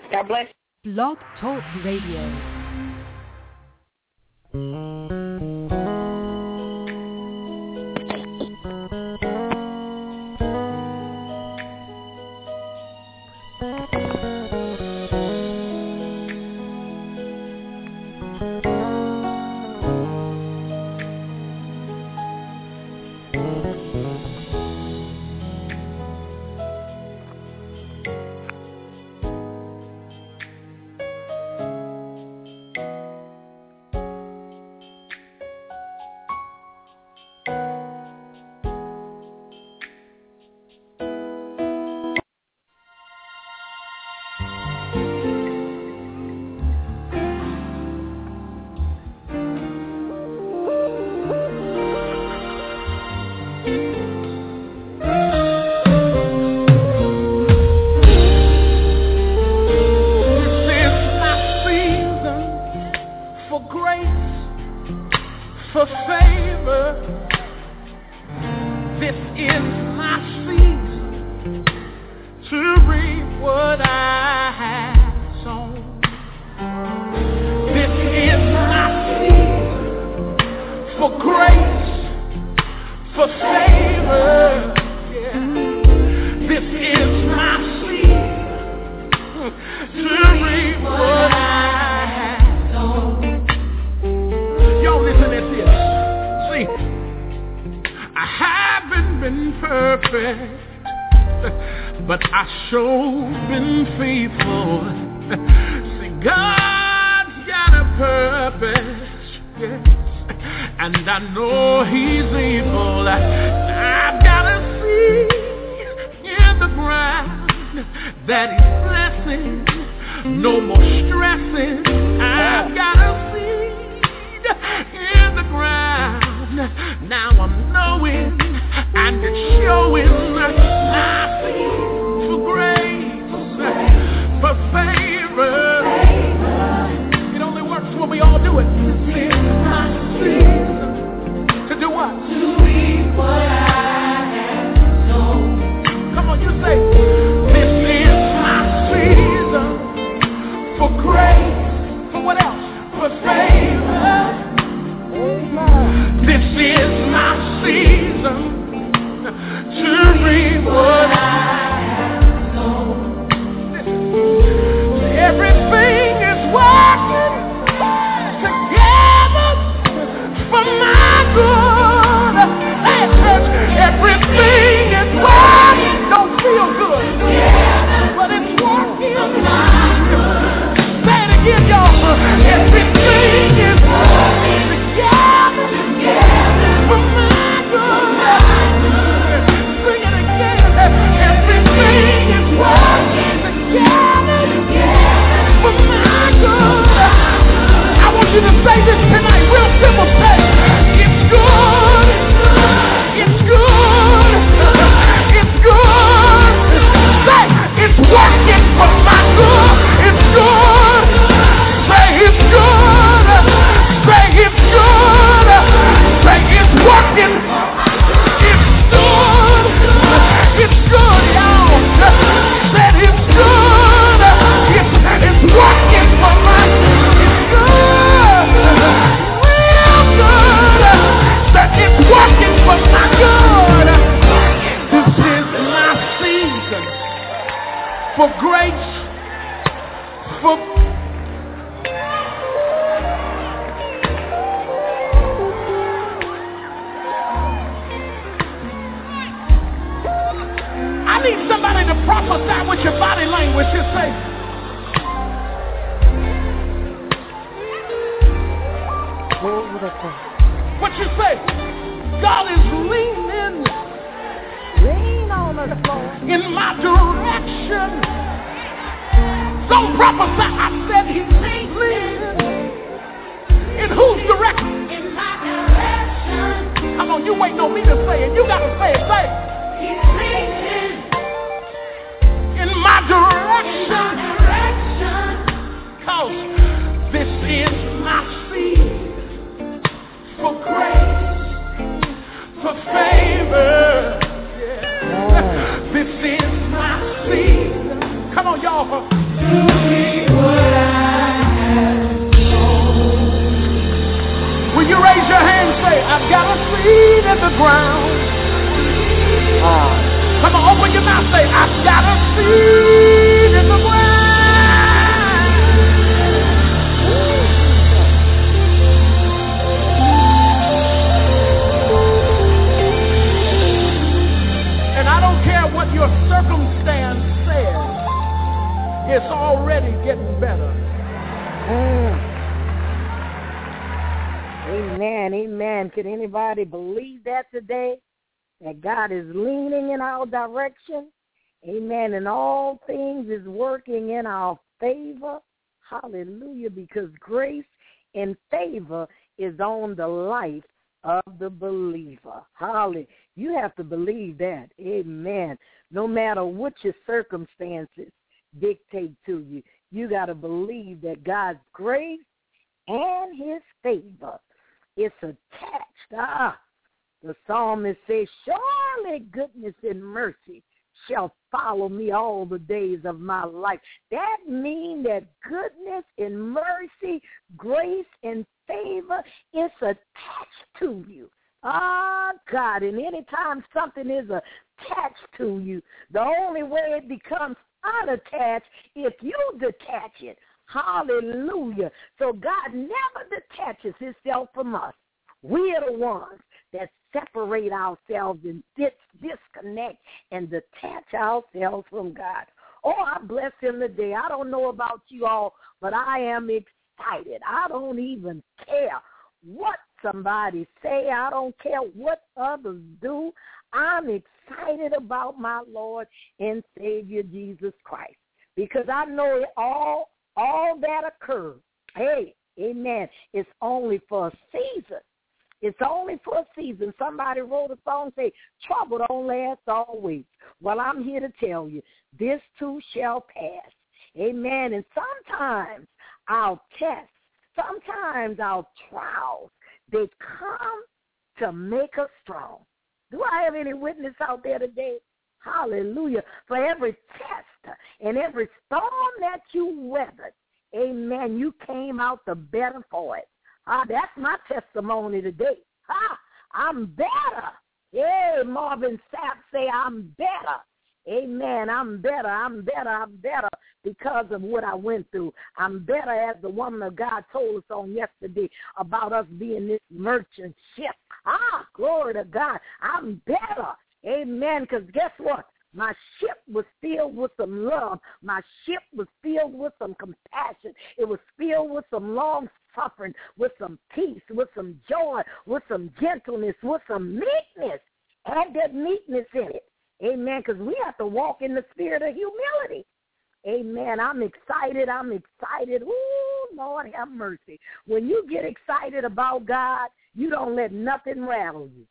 God bless. Blog Talk Radio. This is my season. Come on, y'all. in the ground. Come on, open your mouth, say, I've got a seed in the ground. And I don't care what your circumstance says, it's already getting better. Amen, amen. Can anybody believe that today? That God is leaning in our direction? Amen. And all things is working in our favor. Hallelujah. Because grace and favor is on the life of the believer. Hallelujah. You have to believe that. Amen. No matter what your circumstances dictate to you, you got to believe that God's grace and his favor is attached. The psalmist says, surely goodness and mercy shall follow me all the days of my life. That means that goodness and mercy, grace and favor is attached to you. God, and anytime something is attached to you, the only way it becomes unattached if you detach it. Hallelujah. So God never detaches himself from us. We are the ones that separate ourselves and disconnect and detach ourselves from God. Oh, I bless him today. I don't know about you all, but I am excited. I don't even care what somebody say. I don't care what others do. I'm excited about my Lord and Savior Jesus Christ because I know all that occurred. Hey, amen. It's only for a season. It's only for a season. Somebody wrote a song say, trouble don't last always. Well, I'm here to tell you, this too shall pass. Amen. And sometimes our tests, sometimes our trials, they come to make us strong. Do I have any witness out there today? Hallelujah. For every test and every storm that you weathered, amen, you came out the better for it. That's my testimony today. I'm better. Yeah, Marvin Sapp say I'm better. Amen. I'm better because of what I went through. I'm better, as the woman of God told us on yesterday about us being this merchant ship. Glory to God. I'm better. Amen. Because guess what? My ship was filled with some love. My ship was filled with some compassion. It was filled with some long suffering, with some peace, with some joy, with some gentleness, with some meekness. Had that meekness in it. Amen. Because we have to walk in the spirit of humility. Amen. I'm excited. Ooh, Lord have mercy. When you get excited about God, you don't let nothing rattle you.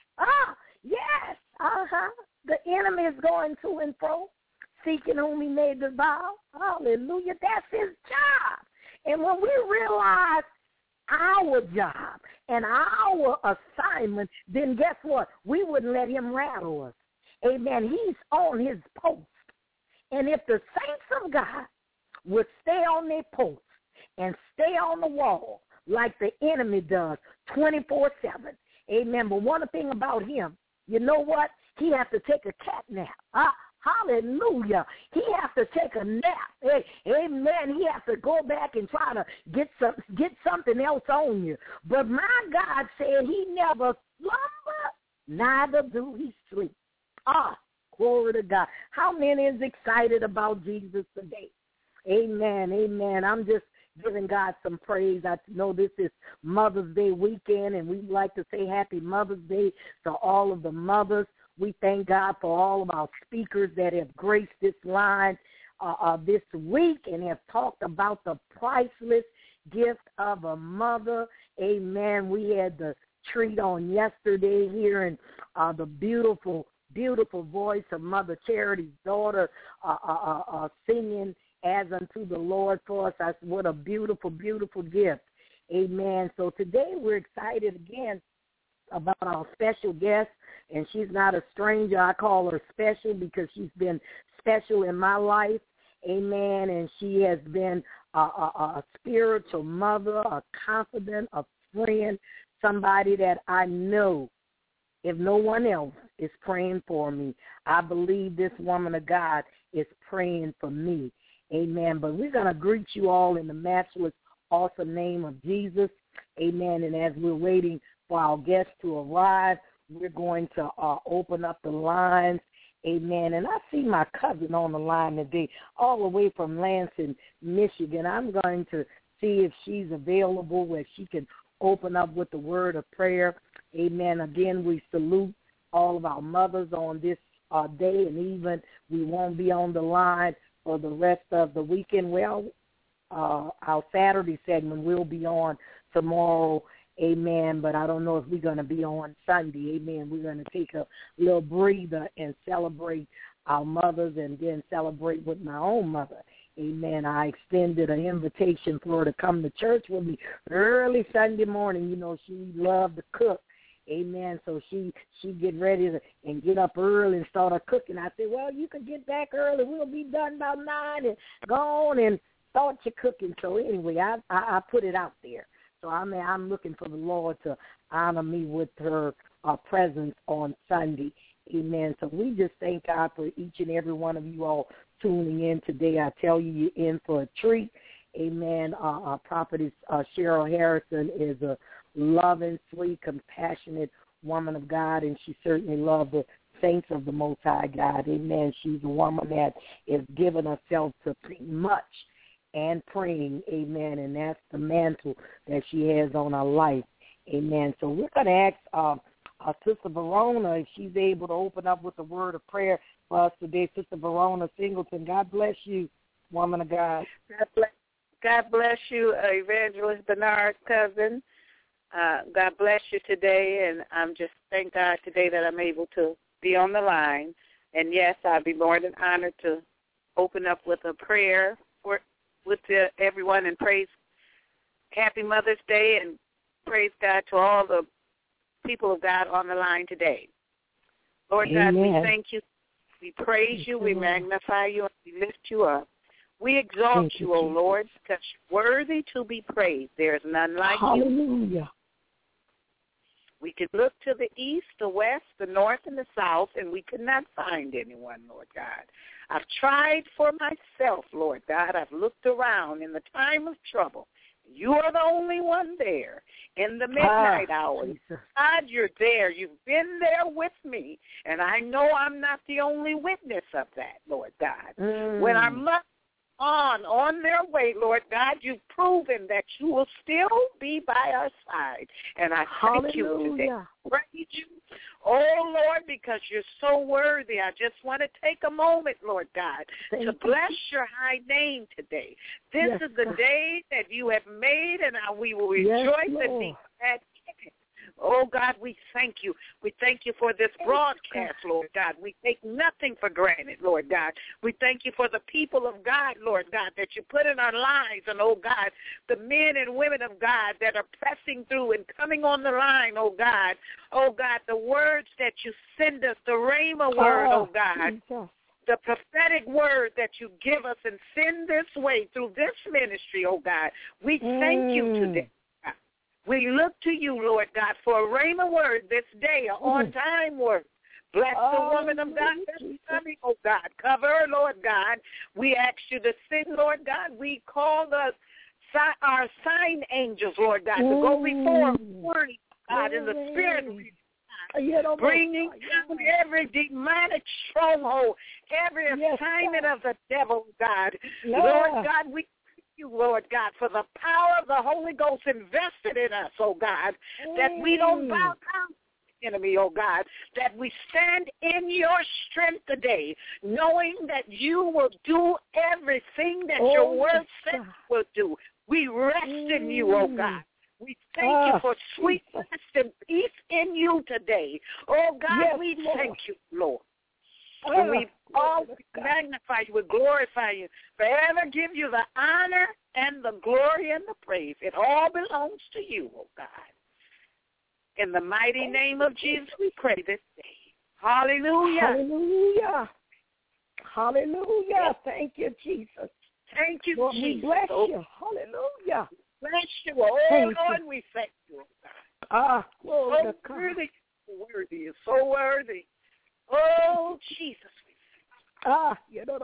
Yes. The enemy is going to and fro, seeking whom he may devour. Hallelujah. That's his job. And when we realize our job and our assignment, then guess what? We wouldn't let him rattle us. Amen. He's on his post. And if the saints of God would stay on their post and stay on the wall like the enemy does 24/7, amen. But one thing about him, you know what? He has to take a cat nap. Hallelujah. He has to take a nap. Hey, amen. He has to go back and try to get something else on you. But my God said he never slumber, neither do he sleep. Glory to God. How many is excited about Jesus today? Amen. Amen. I'm just giving God some praise. I know this is Mother's Day weekend, and we'd like to say happy Mother's Day to all of the mothers. We thank God for all of our speakers that have graced this line this week and have talked about the priceless gift of a mother. Amen. We had the treat on yesterday hearing the beautiful voice of Mother Charity's daughter singing As Unto the Lord for us. What a beautiful, beautiful gift. Amen. So today we're excited again about our special guest, and she's not a stranger. I call her special because she's been special in my life. Amen. And she has been a spiritual mother, a confidant, a friend, somebody that I know, if no one else is praying for me. I believe this woman of God is praying for me. Amen. But we're going to greet you all in the matchless, awesome name of Jesus. Amen. And as we're waiting for our guests to arrive, we're going to open up the lines. Amen. And I see my cousin on the line today, all the way from Lansing, Michigan. I'm going to see if she's available where she can open up with the word of prayer. Amen. Again, we salute all of our mothers on this day, and even we won't be on the line for the rest of the weekend. Well, our Saturday segment will be on tomorrow. Amen. But I don't know if we're going to be on Sunday. Amen. We're going to take a little breather and celebrate our mothers and then celebrate with my own mother. Amen. I extended an invitation for her to come to church with me early Sunday morning. You know, she loved to cook. Amen. So she get ready and get up early and start her cooking. I said, well, you can get back early. We'll be done about 9 and go on and start your cooking. So anyway, I put it out there. So I'm looking for the Lord to honor me with her presence on Sunday. Amen. So we just thank God for each and every one of you all tuning in today. I tell you, you're in for a treat. Amen. Our prophetess Cheryl Harrison is a loving, sweet, compassionate woman of God, and she certainly loves the saints of the Most High God. Amen. She's a woman that is giving herself to pretty much and praying, amen, and that's the mantle that she has on her life, amen. So we're going to ask our Sister Verona if she's able to open up with a word of prayer for us today. Sister Verona Singleton, God bless you, woman of God. God bless you, Evangelist Bernard's cousin. God bless you today, and I'm just thank God today that I'm able to be on the line. And, yes, I'd be more than honored to open up with a prayer with everyone and praise Happy Mother's Day and praise God to all the people of God on the line today. Lord Amen. God, we thank you. We praise you. We magnify you. And we lift you up. We exalt you, O Lord, because you're worthy to be praised. There is none like you. Hallelujah. We could look to the east, the west, the north, and the south, and we could not find anyone, Lord God. I've tried for myself, Lord God. I've looked around in the time of trouble. You are the only one there in the midnight hour. Jesus. God, you're there. You've been there with me, and I know I'm not the only witness of that, Lord God. When our mother on their way, Lord God, you've proven that you will still be by our side. And I thank you today. Praise you. Oh, Lord, because you're so worthy. I just want to take a moment, Lord God, to bless your high name today. This is the day that you have made, and we will rejoice and be glad in it. Oh, God, we thank you. We thank you for this broadcast, Lord God. We take nothing for granted, Lord God. We thank you for the people of God, Lord God, that you put in our lives. And, oh, God, the men and women of God that are pressing through and coming on the line, oh, God. Oh, God, the words that you send us, the Rhema word, oh, God. Jesus. The prophetic word that you give us and send this way through this ministry, oh, God. We thank you today. We look to you, Lord God, for a rhema word this day, an on-time word. Bless the woman of God that's coming, oh God. Cover her, Lord God. We ask you to send, Lord God. We call our sign angels, Lord God, to go before us, God, in the spirit of bringing down every demonic stronghold, every assignment of the devil, God. Lord God, we you, Lord God, for the power of the Holy Ghost invested in us, oh God, that we don't bow down to the enemy, oh God, that we stand in your strength today, knowing that you will do everything that your word says will do. We rest in you, oh God. We thank you for sweet rest and peace in you today. Oh God, we thank you, Lord. And we all magnify you, we glorify you, forever give you the honor and the glory and the praise. It all belongs to you, oh God. In the mighty name of Jesus, we pray this day. Hallelujah. Hallelujah. Hallelujah. Thank you, Jesus. Thank you, Lord, Jesus. We bless you. Hallelujah. Bless you. Oh, Lord, we thank you, oh God. Glory to God. Worthy worthy. You're so worthy. Oh, Jesus. Thank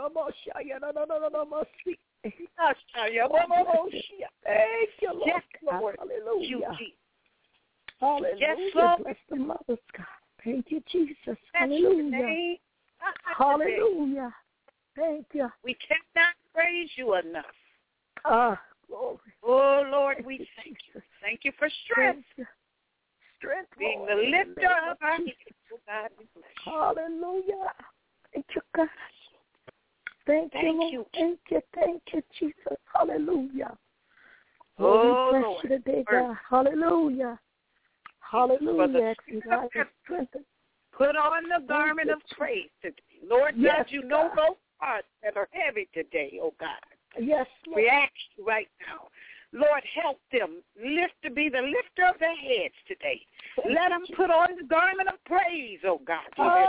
you, Lord. Yes, Lord. Hallelujah. You, Jesus. Hallelujah. Yes, Lord. Bless the mothers, God. Thank you, Jesus. Bless Hallelujah. your name. Hallelujah. Thank you. We cannot praise you enough. Glory. Oh, Lord, we thank you. Thank you for strength. Thank you. Strength, being Lord, the lifter of our heads. Oh, God, we bless you. Hallelujah. Thank you, God. Thank you, Lord. Thank you, Jesus. Hallelujah. Oh, we bless Lord. you today, God. Hallelujah. Hallelujah. Put on the garment of praise today. Lord yes, God, you know those parts that are heavy today, oh God. Yes, Lord. We ask you right now. Lord, help them to be the lifter of their heads today. Let them put on the garment of praise, oh God.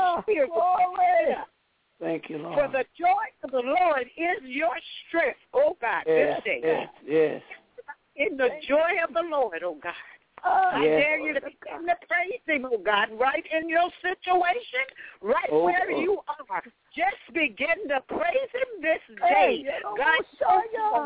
Thank you, Lord. For the joy of the Lord is your strength, oh God, this day. Yes. In the joy of the Lord, oh God. I dare you to begin to praise him, oh God, right in your situation, right where you are. Just begin to praise him this day. God,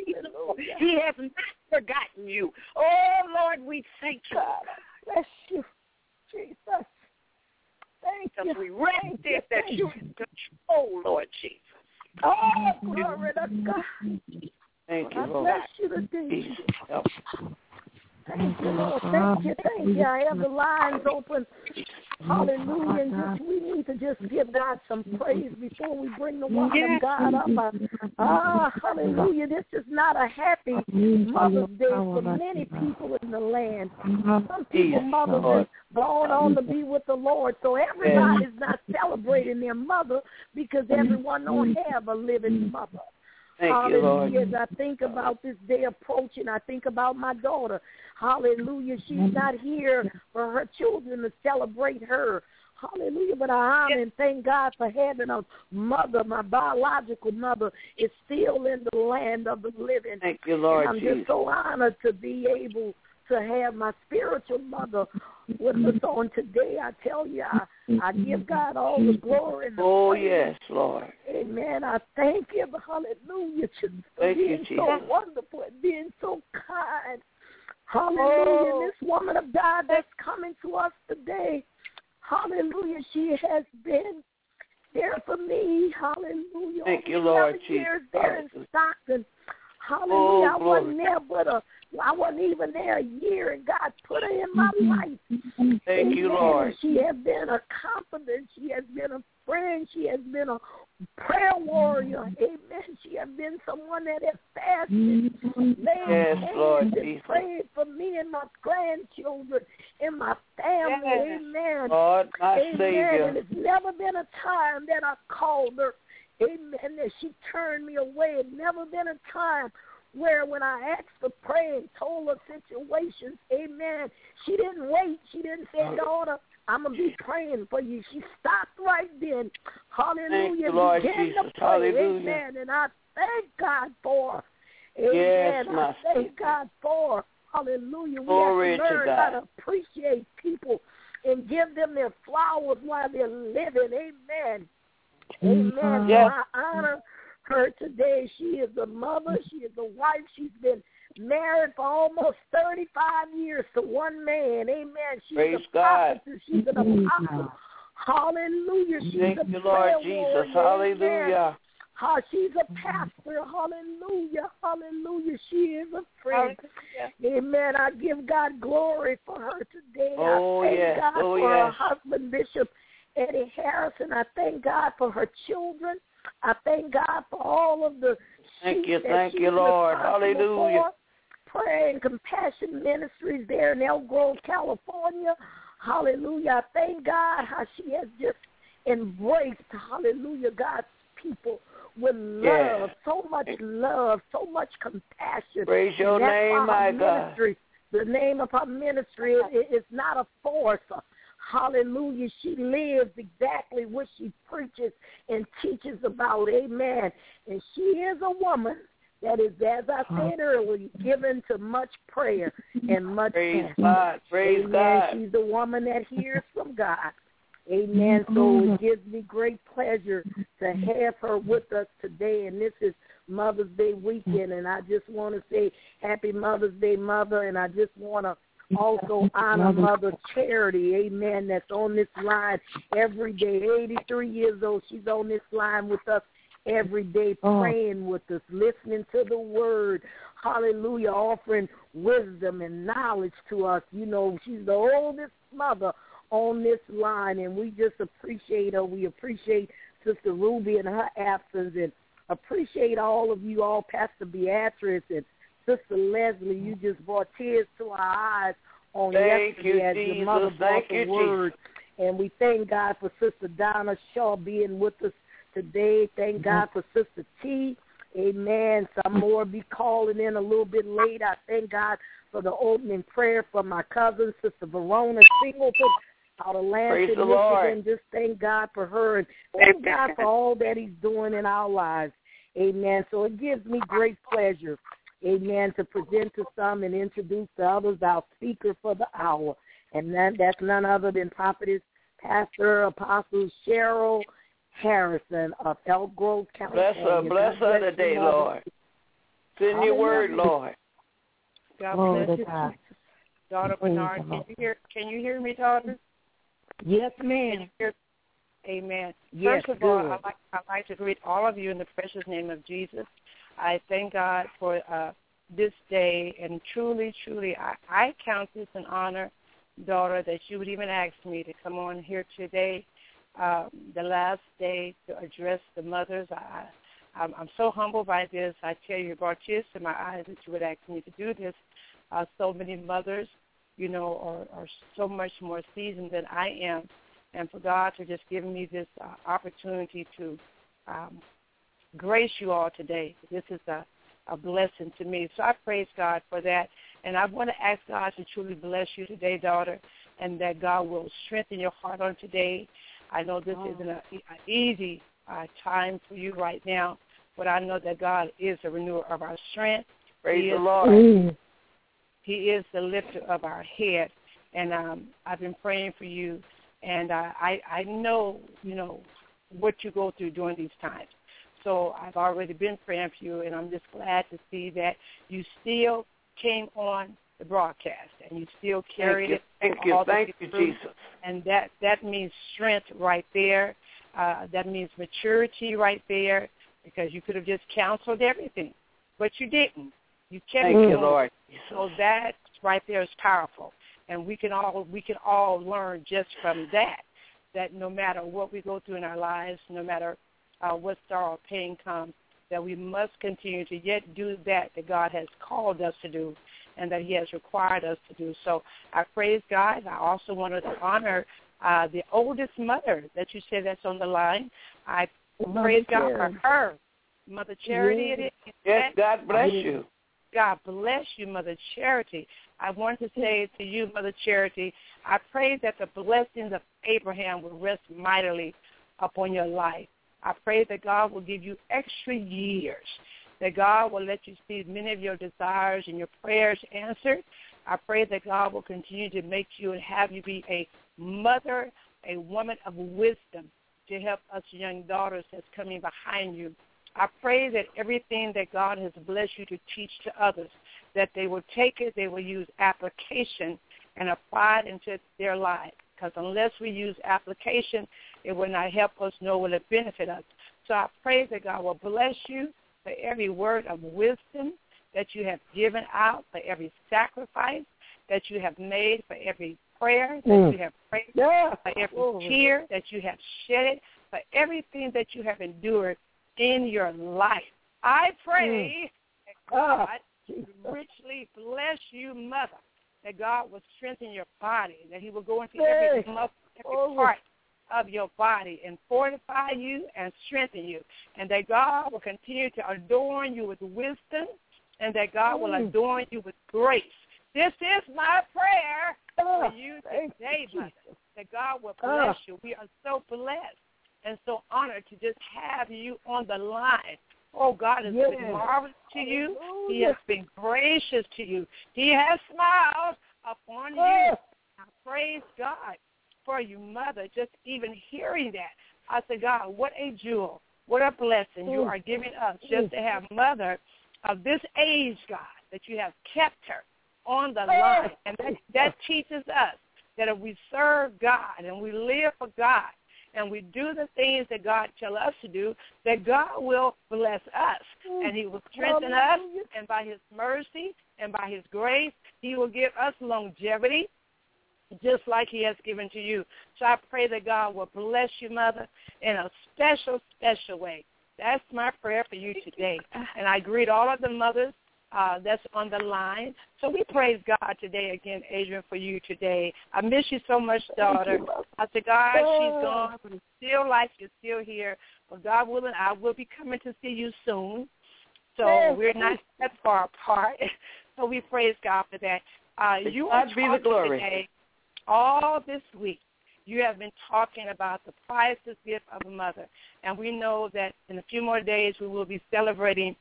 he has not forgotten you. Oh, Lord, we thank you. God, bless you, Jesus. Thank you. We rest it that you're in control, Lord Jesus. Oh, glory to God. Thank you, I Lord. bless you today. Thank you, Lord. Thank you. I have the lines open. Hallelujah. And we need to just give God some praise before we bring the woman of God up. Hallelujah. This is not a happy Mother's Day for many people in the land. Some people, mothers have gone on to be with the Lord. So everybody's not celebrating their mother because everyone don't have a living mother. Hallelujah. As I think about this day approaching, I think about my daughter. Hallelujah. She's not here for her children to celebrate her. Hallelujah. But I honor and thank God for having a mother. My biological mother is still in the land of the living. Thank you, Lord. And I'm just so honored to be able to have my spiritual mother with us on today. I tell you, I give God all the glory and the praise. Yes, Lord. Amen. I thank him. Hallelujah. For being so wonderful and being so kind. Hallelujah. This woman of God that's coming to us today, hallelujah, she has been there for me. Hallelujah. Thank you, Lord Jesus. Years there in Stockton. Hallelujah. I wasn't even there a year, and God put her in my life. Thank you, Lord. She has been a confidant. She has been a friend. She has been a prayer warrior. Amen. She has been someone that has fasted, laid hands and prayed for me and my grandchildren and my family. Amen. Lord, my Savior. And it's never been a time that I called her. Amen. That she turned me away. It's never been a time where when I asked for prayer and told her situations, amen, she didn't wait. She didn't say, daughter, I'm going to be praying for you. She stopped right then. Hallelujah. Thank you, Lord Jesus. To pray. Hallelujah. Amen. And I thank God for her. Amen. Yes, I thank God for her. Hallelujah. Glory we have to learn to how to appreciate people and give them their flowers while they're living. Amen. Amen. Yes. So I honor her today. She is a mother. She is a wife. She's been married for almost 35 years to one man. Amen. She's a prophetess. She's an apostle. Hallelujah. She's Thank you, Lord Jesus. Hallelujah. She's a pastor. Hallelujah. Hallelujah. She is a friend. Amen. I give God glory for her today. I thank God for her husband, Bishop Eddie Harrison. I thank God for her children. I thank God for all of the thank you, Lord. Hallelujah. Prayer and Compassion Ministries there in Elk Grove, California. Hallelujah. I thank God how she has just embraced, hallelujah, God's people with love, so much love, so much compassion. Praise your name, my God. The name of her ministry is not a force. Hallelujah. She lives exactly what she preaches and teaches about. Amen. And she is a woman that is, as I said earlier, given to much prayer and much praise fasting. God. Praise Amen. God. She's the woman that hears from God. Amen. So it gives me great pleasure to have her with us today. And this is Mother's Day weekend. And I just want to say Happy Mother's Day, Mother. And I just want to also honor Mother Charity, amen, that's on this line every day. 83 years old. She's on this line with us every day, praying with us, listening to the word. Hallelujah, offering wisdom and knowledge to us. You know, she's the oldest mother on this line, and we just appreciate her. We appreciate Sister Ruby in her absence, and appreciate all of you all, Pastor Beatrice and Sister Leslie. You just brought tears to our eyes on yesterday as your mother brought the word. And we thank God for Sister Donna Shaw being with us today. Thank God for Sister T. Amen. Some more be calling in a little bit later. I thank God for the opening prayer from my cousin, Sister Verona Singleton, out of Lansing, Michigan. Just thank God for her and thank God for all that he's doing in our lives. Amen. So it gives me great pleasure, amen, to present to some and introduce to others our speaker for the hour. And that's none other than Prophetess, Pastor, Apostle Cheryl Harrison of Elk Grove, California. Bless her today, Lord. Send your word, Lord. God bless you. Daughter Bernard, can you hear me, daughter? Yes, ma'am. Amen. Yes, First of all, I'd like to greet all of you in the precious name of Jesus. I thank God for this day, and truly, I count this an honor, daughter, that you would even ask me to come on here today, the last day, to address the mothers. I'm so humbled by this. I tell you, it brought tears to my eyes that you would ask me to do this. So many mothers, you know, are so much more seasoned than I am, and for God to just give me this opportunity to grace you all today. This is a blessing to me. So I praise God for that. And I want to ask God to truly bless you today, daughter, and that God will strengthen your heart on today. I know this isn't an easy time for you right now, but I know that God is a renewer of our strength. Praise the Lord. He is the lifter of our head. And I've been praying for you, and I know, you know, what you go through during these times. So I've already been praying for you, and I'm just glad to see that you still came on the broadcast and you still carried it. Thank you, Jesus. And that means strength right there. That means maturity right there, because you could have just counseled everything, but you didn't. You kept Thank you, Lord. So that right there is powerful, and we can all learn just from that no matter what we go through in our lives, no matter what sorrow or pain comes, that we must continue to yet do that God has called us to do and that he has required us to do. So I praise God. I also wanted to honor the oldest mother that you said that's on the line. I praise God for her. Mother Charity. Yes, God bless you. God bless you, Mother Charity. I want to say to you, Mother Charity, I pray that the blessings of Abraham will rest mightily upon your life. I pray that God will give you extra years, that God will let you see many of your desires and your prayers answered. I pray that God will continue to make you and have you be a mother, a woman of wisdom to help us young daughters that's coming behind you. I pray that everything that God has blessed you to teach to others, that they will take it, they will use application and apply it into their lives. Because unless we use application, it will not help us, nor will it benefit us. So I pray that God will bless you for every word of wisdom that you have given out, for every sacrifice that you have made, for every prayer that you have prayed, for every tear that you have shedded, for everything that you have endured in your life. I pray that God richly bless you, Mother, that God will strengthen your body, that he will go into every muscle, every part of your body and fortify you and strengthen you, and that God will continue to adorn you with wisdom, and that God will adorn you with grace. This is my prayer for you today, Mother, that God will bless you. We are so blessed and so honored to just have you on the line Oh, God has been marvelous to you. He has been gracious to you. He has smiled upon you. I praise God for you, Mother. Just even hearing that, I said, God, what a jewel, what a blessing you are giving us just to have Mother of this age, God, that you have kept her on the line. And that teaches us that if we serve God and we live for God and we do the things that God tells us to do, that God will bless us and he will strengthen us, and by his mercy and by his grace, he will give us longevity just like he has given to you. So I pray that God will bless you, Mother, in a special, special way. That's my prayer for you today. And I greet all of the mothers that's on the line. So we praise God today again, Adrian, for you today. I miss you so much, daughter. I said, God, she's gone, but it's still like you're still here. But God willing, I will be coming to see you soon. So we're not that far apart. So we praise God for that. You are talking today, all this week. You have been talking about the priceless gift of a mother. And we know that in a few more days we will be celebrating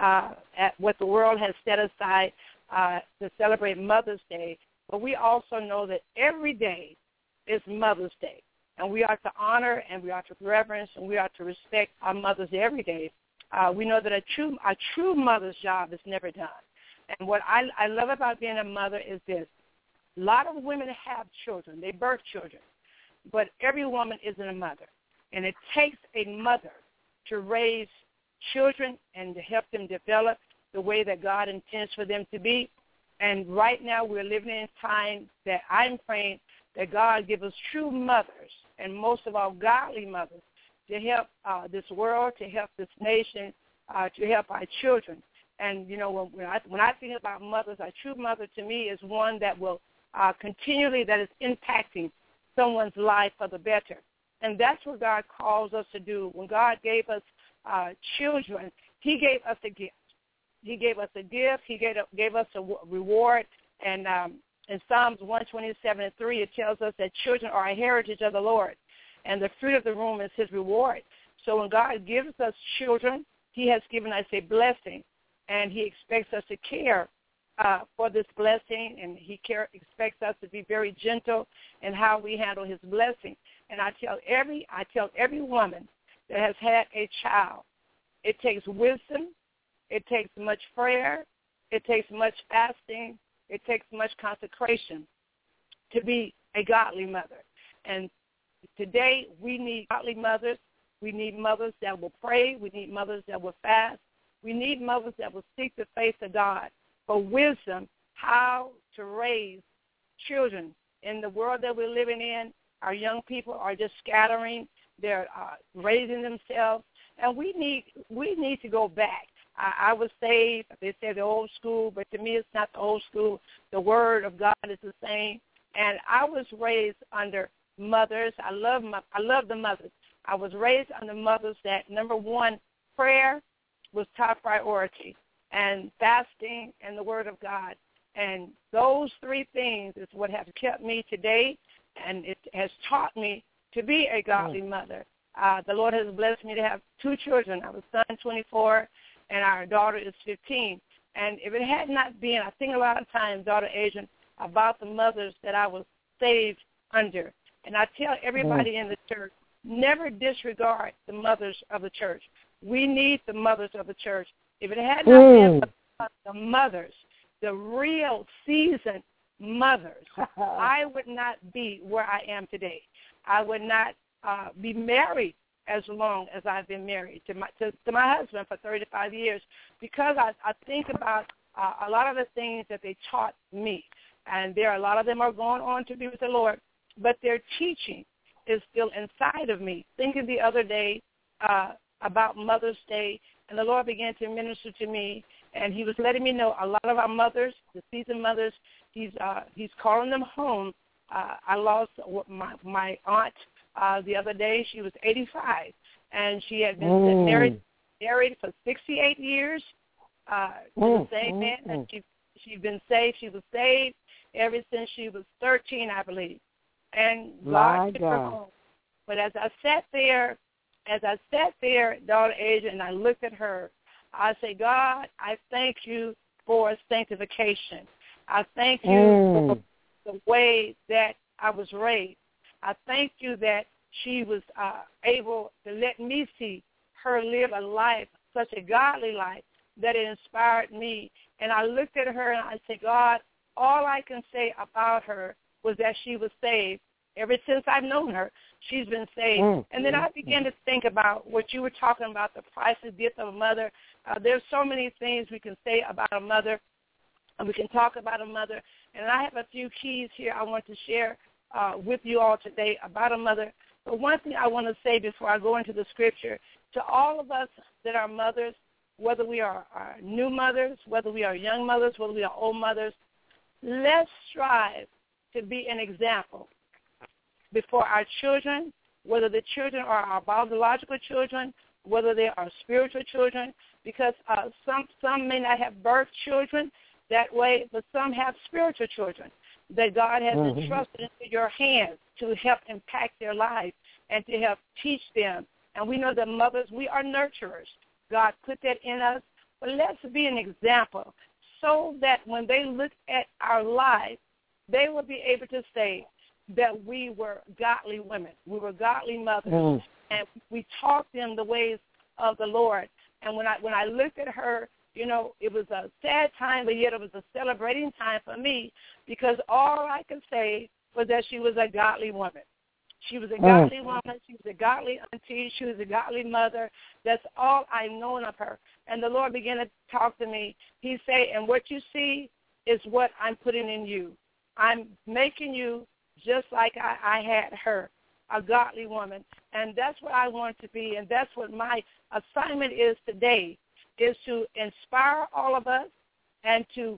at what the world has set aside to celebrate Mother's Day. But we also know that every day is Mother's Day. And we are to honor and we are to reverence and we are to respect our mothers every day. We know that a true mother's job is never done. And what I love about being a mother is this. A lot of women have children. They birth children. But every woman isn't a mother. And it takes a mother to raise children and to help them develop the way that God intends for them to be. And right now we're living in a time that I'm praying that God give us true mothers, and most of all godly mothers, to help this world, to help this nation, to help our children. And, you know, when I think about mothers, a true mother to me is one that will continually, that is impacting someone's life for the better. And that's what God calls us to do. When God gave us children, he gave us a gift. He gave us a gift. He gave us a reward. And in Psalms 127:3, it tells us that children are a heritage of the Lord, and the fruit of the womb is his reward. So when God gives us children, he has given us a blessing, and he expects us to care for this blessing, and he expects us to be very gentle in how we handle his blessing. And I tell every woman that has had a child, it takes wisdom, it takes much prayer, it takes much fasting, it takes much consecration to be a godly mother. And today we need godly mothers. We need mothers that will pray. We need mothers that will fast. We need mothers that will seek the face of God for wisdom, how to raise children. In the world that we're living in, our young people are just scattering. They're raising themselves. And we need to go back. I was saved, they say the old school, but to me it's not the old school. The word of God is the same. And I was raised under mothers. I love the mothers. I was raised under mothers that, number one, prayer was top priority, and fasting and the word of God. And those three things is what have kept me today, and it has taught me to be a godly mother. The Lord has blessed me to have two children. I have a son, 24, and our daughter is 15. And if it had not been, I think a lot of times, Daughter Adrian, about the mothers that I was saved under. And I tell everybody in the church, never disregard the mothers of the church. We need the mothers of the church. If it had not been the mothers, the real seasoned mothers, I would not be where I am today. I would not be married as long as I've been married to my husband for 35 years, because I think about a lot of the things that they taught me. And a lot of them are going on to be with the Lord, but their teaching is still inside of me. Thinking the other day about Mother's Day, and the Lord began to minister to me, and he was letting me know a lot of our mothers, the seasoned mothers, he's calling them home. I lost my aunt the other day. She was 85, and she had been married for 68 years to the same man. And she'd been saved. She was saved ever since she was 13, I believe. And God took her home. But as I sat there, Daughter Adrian, and I looked at her, I say, God, I thank you for sanctification. I thank you for the way that I was raised. I thank you that she was able to let me see her live a life, such a godly life, that it inspired me. And I looked at her and I said, God, all I can say about her was that she was saved. Ever since I've known her, she's been saved. And then I began to think about what you were talking about, the priceless gift of a mother. There's so many things we can say about a mother, and we can talk about a mother. And I have a few keys here I want to share with you all today about a mother. But one thing I want to say before I go into the scripture, to all of us that are mothers, whether we are new mothers, whether we are young mothers, whether we are old mothers, let's strive to be an example before our children, whether the children are our biological children, whether they are spiritual children, because some may not have birth children that way, but some have spiritual children that God has entrusted into your hands to help impact their life and to help teach them. And we know that mothers, we are nurturers. God put that in us. But let's be an example so that when they look at our life, they will be able to say that we were godly women. We were godly mothers. And we taught them the ways of the Lord. And when I looked at her, you know, it was a sad time, but yet it was a celebrating time for me, because all I could say was that she was a godly woman. She was a godly woman. She was a godly auntie. She was a godly mother. That's all I've known of her. And the Lord began to talk to me. He said, and what you see is what I'm putting in you. I'm making you just like I had her, a godly woman. And that's what I want to be, and that's what my assignment is today, is to inspire all of us and to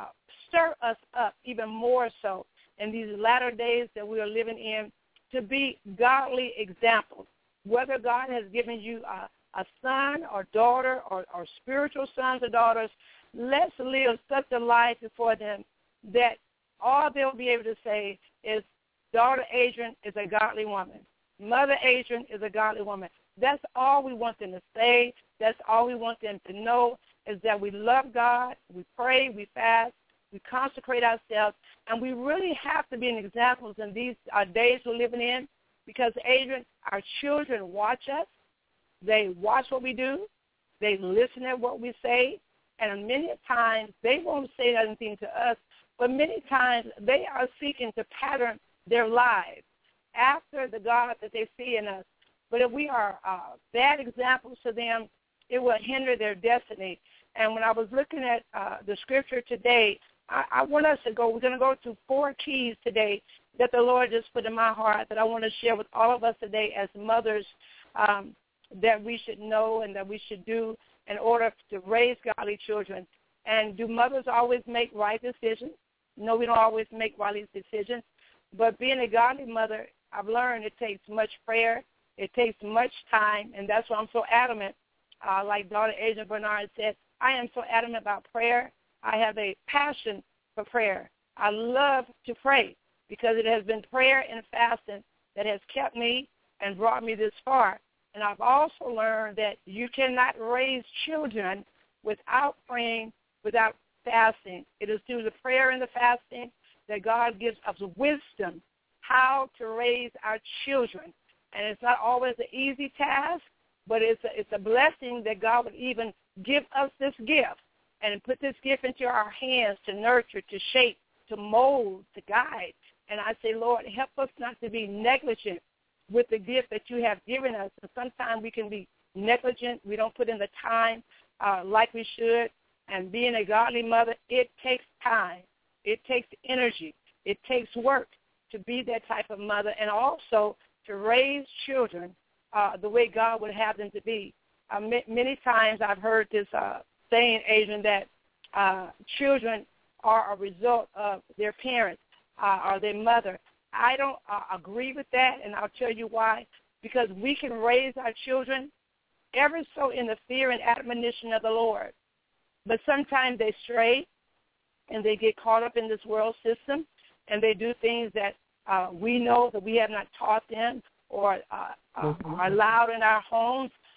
stir us up even more so in these latter days that we are living in, to be godly examples. Whether God has given you a son or daughter or spiritual sons or daughters, let's live such a life before them that all they'll be able to say is, daughter Adrian is a godly woman. Mother Adrian is a godly woman. That's all we want them to say. That's all we want them to know, is that we love God, we pray, we fast, we consecrate ourselves, and we really have to be an example in these days we're living in, because, Adrian, our children watch us. They watch what we do. They listen at what we say, and many times they won't say anything to us, but many times they are seeking to pattern their lives after the God that they see in us. But if we are bad examples to them, it will hinder their destiny. And when I was looking at the scripture today, I want us to go, we're going to go to 4 keys today that the Lord just put in my heart that I want to share with all of us today as mothers, that we should know and that we should do in order to raise godly children. And do mothers always make right decisions? No, we don't always make right decisions. But being a godly mother, I've learned it takes much prayer. It takes much time, and that's why I'm so adamant. Like daughter Adrian Bernard said, I am so adamant about prayer. I have a passion for prayer. I love to pray because it has been prayer and fasting that has kept me and brought me this far. And I've also learned that you cannot raise children without praying, without fasting. It is through the prayer and the fasting that God gives us wisdom how to raise our children. And it's not always an easy task, but it's a blessing that God would even give us this gift and put this gift into our hands to nurture, to shape, to mold, to guide. And I say, Lord, help us not to be negligent with the gift that you have given us. And sometimes we can be negligent. We don't put in the time like we should. And being a godly mother, it takes time. It takes energy. It takes work to be that type of mother, and also to raise children the way God would have them to be. Many times I've heard this saying, Adrian, that children are a result of their parents or their mother. I don't agree with that, and I'll tell you why. Because we can raise our children ever so in the fear and admonition of the Lord. But sometimes they stray, and they get caught up in this world system, and they do things that we know that we have not taught them or are allowed in our homes.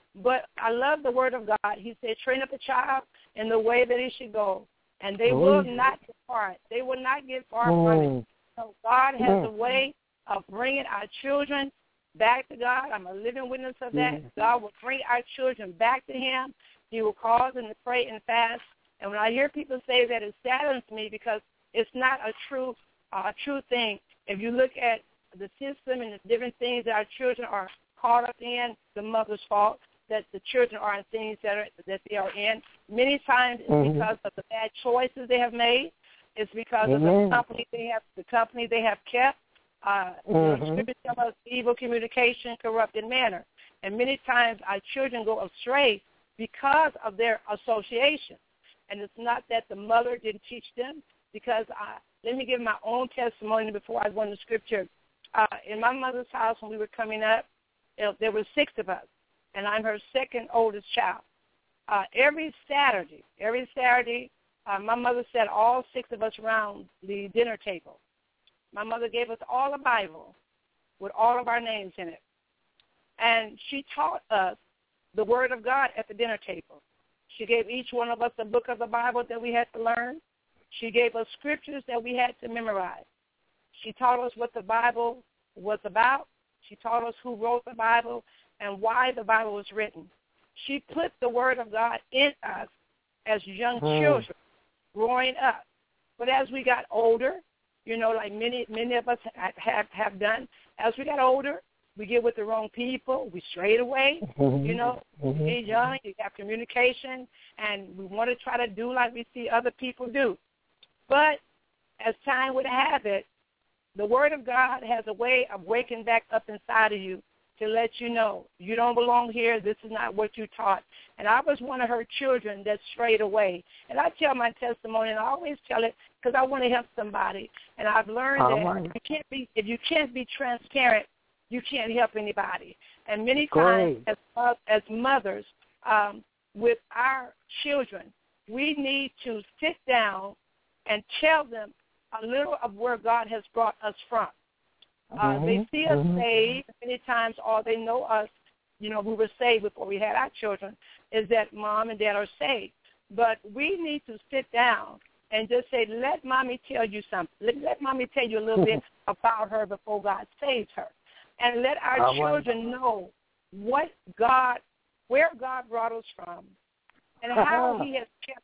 But I love the word of God. He said, train up a child in the way that he should go, and they will not depart. They will not get far from it. So God has a way of bringing our children back to God. I'm a living witness of that. God will bring our children back to him. He will cause them to pray and fast. And when I hear people say that, it saddens me because it's not a true thing. If you look at the system and the different things that our children are caught up in, the mother's fault, that the children are in things that they are in. Many times it's because of the bad choices they have made. It's because of the company they have kept. Scripture tells us evil communication, corrupted manner. And many times our children go astray because of their association. And it's not that the mother didn't teach them, because let me give my own testimony before I go into Scripture. In my mother's house when we were coming up, there were 6 of us, and I'm her second oldest child. Every Saturday, my mother sat all 6 of us around the dinner table. My mother gave us all a Bible with all of our names in it. And she taught us the Word of God at the dinner table. She gave each one of us a book of the Bible that we had to learn. She gave us scriptures that we had to memorize. She taught us what the Bible was about. She taught us who wrote the Bible and why the Bible was written. She put the Word of God in us as young children growing up. But as we got older, like many of us have done, as we got older, we get with the wrong people. We strayed away. You're young, you have communication, and we want to try to do like we see other people do. But as time would have it, the Word of God has a way of waking back up inside of you to let you know you don't belong here. This is not what you taught. And I was one of her children that strayed away. And I tell my testimony, and I always tell it because I want to help somebody. And I've learned that if you can't be transparent, you can't help anybody. And many times as mothers, with our children, we need to sit down and tell them a little of where God has brought us from. They see us saved. Many times all they know us, we were saved before we had our children, is that mom and dad are saved. But we need to sit down and just say, let mommy tell you something. Let mommy tell you a little bit about her before God saves her. And let our children know where God brought us from and how he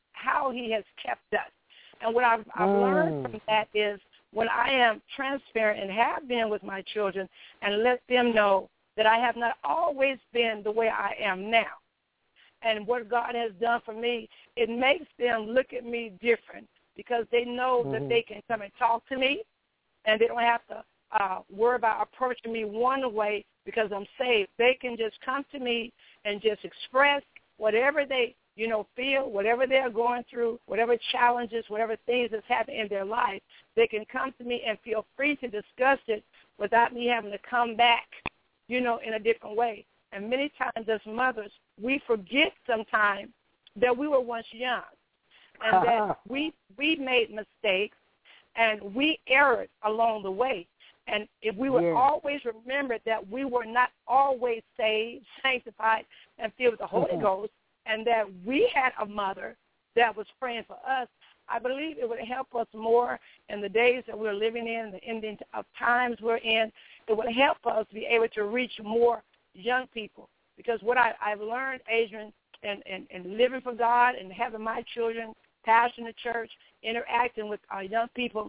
has kept us. And what I've learned from that is when I am transparent and have been with my children and let them know that I have not always been the way I am now. And what God has done for me, it makes them look at me different because they know that they can come and talk to me and they don't have to worry about approaching me one way because I'm saved. They can just come to me and just express whatever they feel, whatever they're going through, whatever challenges, whatever things that's happening in their life, they can come to me and feel free to discuss it without me having to come back, in a different way. And many times as mothers, we forget sometimes that we were once young and that we made mistakes and we erred along the way. And if we would always remember that we were not always saved, sanctified, and filled with the Holy Ghost, and that we had a mother that was praying for us, I believe it would help us more in the days that we're living in, the ending of times we're in. It would help us be able to reach more young people. Because what I've learned, Adrian, and living for God and having my children, pastoring the church, interacting with our young people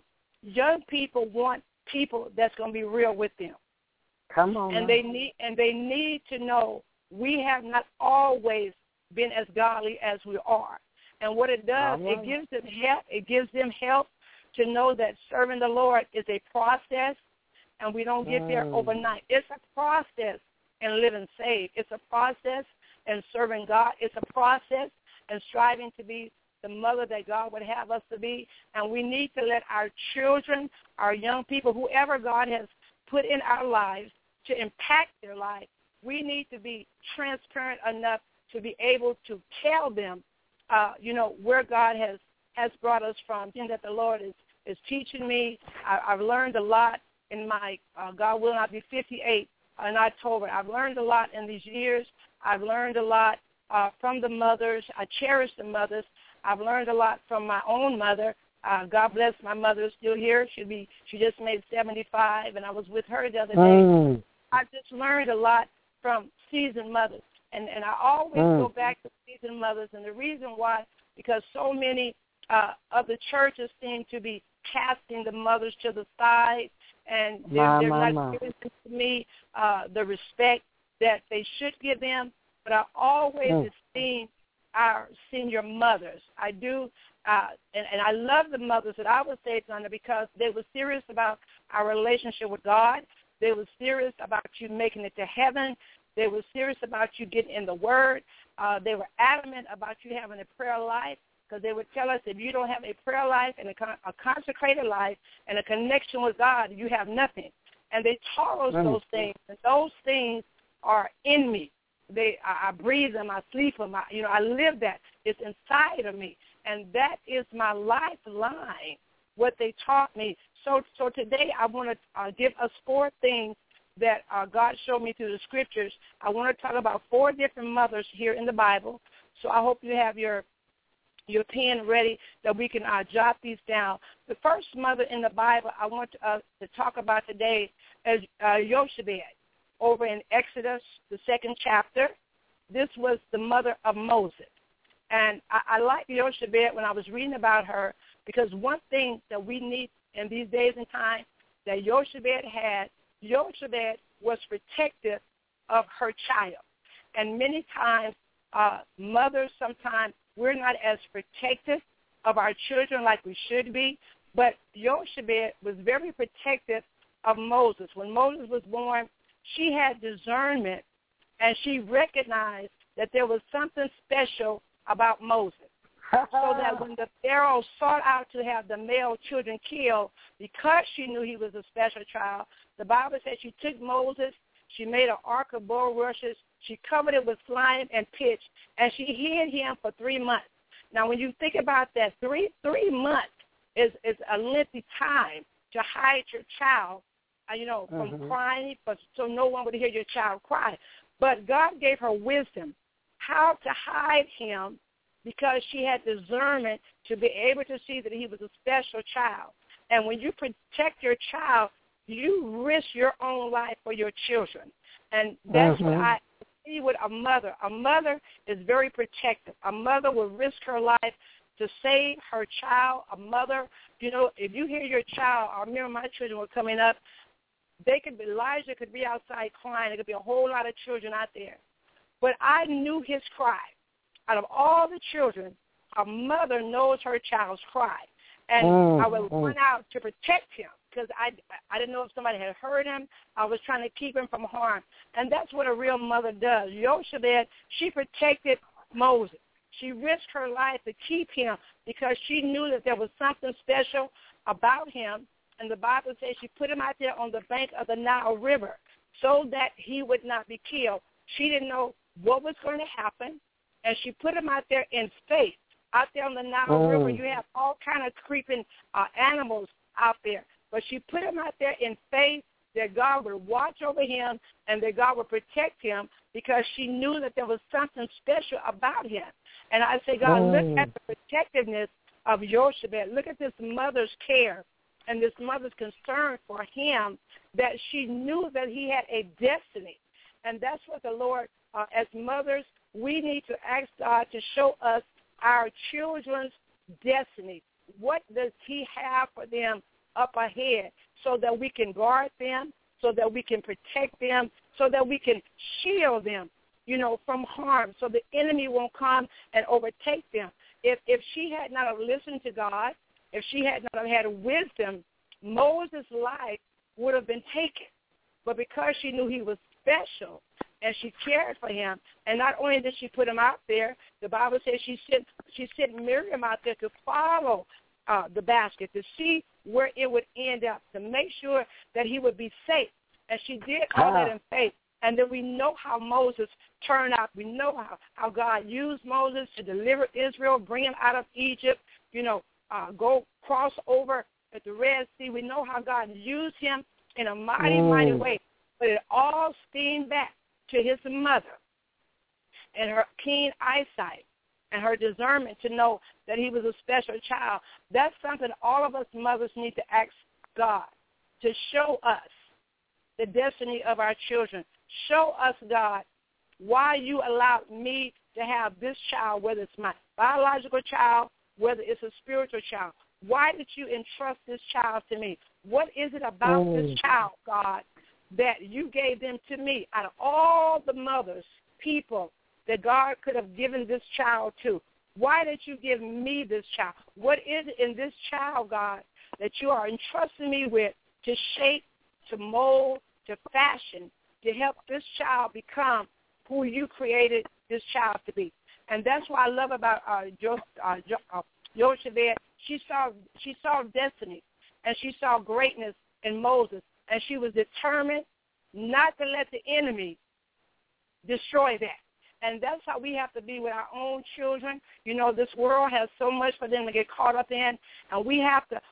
want people that's going to be real with them. Come on. And they need to know we have not always been as godly as we are. And what it does, it gives them help. It gives them help to know that serving the Lord is a process, and we don't get there overnight. It's a process in living saved. It's a process in serving God. It's a process in striving to be the mother that God would have us to be. And we need to let our children, our young people, whoever God has put in our lives to impact their life, we need to be transparent enough to be able to tell them, where God has brought us from, and that the Lord is teaching me. I've learned a lot in my, God willing, I'll be 58 in October. I've learned a lot in these years. I've learned a lot from the mothers. I cherish the mothers. I've learned a lot from my own mother. God bless my mother, is still here. She just made 75, and I was with her the other day. I just learned a lot from seasoned mothers, and I always go back to seasoned mothers, and the reason why, because so many of the churches seem to be casting the mothers to the side, and they're not giving to me the respect that they should give them. But I always esteem our senior mothers. I do, and I love the mothers that I was saved under because they were serious about our relationship with God. They were serious about you making it to heaven. They were serious about you getting in the Word. They were adamant about you having a prayer life, because they would tell us if you don't have a prayer life and a consecrated life and a connection with God, you have nothing. And they taught us those things, and those things are in me. I breathe them, I sleep them, I live that. It's inside of me, and that is my lifeline, what they taught me. So today I want to give us 4 things that God showed me through the Scriptures. I want to talk about 4 different mothers here in the Bible. So I hope you have your pen ready that we can jot these down. The first mother in the Bible I want to talk about today is Jochebed. Over in Exodus, the 2nd chapter, this was the mother of Moses. And I like Jochebed when I was reading about her, because one thing that we need in these days and times that Jochebed had, Jochebed was protective of her child. And many times, mothers, sometimes we're not as protective of our children like we should be, but Jochebed was very protective of Moses. When Moses was born, she had discernment, and she recognized that there was something special about Moses. So that when the Pharaoh sought out to have the male children killed, because she knew he was a special child, the Bible says she took Moses, she made an ark of bulrushes, she covered it with slime and pitch, and she hid him for 3 months. Now, when you think about that, 3 months is a lengthy time to hide your child, from crying, so no one would hear your child cry. But God gave her wisdom how to hide him, because she had discernment to be able to see that he was a special child. And when you protect your child, you risk your own life for your children. And that's what I see with a mother. A mother is very protective. A mother will risk her life to save her child. A mother, if you hear your child, I remember my children were coming up, Elijah could be outside crying. There could be a whole lot of children out there. But I knew his cry. Out of all the children, a mother knows her child's cry. And I would run out to protect him, because I didn't know if somebody had heard him. I was trying to keep him from harm. And that's what a real mother does. Jochebed, she protected Moses. She risked her life to keep him because she knew that there was something special about him. And the Bible says she put him out there on the bank of the Nile River so that he would not be killed. She didn't know what was going to happen, and she put him out there in faith. Out there on the Nile River, you have all kind of creeping animals out there. But she put him out there in faith that God would watch over him and that God would protect him, because she knew that there was something special about him. And I say, God, look at the protectiveness of Jochebed. Look at this mother's care and this mother's concern for him, that she knew that he had a destiny. And that's what the Lord, as mothers, we need to ask God to show us our children's destiny. What does he have for them up ahead, so that we can guard them, so that we can protect them, so that we can shield them, from harm, so the enemy won't come and overtake them. If she had not have listened to God, if she had not have had wisdom, Moses' life would have been taken. But because she knew he was special and she cared for him, and not only did she put him out there, the Bible says she sent Miriam out there to follow the basket, to see where it would end up, to make sure that he would be safe. And she did all that in faith. And then we know how Moses turned out. We know how God used Moses to deliver Israel, bring him out of Egypt, go cross over at the Red Sea. We know how God used him in a mighty, mighty way. But it all stemmed back to his mother. and her keen eyesight and her discernment to know that he was a special child. That's something all of us mothers need to ask God to show us the destiny of our children. Show us, God, why you allowed me to have this child, whether it's my biological child, whether it's a spiritual child. Why did you entrust this child to me? What is it about this child, God, that you gave them to me? Out of all the mothers, people that God could have given this child to, why did you give me this child? What is it in this child, God, that you are entrusting me with to shape, to mold, to fashion, to help this child become who you created this child to be? And that's what I love about Yocheved. She saw destiny, and she saw greatness in Moses, and she was determined not to let the enemy destroy that. And that's how we have to be with our own children. You know, this world has so much for them to get caught up in, and we have to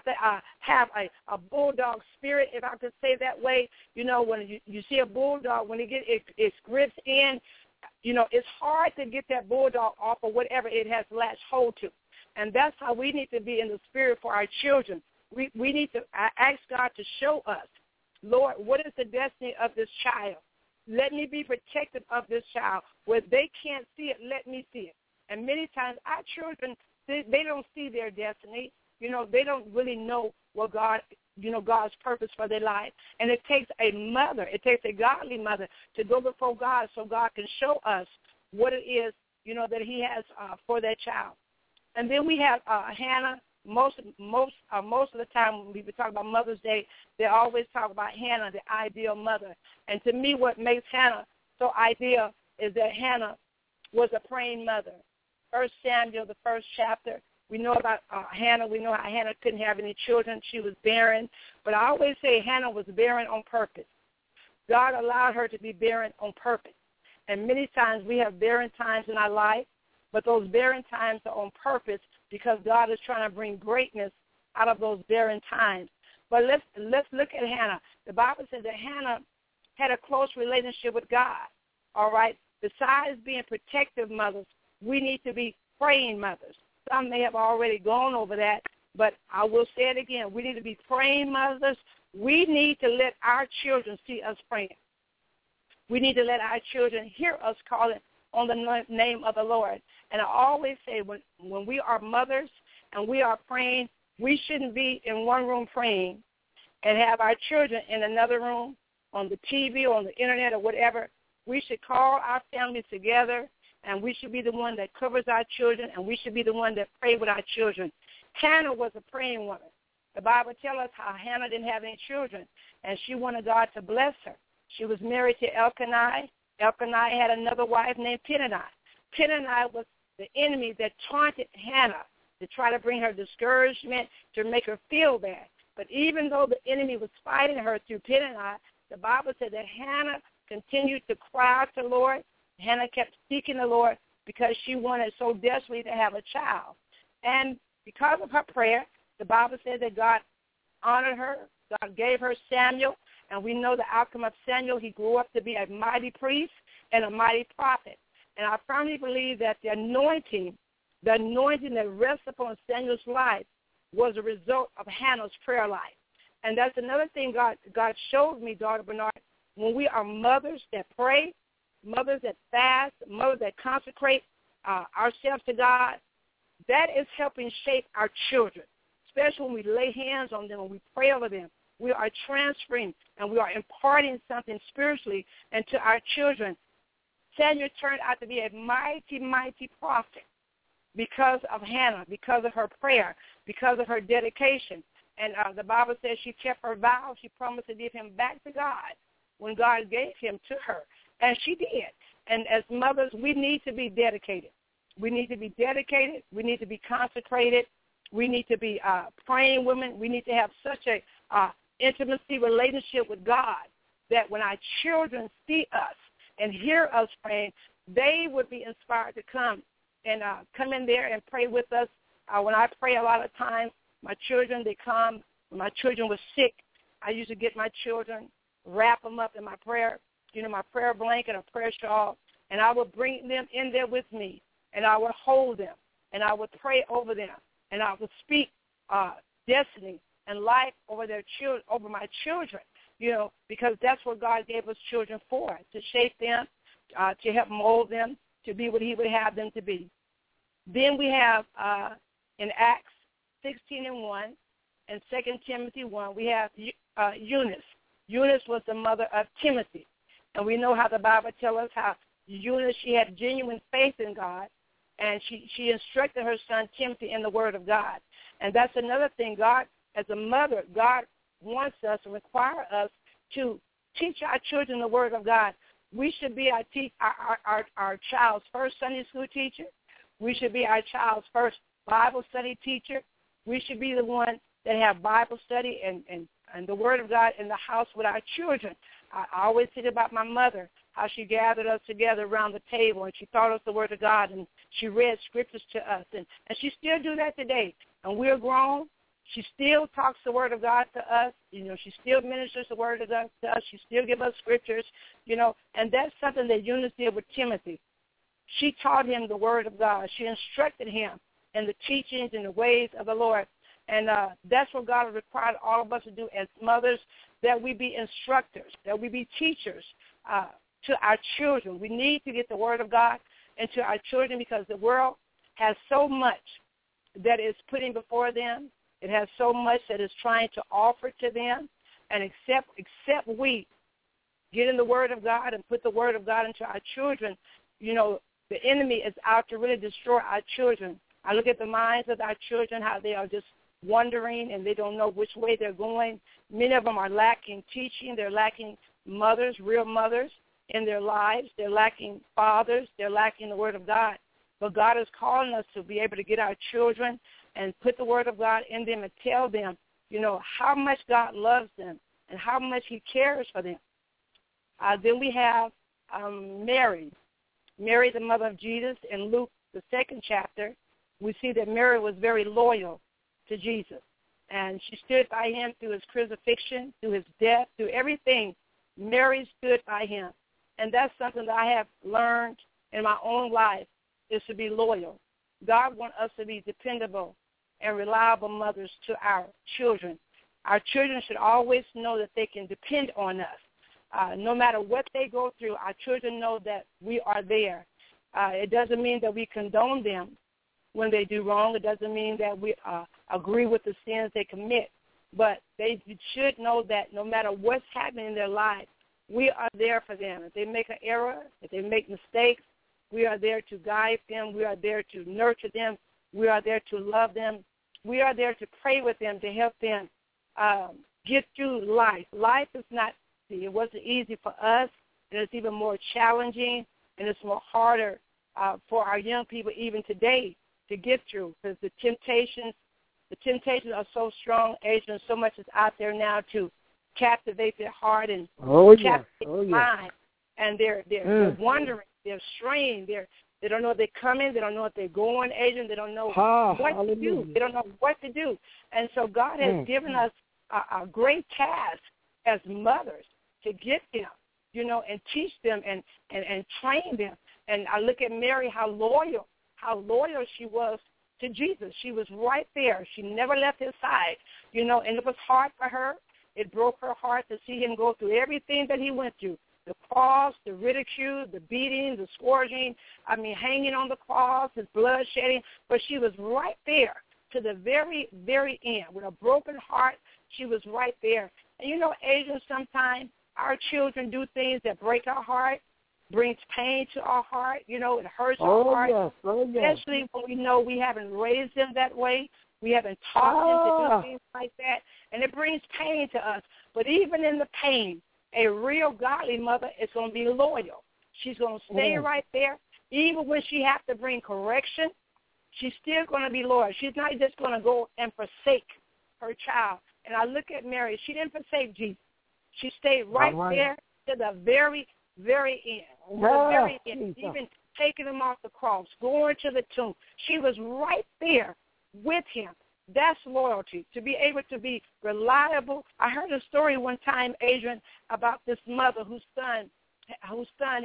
have a bulldog spirit, if I could say that way. You know, when you see a bulldog, when it grips in, you know, it's hard to get that bulldog off of whatever it has latched hold to. And that's how we need to be in the spirit for our children. We need to ask God to show us, Lord, what is the destiny of this child? Let me be protective of this child. Where they can't see it, let me see it. And many times our children, they don't see their destiny. You know, they don't really know what God, you know, God's purpose for their life. And it takes a mother, it takes a godly mother to go before God so God can show us what it is, you know, that he has for that child. And then we have Hannah. Most of the time when we talk about Mother's Day, they always talk about Hannah, the ideal mother. And to me, what makes Hannah so ideal is that Hannah was a praying mother. 1 Samuel, the first chapter, we know about Hannah. We know how Hannah couldn't have any children. She was barren. But I always say Hannah was barren on purpose. God allowed her to be barren on purpose. And many times we have barren times in our life, but those barren times are on purpose because God is trying to bring greatness out of those barren times. But let's look at Hannah. The Bible says that Hannah had a close relationship with God, all right? Besides being protective mothers, we need to be praying mothers. Some may have already gone over that, but I will say it again. We need to be praying mothers. We need to let our children see us praying. We need to let our children hear us calling on the name of the Lord. And I always say when we are mothers and we are praying, we shouldn't be in one room praying and have our children in another room on the TV or on the internet or whatever. We should call our families together, and we should be the one that covers our children, and we should be the one that pray with our children. Hannah was a praying woman. The Bible tells us how Hannah didn't have any children, and she wanted God to bless her. She was married to Elkanah. Elkanah had another wife named Peninnah. Peninnah was the enemy that taunted Hannah to try to bring her discouragement, to make her feel bad. But even though the enemy was fighting her through Peninnah, the Bible said that Hannah continued to cry out to the Lord. Hannah kept seeking the Lord because she wanted so desperately to have a child. And because of her prayer, the Bible said that God honored her. God gave her Samuel. And we know the outcome of Samuel. He grew up to be a mighty priest and a mighty prophet. And I firmly believe that the anointing that rests upon Samuel's life was a result of Hannah's prayer life. And that's another thing God showed me, Daughter Bernard. When we are mothers that pray, mothers that fast, mothers that consecrate ourselves to God, that is helping shape our children, especially when we lay hands on them and we pray over them. We are transferring and we are imparting something spiritually into our children. Samuel turned out to be a mighty, mighty prophet because of Hannah, because of her prayer, because of her dedication. And the Bible says she kept her vow. She promised to give him back to God when God gave him to her. And she did. And as mothers, we need to be dedicated. We need to be dedicated. We need to be consecrated. We need to be praying women. We need to have such a intimacy relationship with God that when our children see us and hear us praying, they would be inspired to come in there and pray with us. When I pray a lot of times, my children, they come. When my children were sick, I used to get my children, wrap them up in my prayer, my prayer blanket or prayer shawl, and I would bring them in there with me, and I would hold them, and I would pray over them, and I would speak destiny and life over their children, over my children, because that's what God gave us children for, to shape them, to help mold them, to be what he would have them to be. Then we have in Acts 16:1 and 2 Timothy 1, we have Eunice. Eunice was the mother of Timothy. And we know how the Bible tells us how Eunice, she had genuine faith in God, and she instructed her son Timothy in the Word of God. And that's another thing. God, as a mother, God wants us and require us to teach our children the Word of God. We should be our child's first Sunday school teacher. We should be our child's first Bible study teacher. We should be the one that have Bible study and the Word of God in the house with our children. I always think about my mother, how she gathered us together around the table, and she taught us the Word of God, and she read scriptures to us. And she still do that today. And we're grown. She still talks the Word of God to us. She still ministers the Word of God to us. She still gives us scriptures, and that's something that Eunice did with Timothy. She taught him the Word of God. She instructed him in the teachings and the ways of the Lord. And that's what God has required all of us to do as mothers, that we be instructors, that we be teachers to our children. We need to get the Word of God into our children because the world has so much that is putting before them. It has so much that is trying to offer to them. And except we get in the Word of God and put the Word of God into our children, the enemy is out to really destroy our children. I look at the minds of our children, how they are just wondering and they don't know which way they're going. Many of them are lacking teaching. They're lacking mothers, real mothers in their lives. They're lacking fathers. They're lacking the Word of God. But God is calling us to be able to get our children and put the Word of God in them and tell them, how much God loves them and how much he cares for them. Then we have Mary. Mary, the mother of Jesus. In Luke, the 2nd chapter, we see that Mary was very loyal to Jesus. And she stood by him through his crucifixion, through his death, through everything. Mary stood by him. And that's something that I have learned in my own life, is to be loyal. God wants us to be dependable and reliable mothers to our children. Our children should always know that they can depend on us. No matter what they go through, our children know that we are there. It doesn't mean that we condone them when they do wrong. It doesn't mean that we agree with the sins they commit. But they should know that no matter what's happening in their life, we are there for them. If they make an error, if they make mistakes, we are there to guide them. We are there to nurture them. We are there to love them. We are there to pray with them, to help them get through life. Life is not easy. It wasn't easy for us, and it's even more challenging, and it's more harder for our young people even today to get through, because the temptations are so strong, Adrian, so much is out there now to captivate their heart and captivate their mind. And they're wondering, they're straying, they don't know if they're coming, they don't know if they're going, Adrian, they don't know what to do. They don't know what to do. And so God has given us a great task as mothers to get them, and teach them and train them. And I look at Mary, how loyal she was to Jesus. She was right there. She never left his side, and it was hard for her. It broke her heart to see him go through everything that he went through, the cross, the ridicule, the beating, the scourging, hanging on the cross, his blood shedding. But she was right there to the very, very end. With a broken heart, she was right there. And, Adrian, sometimes our children do things that break our heart, brings pain to our heart. It hurts our heart, especially when we know we haven't raised them that way. We haven't taught them to do things like that, and it brings pain to us. But even in the pain, a real godly mother is going to be loyal. She's going to stay right there. Even when she has to bring correction, she's still going to be loyal. She's not just going to go and forsake her child. And I look at Mary. She didn't forsake Jesus. She stayed right there to the very, very end. The very end. Even taking him off the cross, going to the tomb. She was right there with him. That's loyalty, to be able to be reliable. I heard a story one time, Adrian, about this mother whose son had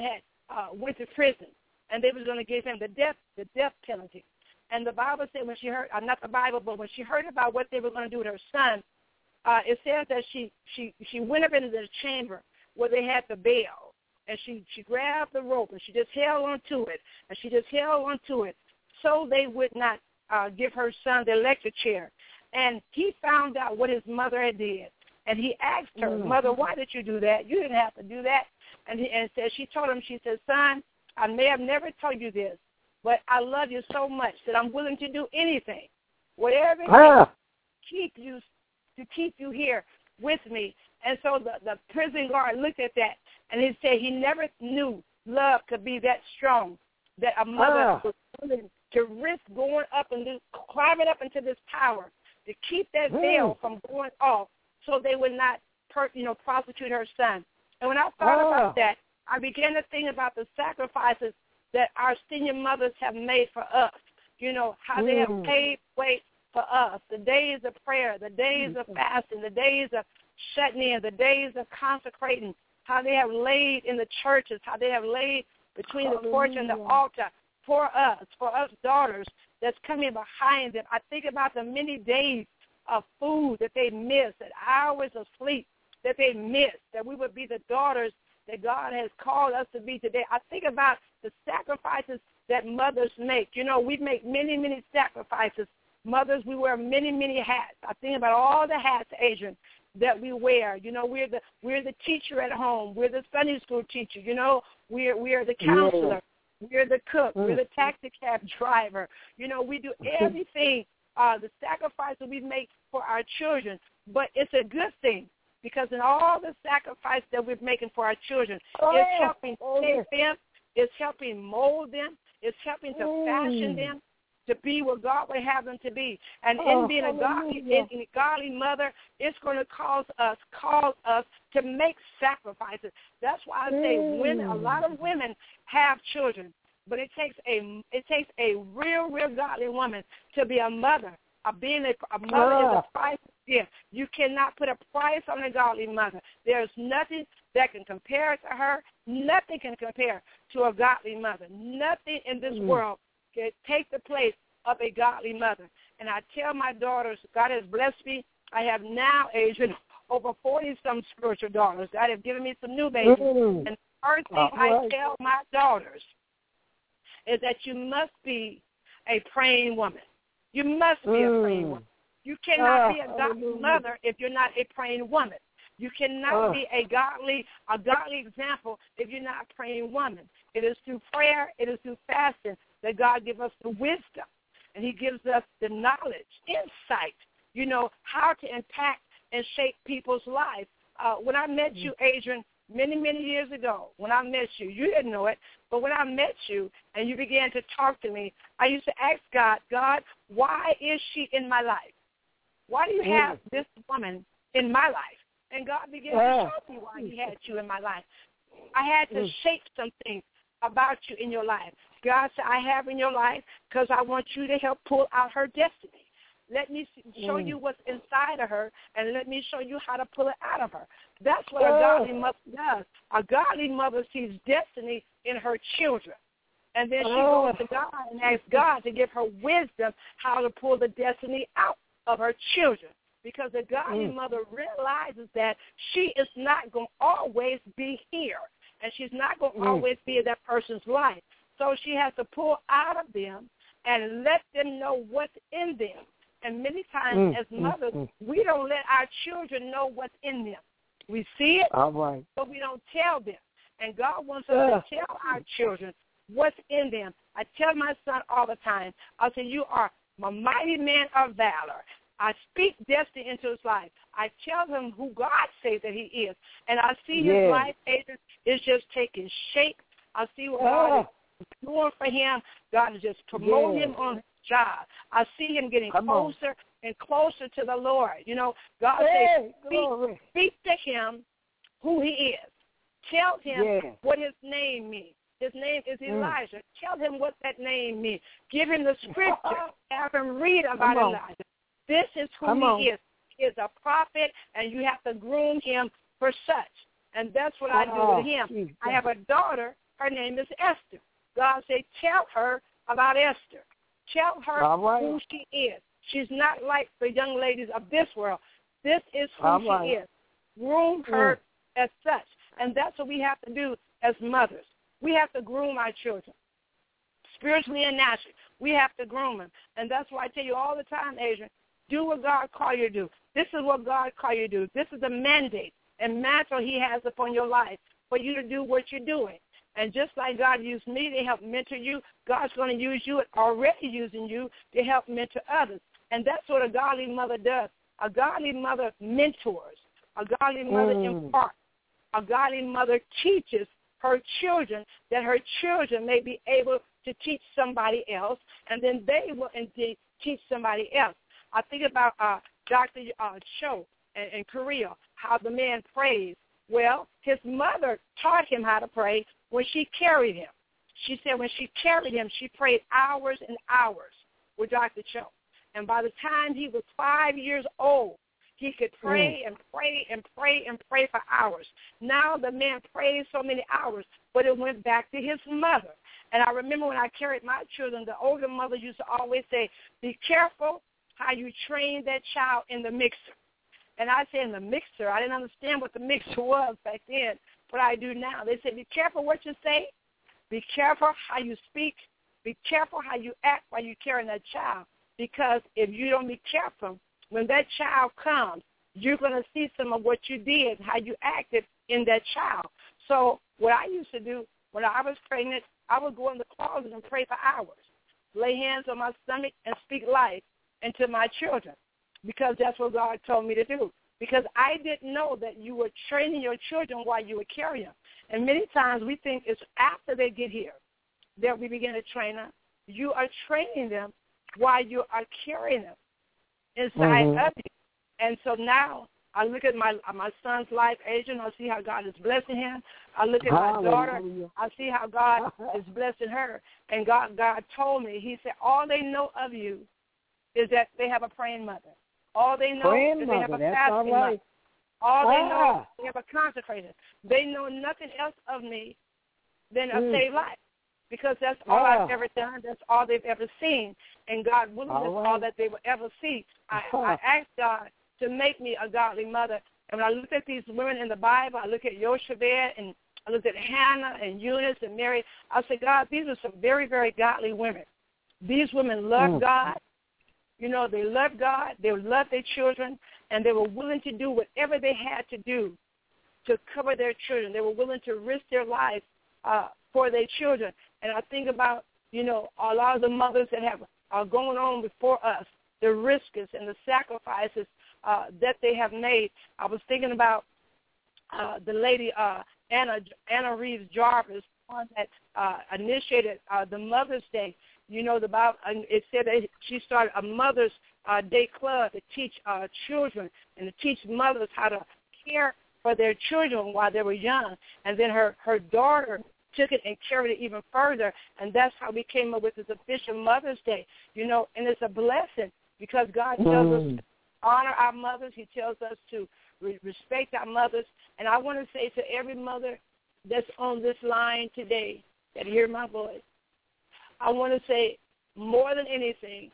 went to prison, and they was going to give him the death penalty. And the Bible said when she heard, not the Bible, but when she heard about what they were going to do with her son, it says that she went up into the chamber where they had the bell, and she grabbed the rope, and she just held onto it, and she just held onto it, so they would not give her son the electric chair. And he found out what his mother had did, and he asked her, Mother, why did you do that? You didn't have to do that. And she told him, she said, son, I may have never told you this, but I love you so much that I'm willing to do anything, whatever it is, to keep you here with me. And so the prison guard looked at that, and he said he never knew love could be that strong, that a mother was willing to risk going up and climbing up into this tower to keep that veil from going off so they would not prosecute her son. And when I thought about that, I began to think about the sacrifices that our senior mothers have made for us, how they have paid way for us, the days of prayer, the days of fasting, the days of shutting in, the days of consecrating, how they have laid in the churches, how they have laid between the porch and the altar for us daughters that's coming behind them. I think about the many days of food that they missed, and hours of sleep that they missed, that we would be the daughters that God has called us to be today. I think about the sacrifices that mothers make. We make many, many sacrifices. Mothers, we wear many, many hats. I think about all the hats, Adrian, that we wear. We're the teacher at home. We're the Sunday school teacher. We're the counselor. We're the cook. We're the taxi cab driver. We do everything, the sacrifice that we make for our children. But it's a good thing, because in all the sacrifice that we're making for our children, it's helping shape them, it's helping mold them, it's helping to fashion them to be what God would have them to be. And in being a godly mother, it's going to cause us to make sacrifices. That's why I say a lot of women have children, but it takes a real godly woman to be a mother. Being a mother is a price. Yeah, you cannot put a price on a godly mother. There's nothing that can compare to her. Nothing can compare to a godly mother. Nothing in this world can take the place of a godly mother. And I tell my daughters, God has blessed me. I have now, Adrian, over 40-some spiritual daughters. God has given me some new babies. And the first thing I tell my daughters is that you must be a praying woman. You must be a praying woman. You cannot be a godly mother if you're not a praying woman. You cannot be a godly example if you're not a praying woman. It is through prayer, it is through fasting that God gives us the wisdom, and he gives us the knowledge, insight, how to impact and shape people's lives. When I met you, Adrian, many, many years ago, when I met you, you didn't know it, but when I met you and you began to talk to me, I used to ask God, why is she in my life? Why do you have this woman in my life? And God began to show me why he had you in my life. I had to shape some things about you in your life. God said, I have in your life because I want you to help pull out her destiny. Let me show you what's inside of her, and let me show you how to pull it out of her. That's what a godly mother does. A godly mother sees destiny in her children. And then she goes to God and asks God to give her wisdom how to pull the destiny out of her children. Because a godly mother realizes that she is not going to always be here, and she's not going to always be in that person's life. So she has to pull out of them and let them know what's in them. And many times as mothers, we don't let our children know what's in them. We see it, but we don't tell them. And God wants us to tell our children what's in them. I tell my son all the time, I say, you are a mighty man of valor. I speak destiny into his life. I tell him who God says that he is. And I see his life is just taking shape. I see what God is doing for him. God is just promoting him on his job. I see him getting closer and closer to the Lord. God says, speak to him who he is. Tell him what his name means. His name is Elijah. Tell him what that name means. Give him the scripture. Have him read about Elijah. This is who he is. He is a prophet, and you have to groom him for such. And that's what I do with him. I have a daughter Her name is Esther. God said, tell her about Esther. Tell her who she is. She's not like the young ladies of this world. This is who she is. Groom her as such. And that's what we have to do as mothers. We have to groom our children, spiritually and naturally. We have to groom them. And that's why I tell you all the time, Adrian, do what God called you to do. This is what God called you to do. This is a mandate and mantle he has upon your life for you to do what you're doing. And just like God used me to help mentor you, God's going to use you, already using you, to help mentor others. And that's what a godly mother does. A godly mother mentors. A godly mother imparts. A godly mother teaches her children that her children may be able to teach somebody else, and then they will indeed teach somebody else. I think about Dr. Cho in Korea, how the man prays. Well, his mother taught him how to pray when she carried him. She said when she carried him, she prayed hours and hours with Dr. Cho. And by the time he was 5 years old, he could pray and pray and pray and pray for hours. Now the man prays so many hours, but it went back to his mother. And I remember when I carried my children, the older mother used to always say, be careful how you train that child in the mixer. And I said, in the mixer? I didn't understand what the mixer was back then, but I do now. They said, be careful what you say. Be careful how you speak. Be careful how you act while you're carrying that child. Because if you don't be careful, when that child comes, you're going to see some of what you did, how you acted in that child. So what I used to do when I was pregnant, I would go in the closet and pray for hours, lay hands on my stomach and speak life into my children, because that's what God told me to do. Because I didn't know that you were training your children while you were carrying them. And many times we think it's after they get here that we begin to train them. You are training them while you are carrying them inside of you. And so now I look at my son's life, Adrian. I see how God is blessing him. I look at my daughter. I see how God is blessing her. And God told me, he said, all they know of you is that they have a praying mother. All they know is they have a fasting mother. All they know is they have a consecrated. They know nothing else of me than a saved life, because that's all I've ever done. That's all they've ever seen. And God willing, that's all that they will ever see. I asked God to make me a godly mother. And when I look at these women in the Bible, I look at Yoshebed, and I look at Hannah and Eunice and Mary. I say, God, these are some very, very godly women. These women love God. You know, they love God. They love their children, and they were willing to do whatever they had to do to cover their children. They were willing to risk their life for their children. And I think about, you know, a lot of the mothers that are going on before us, the risks and the sacrifices that they have made. I was thinking about the lady Anna Reeves Jarvis, one that initiated the Mother's Day. You know, the Bible, it said that she started a Mother's Day club to teach children and to teach mothers how to care for their children while they were young. And then her daughter took it and carried it even further, and that's how we came up with this official Mother's Day. You know, and it's a blessing because God tells us to honor our mothers. He tells us to respect our mothers. And I want to say to every mother that's on this line today that hear my voice, I want to say more than anything,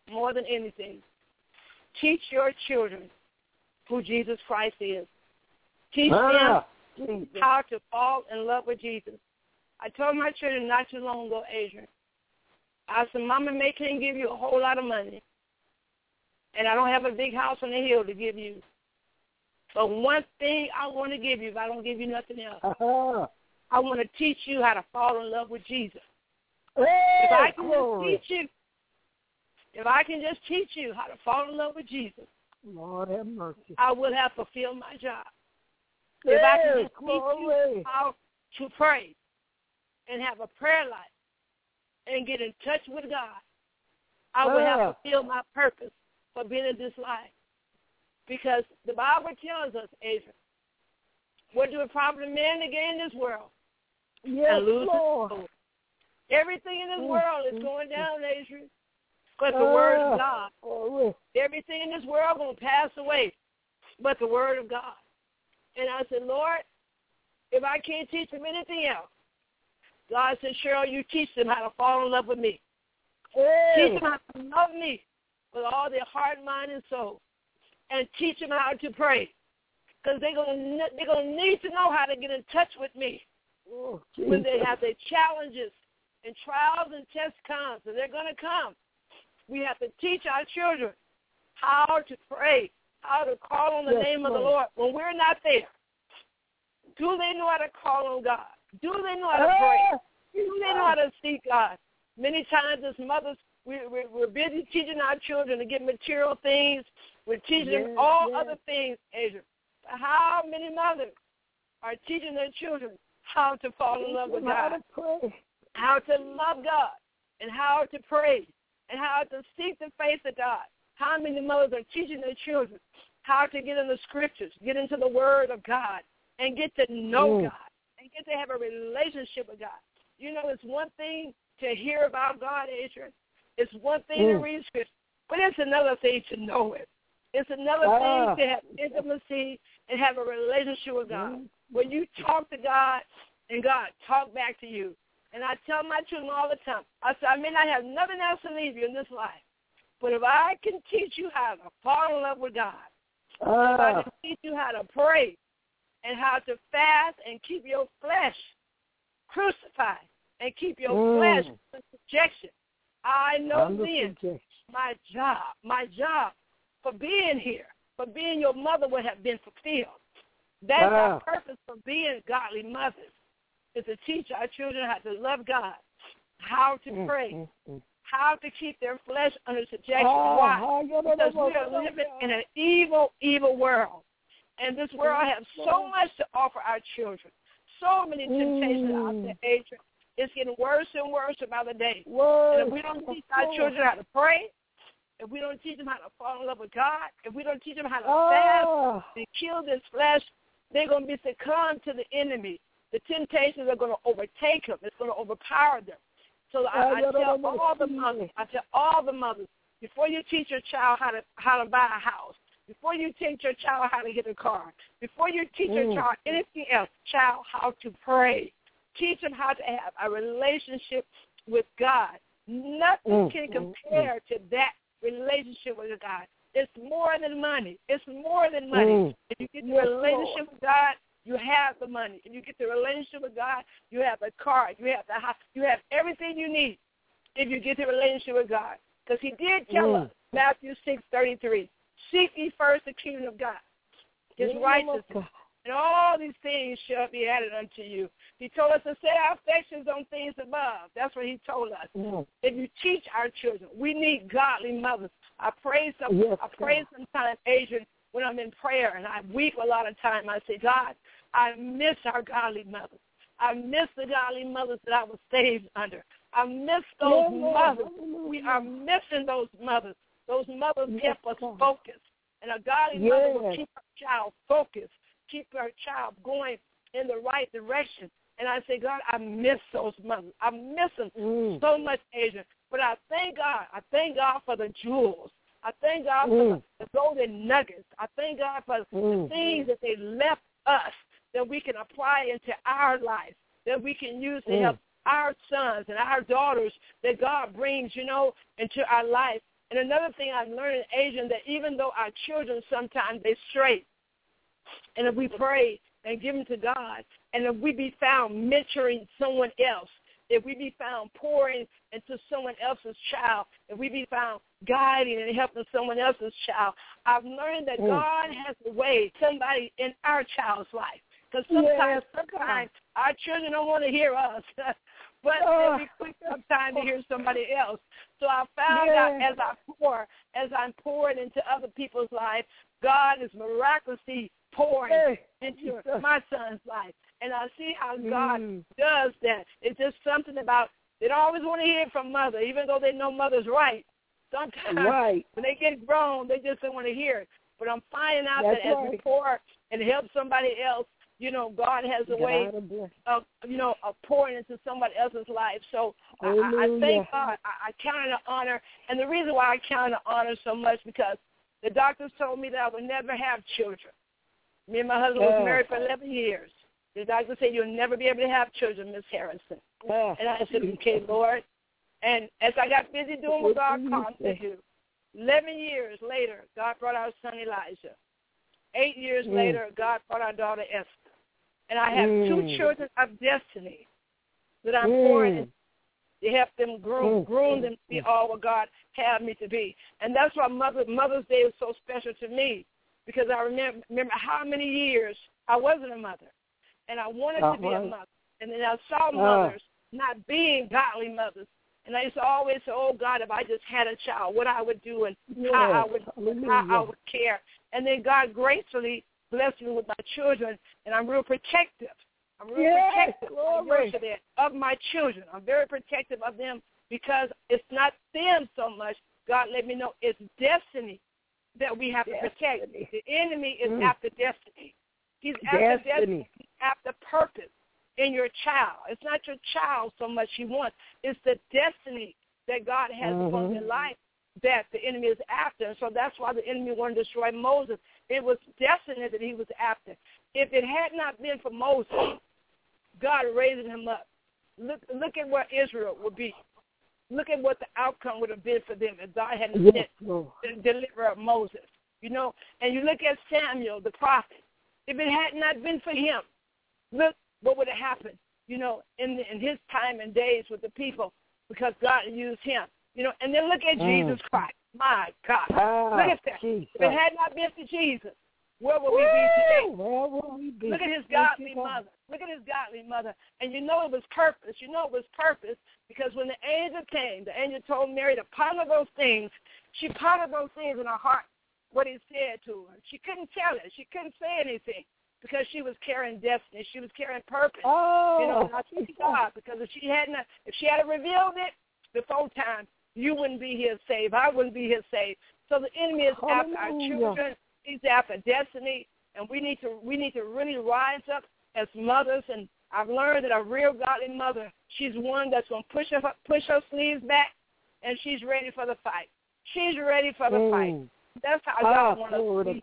teach your children who Jesus Christ is. Teach them how to fall in love with Jesus. I told my children not too long ago, Adrian, I said, Mama May can't give you a whole lot of money, and I don't have a big house on the hill to give you. But one thing I want to give you, if I don't give you nothing else, I want to teach you how to fall in love with Jesus. If I can just teach you how to fall in love with Jesus, Lord have mercy, I will have fulfilled my job. If I can just teach you how to pray and have a prayer life and get in touch with God, I will have fulfilled my purpose for being in this life. Because the Bible tells us, Adrian, what do it profit a man to gain this world and lose his soul? Everything in this world is going down, Adrian, but the Word of God. Everything in this world is going to pass away, but the Word of God. And I said, Lord, if I can't teach them anything else, God said, Cheryl, you teach them how to fall in love with me. Teach them how to love me with all their heart, mind, and soul. And teach them how to pray. Because they're gonna need to know how to get in touch with me when they have their challenges and trials and tests come. So they're going to come. We have to teach our children how to pray, how to call on the name of the Lord when we're not there. Do they know how to call on God? Do they know how to pray? Do they know how to seek God? Many times as mothers, we're busy teaching our children to get material things. We're teaching them all other things, Adrian. But how many mothers are teaching their children how to fall in love with God, how to love God, and how to pray, and how to seek the face of God? How many mothers are teaching their children how to get in the scriptures, get into the word of God, and get to know God, and get to have a relationship with God? You know, it's one thing to hear about God, Adrian. It's one thing to read scripture, but it's another thing to know it. It's another thing to have intimacy and have a relationship with God. When you talk to God and God talk back to you. And I tell my children all the time, I say, I may not have nothing else to leave you in this life, but if I can teach you how to fall in love with God, if I can teach you how to pray and how to fast and keep your flesh crucified and keep your flesh in subjection, I know then my job for being here, for being your mother would have been fulfilled. That's our purpose for being godly mothers, is to teach our children how to love God, how to pray, how to keep their flesh under subjection. Why? Because we are living in an evil, evil world. And this world has so much to offer our children, so many temptations out there, Adrian. It's getting worse and worse by the day. And if we don't teach our children how to pray, if we don't teach them how to fall in love with God, if we don't teach them how to fast and kill this flesh, they're going to be succumbed to the enemy. The temptations are going to overtake them. It's going to overpower them. So I tell all the mothers, before you teach your child how to buy a house, before you teach your child how to get a car, before you teach your child anything else, child, how to pray. Teach them how to have a relationship with God. Nothing can compare to that relationship with God. It's more than money. It's more than money. If you get the relationship with God, you have the money. If you get the relationship with God, you have the car, you have the house, you have everything you need if you get the relationship with God. Because he did tell us, Matthew 6:33, seek ye first the kingdom of God, his righteousness, and all these things shall be added unto you. He told us to set our affections on things above. That's what he told us. If you teach our children, we need godly mothers. I pray sometimes, Adrian, when I'm in prayer, and I weep a lot of time. I say, God, I miss our godly mothers. I miss the godly mothers that I was saved under. I miss those mothers. We are missing those mothers. Those mothers kept us focused. And a godly mother will keep her child focused, keep her child going in the right direction. And I say, God, I miss those mothers. I miss them so much, Adrian. But I thank God. I thank God for the jewels. I thank God for the golden nuggets. I thank God for the things that they left us that we can apply into our life, that we can use to help our sons and our daughters that God brings, into our life. And another thing I've learned, Adrian, that even though our children sometimes they stray, and if we pray and give them to God, and if we be found mentoring someone else, if we be found pouring into someone else's child, if we be found guiding and helping someone else's child, I've learned that God has a way, somebody in our child's life. Because sometimes our children don't want to hear us, but they'll be quick sometimes to hear somebody else. So I found out as I'm pouring into other people's life, God is miraculously pouring into my son's life. And I see how God does that. It's just something about, they don't always want to hear it from mother, even though they know mother's right. Sometimes when they get grown, they just don't want to hear it. But I'm finding out that as we pour and help somebody else, God has a way of pouring into somebody else's life. So I thank God. I count it an honor. And the reason why I count it an honor so much because the doctors told me that I would never have children. Me and my husband was married for 11 years. The doctor said, you'll never be able to have children, Miss Harrison. And I said, okay, Lord. And as I got busy doing what God called me to do, 11 years later, God brought our son Elijah. 8 years later, God brought our daughter Esther. And I have 2 children of destiny that I'm pouring in to help them groom them to be all what God had me to be. And that's why Mother's Day is so special to me, because I remember how many years I wasn't a mother, and I wanted to be a mother. And then I saw mothers not being godly mothers. And I used to always say, oh, God, if I just had a child, what I would do and how I would care. And then God gracefully blessed me with my children, and I'm real protective. I'm real protective of my children. I'm very protective of them because it's not them so much. God let me know it's destiny that we have to protect. The enemy is after destiny. He's after destiny. He's after purpose in your child. It's not your child so much he wants. It's the destiny that God has upon their life that the enemy is after. And so that's why the enemy wanted to destroy Moses. It was destiny that he was after. If it had not been for Moses, God raising him up, look at where Israel would be. Look at what the outcome would have been for them if God hadn't sent the deliverer of Moses. You know, and you look at Samuel, the prophet. If it had not been for him, look what would have happened, you know, in his time and days with the people, because God used him. You know, and then look at Jesus Christ. My God. Look at that. Jesus. If it had not been for Jesus, where would we be today? Where would we be? Look at his godly mother. Look at his godly mother. And you know it was purpose. You know it was purpose because when the angel came, the angel told Mary to ponder those things. She pondered those things in her heart, what he said to her. She couldn't tell it. She couldn't say anything because she was carrying destiny. She was carrying purpose. You know, and I thank God, because if she had revealed it before time, you wouldn't be here saved. I wouldn't be here saved. So the enemy is after our children. He's after destiny, and we need to really rise up as mothers. And I've learned that a real godly mother, she's one that's going to push her sleeves back, and she's ready for the fight. She's ready for the fight. That's how God wants us to be.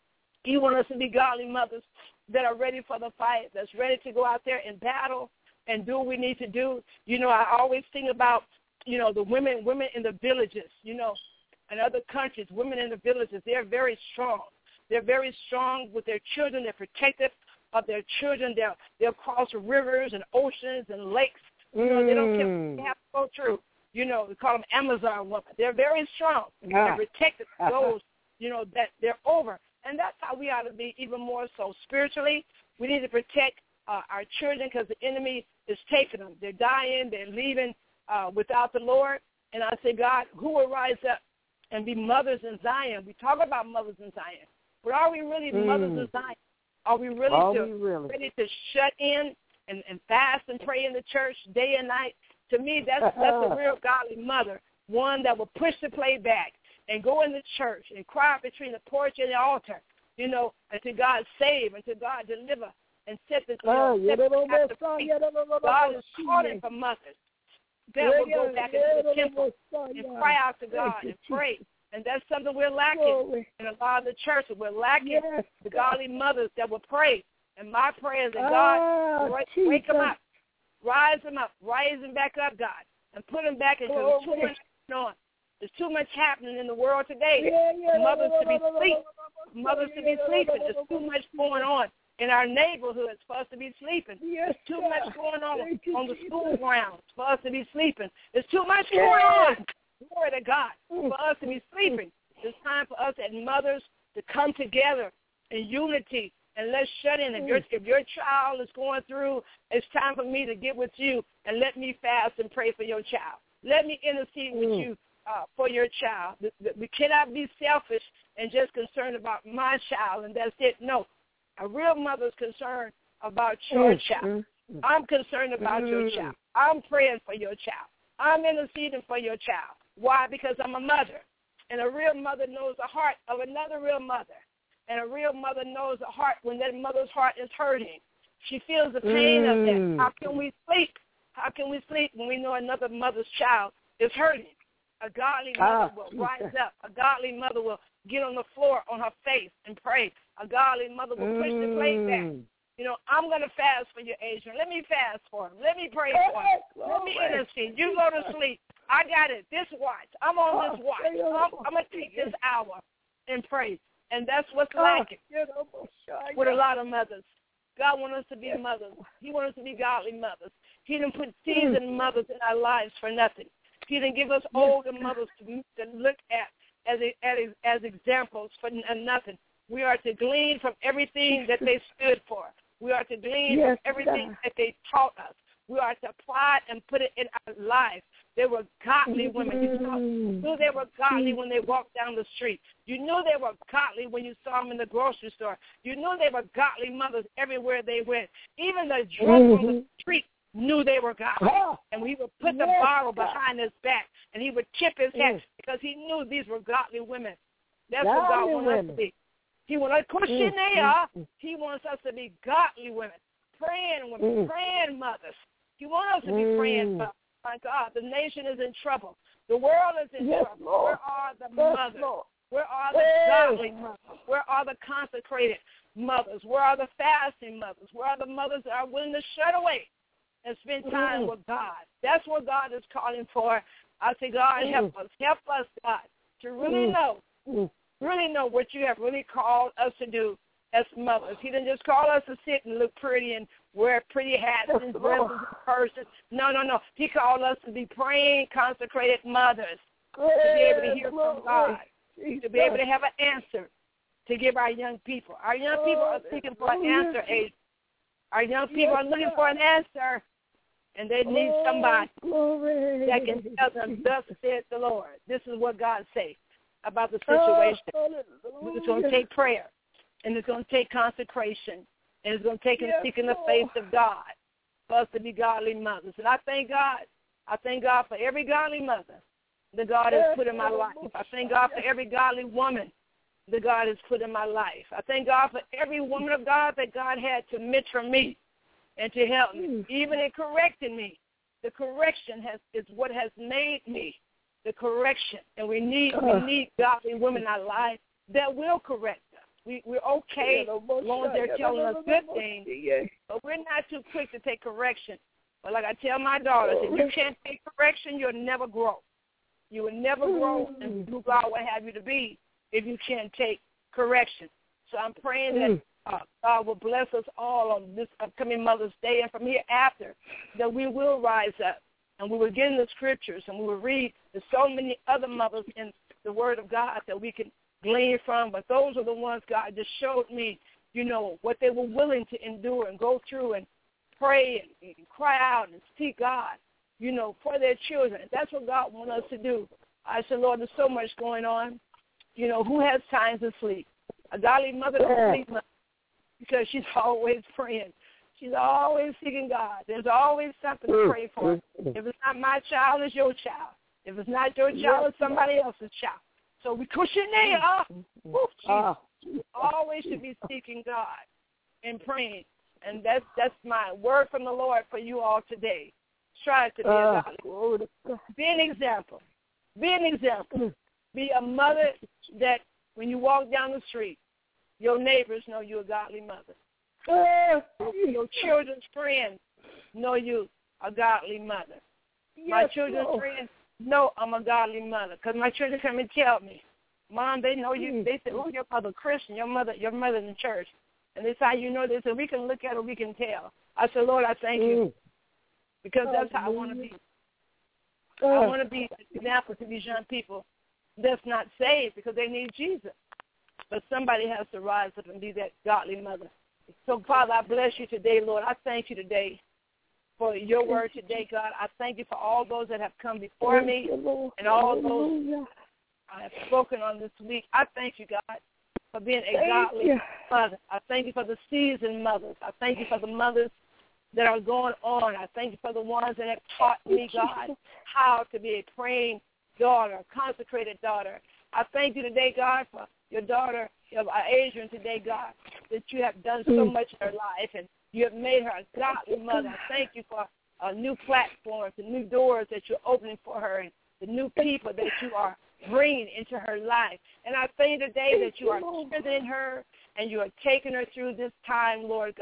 He wants us to be godly mothers that are ready for the fight, that's ready to go out there in battle and do what we need to do. You know, I always think about, you know, the women in the villages, you know, in other countries, women in the villages, they're very strong. They're very strong with their children. They're protective of their children. They'll cross rivers and oceans and lakes. You know, they don't care. They have to go through. You know, we call them Amazon women. They're very strong. They're protective of those, you know, that they're over. And that's how we ought to be even more so spiritually. We need to protect our children because the enemy is taking them. They're dying. They're leaving without the Lord. And I say, God, who will rise up and be mothers in Zion? We talk about mothers in Zion. But are we really mothers in Zion? Are we really ready to shut in and fast and pray in the church day and night? To me, that's a real godly mother, one that will push the play back and go in the church and cry between the porch and the altar, you know, until God save, until God deliver, and set the free. God is calling for mothers that will go back into the temple and cry out to God and pray. And that's something we're lacking in a lot of the churches. We're lacking the godly mothers that will pray. And my prayer is that God wake them up, rise them back up, God, and put them back into the too much going on. There's too much happening in the world today. Mothers to be sleeping. There's too much going on in our neighborhoods for us to be sleeping. There's too much going on the school grounds for us to be sleeping. There's too much going on. Glory to God, for us to be sleeping. It's time for us as mothers to come together in unity and let's shut in. If your child is going through, it's time for me to get with you and let me fast and pray for your child. Let me intercede with you for your child. We cannot be selfish and just concerned about my child and that's it. No, a real mother's concerned about your child. I'm concerned about your child. I'm praying for your child. I'm interceding for your child. Why? Because I'm a mother. And a real mother knows the heart of another real mother. And a real mother knows the heart when that mother's heart is hurting. She feels the pain of that. How can we sleep? How can we sleep when we know another mother's child is hurting? A godly mother will rise up. A godly mother will get on the floor on her face and pray. A godly mother will push the plate back. I'm going to fast for you, Adrian. Let me fast for him. Let me pray for him. Let me intercede. You go to sleep. I got it. This watch. I'm on this watch. I'm going to take this hour and pray. And that's what's lacking with a lot of mothers. God wants us to be mothers. He wants us to be godly mothers. He didn't put seasoned mothers in our lives for nothing. He didn't give us older mothers to look at as examples for nothing. We are to glean from everything that they stood for. We are to glean from everything that they taught us. We are to apply it and put it in our lives. They were godly women. You knew they were godly when they walked down the street. You knew they were godly when you saw them in the grocery store. You knew they were godly mothers everywhere they went. Even the drunk on the street knew they were godly. And he would put the bottle behind his back, and he would tip his hat because he knew these were godly women. That's what God wants us to be. He wants He wants us to be godly women, praying women, praying mothers. He wants us to be praying mothers. My God, the nation is in trouble. The world is in trouble. Lord. Where are the mothers? Where are the godly mothers? Where are the consecrated mothers? Where are the fasting mothers? Where are the mothers that are willing to shut away and spend time with God? That's what God is calling for. I say, God, help us, God, to really know what you have really called us to do as mothers. He didn't just call us to sit and look pretty and wear pretty hats and dresses and purses. No. He called us to be praying, consecrated mothers, to be able to hear from God, to be able to have an answer to give our young people. Our young people are seeking for an answer, Adrian. Our young people are looking for an answer, and they need somebody that can tell them, thus saith the Lord. This is what God says about the situation. It's going to take prayer, and it's going to take consecration, and it's going to take seeking the face of God for us to be godly mothers. And I thank God. I thank God for every godly mother that God has put in my life. I thank God for every godly woman that God has put in my life. I thank God for every woman of God that God had to mentor me and to help me, even in correcting me. The correction is what has made me the correction. And we need godly women in our life that will correct us. We're okay as long as they're telling us good things, but we're not too quick to take correction. But like I tell my daughters, if you can't take correction, you'll never grow. You will never grow and who God will have you to be if you can't take correction. So I'm praying that God will bless us all on this upcoming Mother's Day and from hereafter, that we will rise up and we will get in the scriptures and we will read. There's so many other mothers in the Word of God that we can glean from, but those are the ones God just showed me, what they were willing to endure and go through and pray and cry out and seek God, for their children. That's what God wants us to do. I said, Lord, there's so much going on. Who has time to sleep? A godly mother don't sleep much because she's always praying. She's always seeking God. There's always something to pray for. If it's not my child, it's your child. If it's not your child, it's somebody else's child. So we cushion there. Always should be seeking God and praying. And that's my word from the Lord for you all today. Try to be a godly. Be an example. Be an example. Be a mother that when you walk down the street, your neighbors know you're a godly mother. Your children's friends know you a godly mother. My children's friends know I'm a godly mother because my children come and tell me, Mom, they know you. They say, oh, your mother Christian, your mother's in church. And this how you know. They said, we can look at it, we can tell. I said, Lord, I thank you because that's how I want to be. I want to be an example to these young people that's not saved because they need Jesus. But somebody has to rise up and be that godly mother. So, Father, I bless you today, Lord. I thank you today for your word today, God. I thank you for all those that have come before me and all those I have spoken on this week. I thank you, God, for being a godly mother. I thank you for the seasoned mothers. I thank you for the mothers that are going on. I thank you for the ones that have taught me, God, how to be a praying daughter, a consecrated daughter. I thank you today, God, for your daughter, Adrian, today, God, that you have done so much in her life and you have made her a godly mother. I thank you for new platforms and new doors that you're opening for her and the new people that you are bringing into her life. And I thank you today that you are strengthening her and you are taking her through this time, Lord God.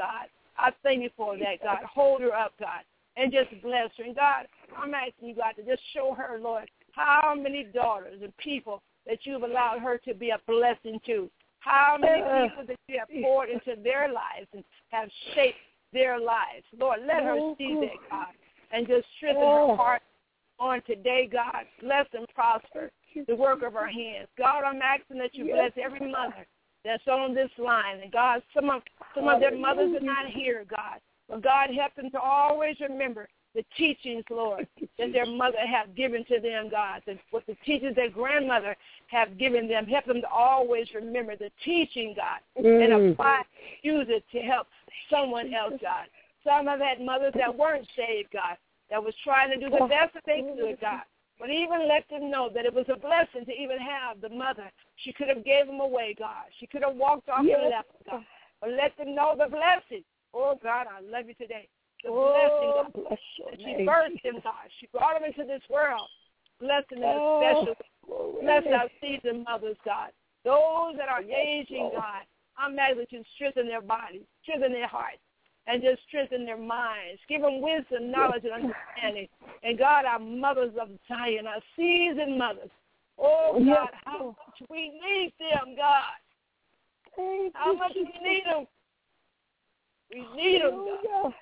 I thank you for that, God. Hold her up, God, and just bless her. And, God, I'm asking you, God, to just show her, Lord, how many daughters and people that you've allowed her to be a blessing to. How many people that you have poured into their lives and have shaped their lives. Lord, let her see that, God, and just strengthen her heart on today, God. Bless and prosper the work of her hands. God, I'm asking that you bless every mother that's on this line. And, God, some of their mothers are not here, God. But, God, help them to always remember the teachings, Lord, that their mother have given to them, God, what the teachings their grandmother have given them. Help them to always remember the teaching, God, and apply, use it to help someone else, God. Some have had mothers that weren't saved, God, that was trying to do the best that they could, God. But even let them know that it was a blessing to even have the mother. She could have gave them away, God. She could have walked off and left, God. But let them know the blessing. Oh, God, I love you today. The blessing, God, that she birthed them, God. She brought them into this world. Bless them in a special way. Bless our seasoned mothers, God. Those that are aging, God, I'm asking that you strengthen their bodies, strengthen their hearts, and just strengthen their minds. Give them wisdom, knowledge, and understanding. And, God, our mothers of Zion, our seasoned mothers. Oh, God, how much we need them, God. How much we need them. We need them, God.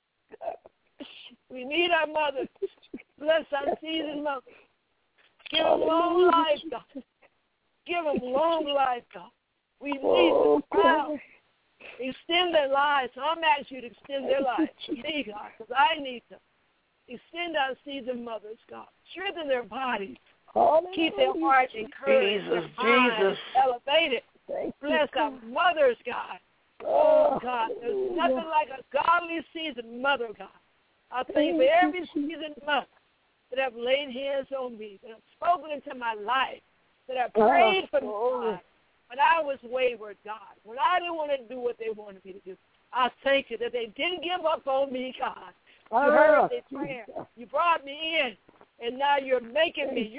We need our mothers. Bless our seasoned mothers. Give them long life, God. Give them long life, God. We need them. Wow. Extend their lives. So I'm asking you to extend their lives to me, God, because I need them. Extend our seasoned mothers, God. Strengthen their bodies. Keep their hearts encouraged. Their minds elevated. Bless our mothers, God. Oh, God, there's nothing like a godly seasoned mother, God. I thank you for every seasoned mother that have laid hands on me, that have spoken into my life, that have prayed for me, God, when I was wayward, God, when I didn't want to do what they wanted me to do. I thank you that they didn't give up on me, God. You heard their prayer. You brought me in, and now you're making me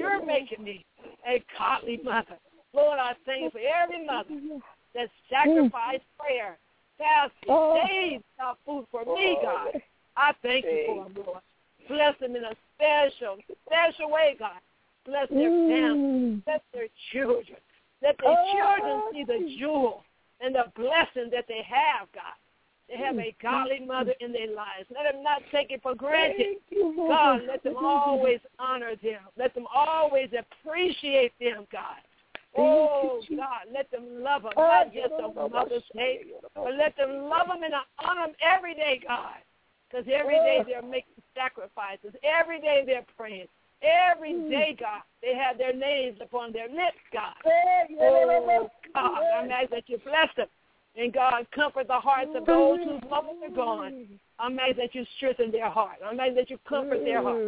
a godly mother. Lord, I thank you for every mother that sacrificed prayer, fasting, saved our food for me, God. I thank you for them, Lord. Bless them in a special, special way, God. Bless their families. Bless their children. Let their children see the jewel and the blessing that they have, God. They have a godly mother in their lives. Let them not take it for granted. God, let them always honor them. Let them always appreciate them, God. Oh, God, let them love them, not just on Mother's Day, but let them love them and honor them every day, God, because every day they're making sacrifices. Every day they're praying. Every day, God, they have their names upon their lips, God. Oh, God, I'm asking that you bless them. And, God, comfort the hearts of those whose mothers are gone. I'm asking that you strengthen their heart. I'm asking that you comfort their heart.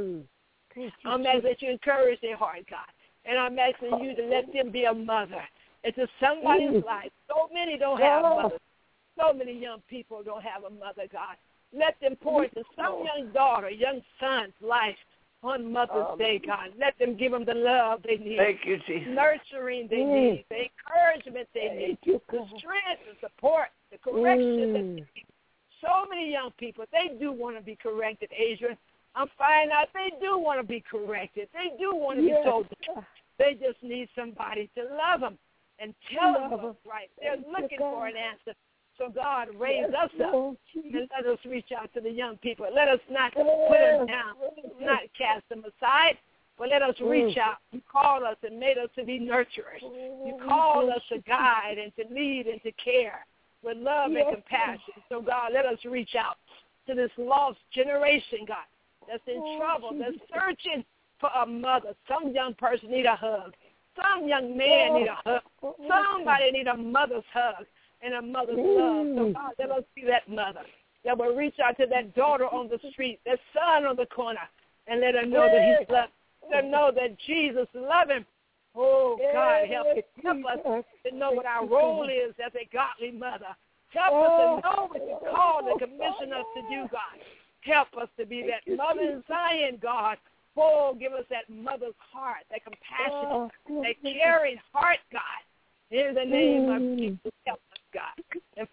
I'm asking that you encourage their heart, God. And I'm asking you to let them be a mother into somebody's life. So many don't have mothers. So many young people don't have a mother, God. Let them pour into some young daughter, young son's life on Mother's Day, God. Let them give them the love they need. Thank you, Jesus. Nurturing they need, the encouragement they need, the strength, the support, the correction that they need. So many young people, they do want to be corrected, Adrian. I'm finding out they do want to be corrected. They do want to be told. They just need somebody to love them and tell them what's right. They're looking for an answer. So, God, raise us up and let us reach out to the young people. Let us not put them down, not cast them aside, but let us reach out. You called us and made us to be nurturers. You called us to guide and to lead and to care with love and compassion. So, God, let us reach out to this lost generation, God, that's in trouble, that's searching for a mother. Some young person need a hug. Some young man need a hug. Somebody need a mother's hug and a mother's love. So, God, let us be that mother that will reach out to that daughter on the street, that son on the corner, and let her know that he's loved. Let her know that Jesus loves him. Oh, God, help us to know what our role is as a godly mother. Help us to know what you called and commissioned us to do, God. Help us to be that mother in Zion, God. Oh, give us that mother's heart, that compassion, that caring heart, God. In the name of Jesus, help us, God. And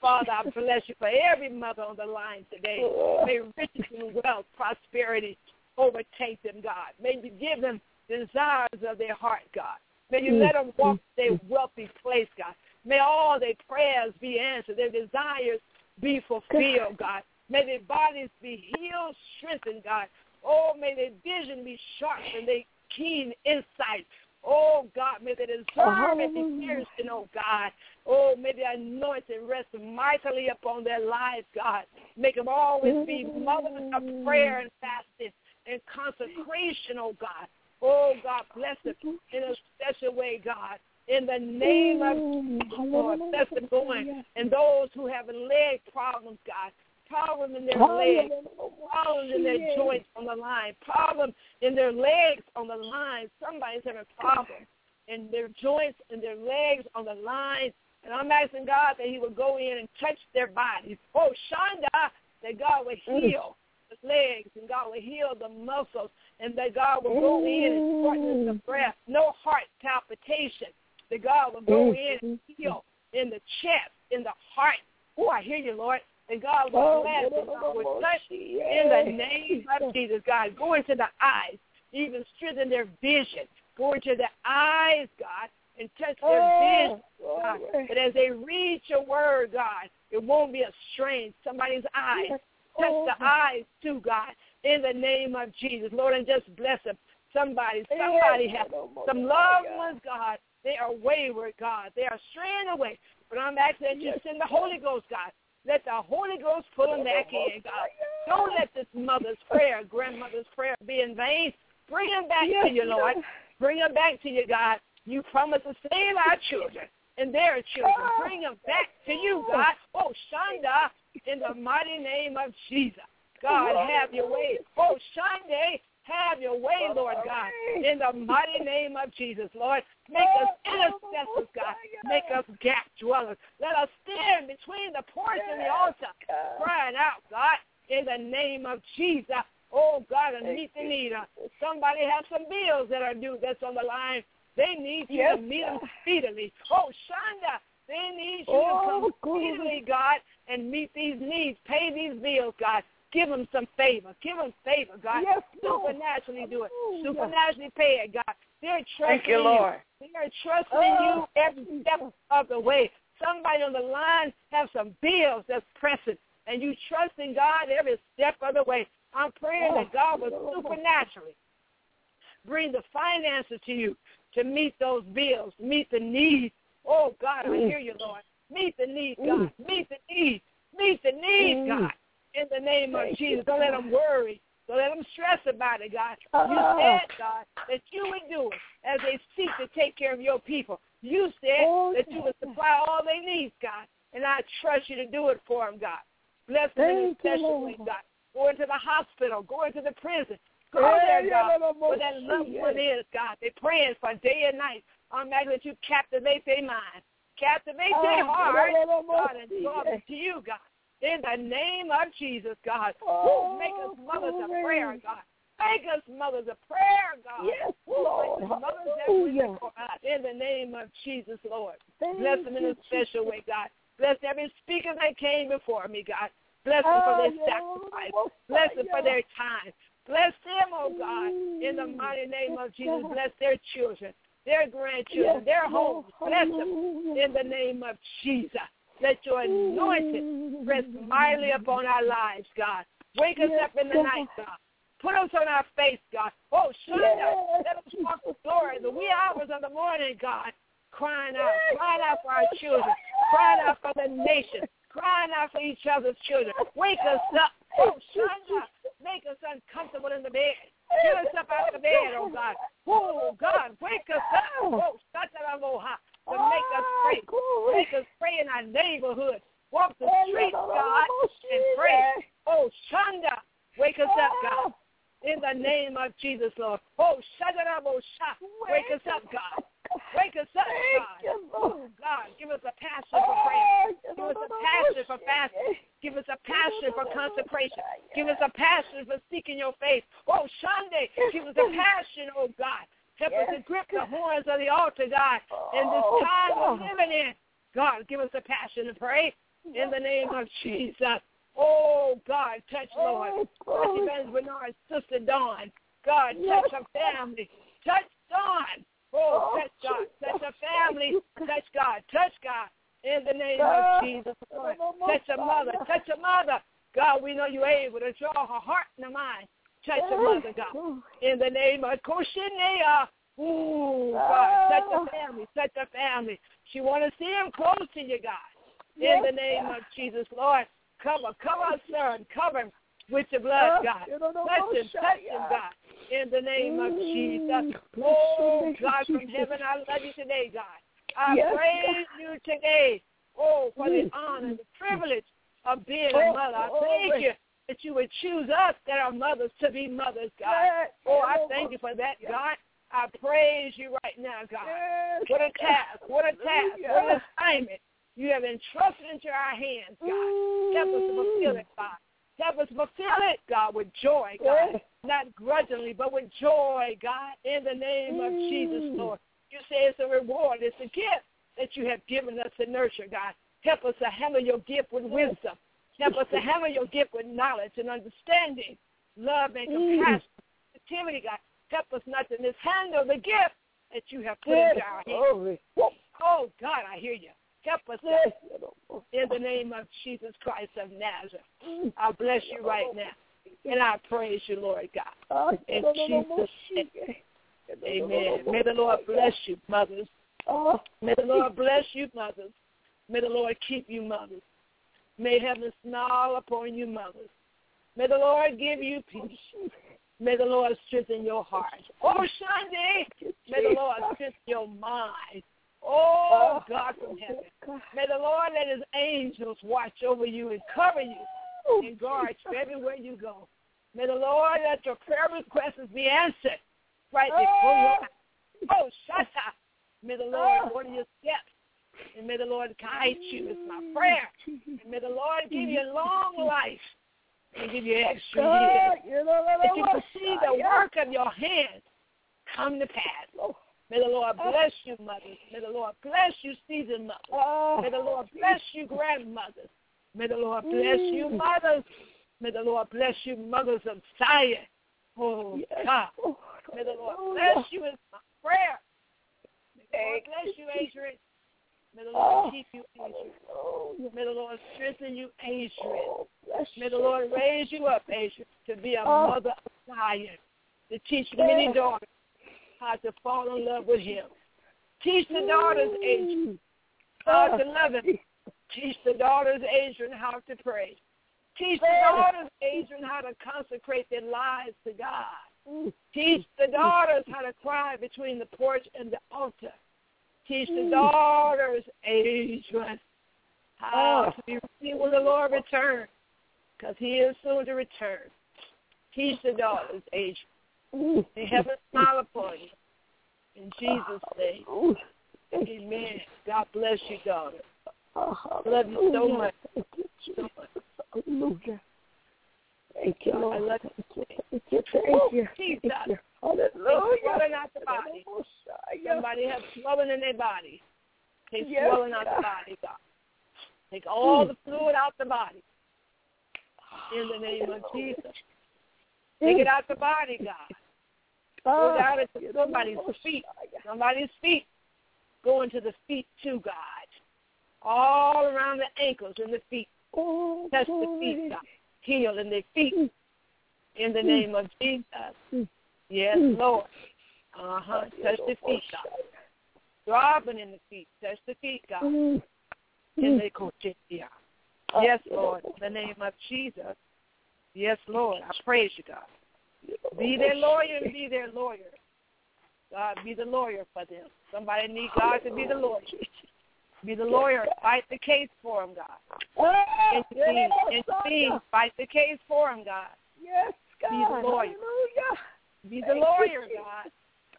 Father, I bless you for every mother on the line today. May riches and wealth, prosperity overtake them, God. May you give them the desires of their heart, God. May you let them walk their wealthy place, God. May all their prayers be answered, their desires be fulfilled, God. May their bodies be healed, strengthened, God. Oh, may their vision be sharp and their keen insight. Oh, God, may the discernment be piercing, oh, God. Oh, may the anointing rest mightily upon their lives, God. Make them always be mothers of prayer and fasting and consecration, oh, God. Oh, God, bless them in a special way, God. In the name of Jesus, Lord, bless them going. And those who have leg problems, God, problems in their legs, problems in their joints on the line, problems in their legs on the line. Somebody's having a problem in their joints and their legs on the line. And I'm asking God that he would go in and touch their bodies. Oh, Shonda, that God would heal the legs and God will heal the muscles and that God will go in and shorten the breath. No heart palpitation. That God will go in and heal in the chest, in the heart. Oh, I hear you, Lord. And God will bless and God will touch in the name of Jesus, God. Go into the eyes, even strengthen their vision. Go into the eyes, God, and touch their vision, God. But as they read your word, God, it won't be a strain. Somebody's eyes. Touch the eyes too, God, in the name of Jesus. Lord, and just bless them. Somebody has some loved ones, God. They are wayward, God. They are straying away. But I'm asking that you send the Holy Ghost, God. Let the Holy Ghost pull them back in, God. Don't let this mother's prayer, grandmother's prayer be in vain. Bring them back to you, Lord. Bring them back to you, God. You promised to save our children and their children. Bring them back to you, God. Oh, Shonda, in the mighty name of Jesus. God, have your way. Oh, Shonda, have your way, Lord God, in the mighty name of Jesus, Lord. Make us intercessors, God. Make us gap dwellers. Let us stand between the porch and the altar, crying out, God, in the name of Jesus. Oh, God, and meet the need. Somebody has some bills that are due that's on the line. They need you to meet them speedily. Oh, Shonda, they need you to come speedily, God, and meet these needs. Pay these bills, God. Give them some favor. Give them favor, God. Supernaturally do it. Supernaturally pay it, God. They're trusting you, Lord. They are trusting you every step of the way. Somebody on the line have some bills that's pressing, and you trusting God every step of the way. I'm praying that God will supernaturally bring the finances to you to meet those bills, meet the needs. Oh, God, I hear you, Lord. Meet the needs, God. Meet the needs. Meet the needs, God. In the name of Jesus. Don't let them worry. Don't let them stress about it, God. You said, God, that you would do it as they seek to take care of your people. You said that you would supply all their needs, God. And I trust you to do it for them, God. Bless them in a special way, God. Go into the hospital. Go into the prison. Go there, God, where that loved one is, God. They're praying for day and night. I'm asking that you captivate their mind. Captivate their heart, God, and draw them to you, God. In the name of Jesus, God. Make us mothers of prayer, God. Make us mothers of prayer, God. Yes, Lord. Make us mothers that will for us. In the name of Jesus, Lord. Bless them in a special way, God. Bless every speaker that came before me, God. Bless them for their sacrifice. Bless them for their time. Bless them, oh God, in the mighty name of Jesus. Bless their children, their grandchildren, their homes. Bless them in the name of Jesus. Let your anointing rest mightily upon our lives, God. Wake us up in the night, God. Put us on our face, God. Oh, Shonda, let us walk the glory, the wee hours of the morning, God. Crying out for our children, crying out for the nation, crying out for each other's children. Wake us up. Oh, Shonda, make us uncomfortable in the bed. Get us up out of the bed, oh, God. Oh, God, wake us up. Oh, Shonda, to make us pray. Make us pray in our neighborhood. Walk the streets, God, and pray. Oh, Shonda, wake us up, God. In the name of Jesus, Lord. Oh, Shonda, wake us up, God. Wake us up, God. Oh, God, give us a passion for prayer. Give us a passion for fasting. Give us a passion for consecration. Give us a passion for seeking your face. Oh, Shonda, give us a passion, oh, God. Help us to grip the horns of the altar, God, in this time we're living in. God, give us a passion to pray. in the name of Jesus. Oh, God, touch, Lord. Touch Evangelist Bernard's sister, Dawn. God, touch her family. Touch Dawn. Oh, touch God. Touch her family. Touch God. Touch God. In the name of Jesus, Lord. Touch her mother. Touch her mother. God, we know you're able to draw her heart and her mind. Touch her mother, God. In the name of Koshinea. Ooh, God, touch her family. Touch her family. She want to see him close to you, God. In the name of Jesus, Lord. Cover her son. Cover him with your blood, God. Touch him, God. In the name of Jesus. Oh, God from heaven, I love you today, God. I praise you today, for the honor and the privilege of being a mother. I thank you that you would choose us that are mothers to be mothers, God. Oh, I thank you for that, God. I praise you right now, God. What a task, what an assignment you have entrusted into our hands, God. Help us to fulfill it, God. Help us fulfill it, God, with joy, God. Not grudgingly, but with joy, God, in the name of Jesus, Lord. You say it's a reward. It's a gift that you have given us to nurture, God. Help us to handle your gift with wisdom. Help us to handle your gift with knowledge and understanding, love and compassion, sensitivity, God. Help us not to mishandle the gift that you have put into our hands. Oh, God, I hear you. Help us, God, in the name of Jesus Christ of Nazareth. I bless you right now, and I praise you, Lord God. In Jesus' name. Amen. May the Lord bless you, mothers. May the Lord bless you, mothers. May the Lord keep you, mothers. May heaven smile upon you, mothers. May the Lord give you peace. May the Lord strengthen your heart. Oh, Sunday, may the Lord strengthen your mind. Oh, God from heaven. May the Lord let his angels watch over you and cover you and guard you everywhere you go. May the Lord let your prayer requests be answered right before your eyes. Oh, Shatta. May the Lord order your steps, and may the Lord guide you. It's my prayer. And may the Lord give you long life and give you extra years. That you can see the work of your hands come to pass. May the Lord bless you, mothers. May the Lord bless you, seasoned mothers. May the Lord bless you, grandmothers. May the Lord bless you, mothers. May the Lord bless you, mothers of Zion. Oh, God. May the Lord bless you is my prayer. May the Lord bless you, Adrian. May the Lord keep you, Adrian. May the Lord strengthen you, Adrian. May the Lord raise you up, Adrian, to be a mother of Zion, to teach many daughters how to fall in love with him. Teach the daughters, Adrian, how to love him. Teach the daughters, Adrian, how to pray. Teach the daughters, Adrian, how to consecrate their lives to God. Teach the daughters how to cry between the porch and the altar. Teach the daughters, Adrian, how to be ready when the Lord returns, because he is soon to return. Teach the daughters, Adrian. May heaven smile upon you. In Jesus' name. Amen. God bless you, daughter. I love you so much. So much. Hallelujah. Thank you, Lord. I love you. Thank you. Jesus. Hallelujah. Swelling out the body. Somebody has swelling in their body. Take swelling out the body, God. Take all the fluid out the body. In the name of Jesus. Take it out the body, God. Go down into somebody's feet. Somebody's feet. Go into the feet too, God. All around the ankles and the feet. Touch the feet, God. Heal in their feet. In the name of Jesus. Yes, Lord. Touch the feet, God. Throbbing in the feet. Touch the feet, God. In the Kochisia. Yes, Lord. In the name of Jesus. Yes, Lord. I praise you, God. Be their lawyer and be their lawyer. God, be the lawyer for them. Somebody need God to be the lawyer. Be the lawyer. Fight the case for them, God. Intervene. Fight the case for them, God. Yes, God. Be the lawyer. Be the lawyer, God.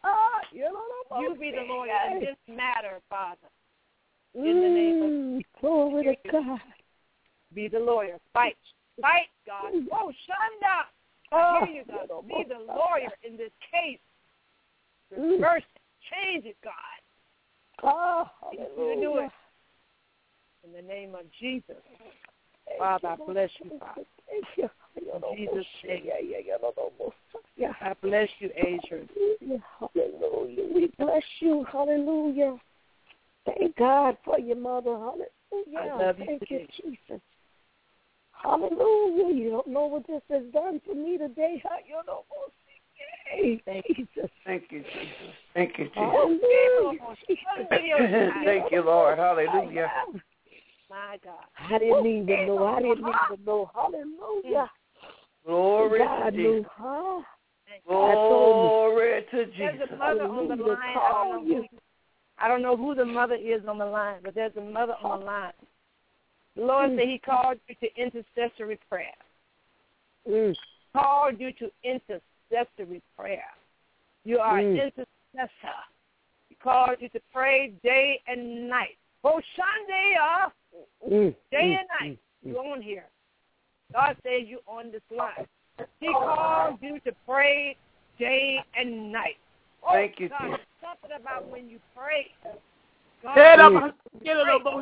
You be the lawyer in this matter, Father. In the name of glory to God. Be the lawyer. Fight. Fight, God. Oh, Shanda. I hear you, God. Be the lawyer in this case. Reverse it. Change it, God. Oh, you to do it. In the name of Jesus. Father, I bless you, Father. Thank you. In Jesus' name. I bless you, Adrian. Hallelujah. We bless you. Hallelujah. Thank God for your mother. Hallelujah. I love you. Thank you, Jesus. Hallelujah. You don't know what this has done for me today. Thank you, Jesus. Thank you, Jesus. Thank you, Jesus. Hallelujah. Thank you, Lord. Hallelujah. My God. I didn't even know. Hallelujah. Glory God to knew, Jesus. huh? Glory to Jesus. There's a mother on the line. I don't know who the mother is on the line, but there's a mother on the line. The Lord said he called you to intercessory prayer. Called you to intercessory prayer. You are an intercessor. He called you to pray day and night. Day and night. You on here. God says you on this line. He called you to pray day and night. Thank you, God, Jesus. something about when you pray. God, Mm. Shanda,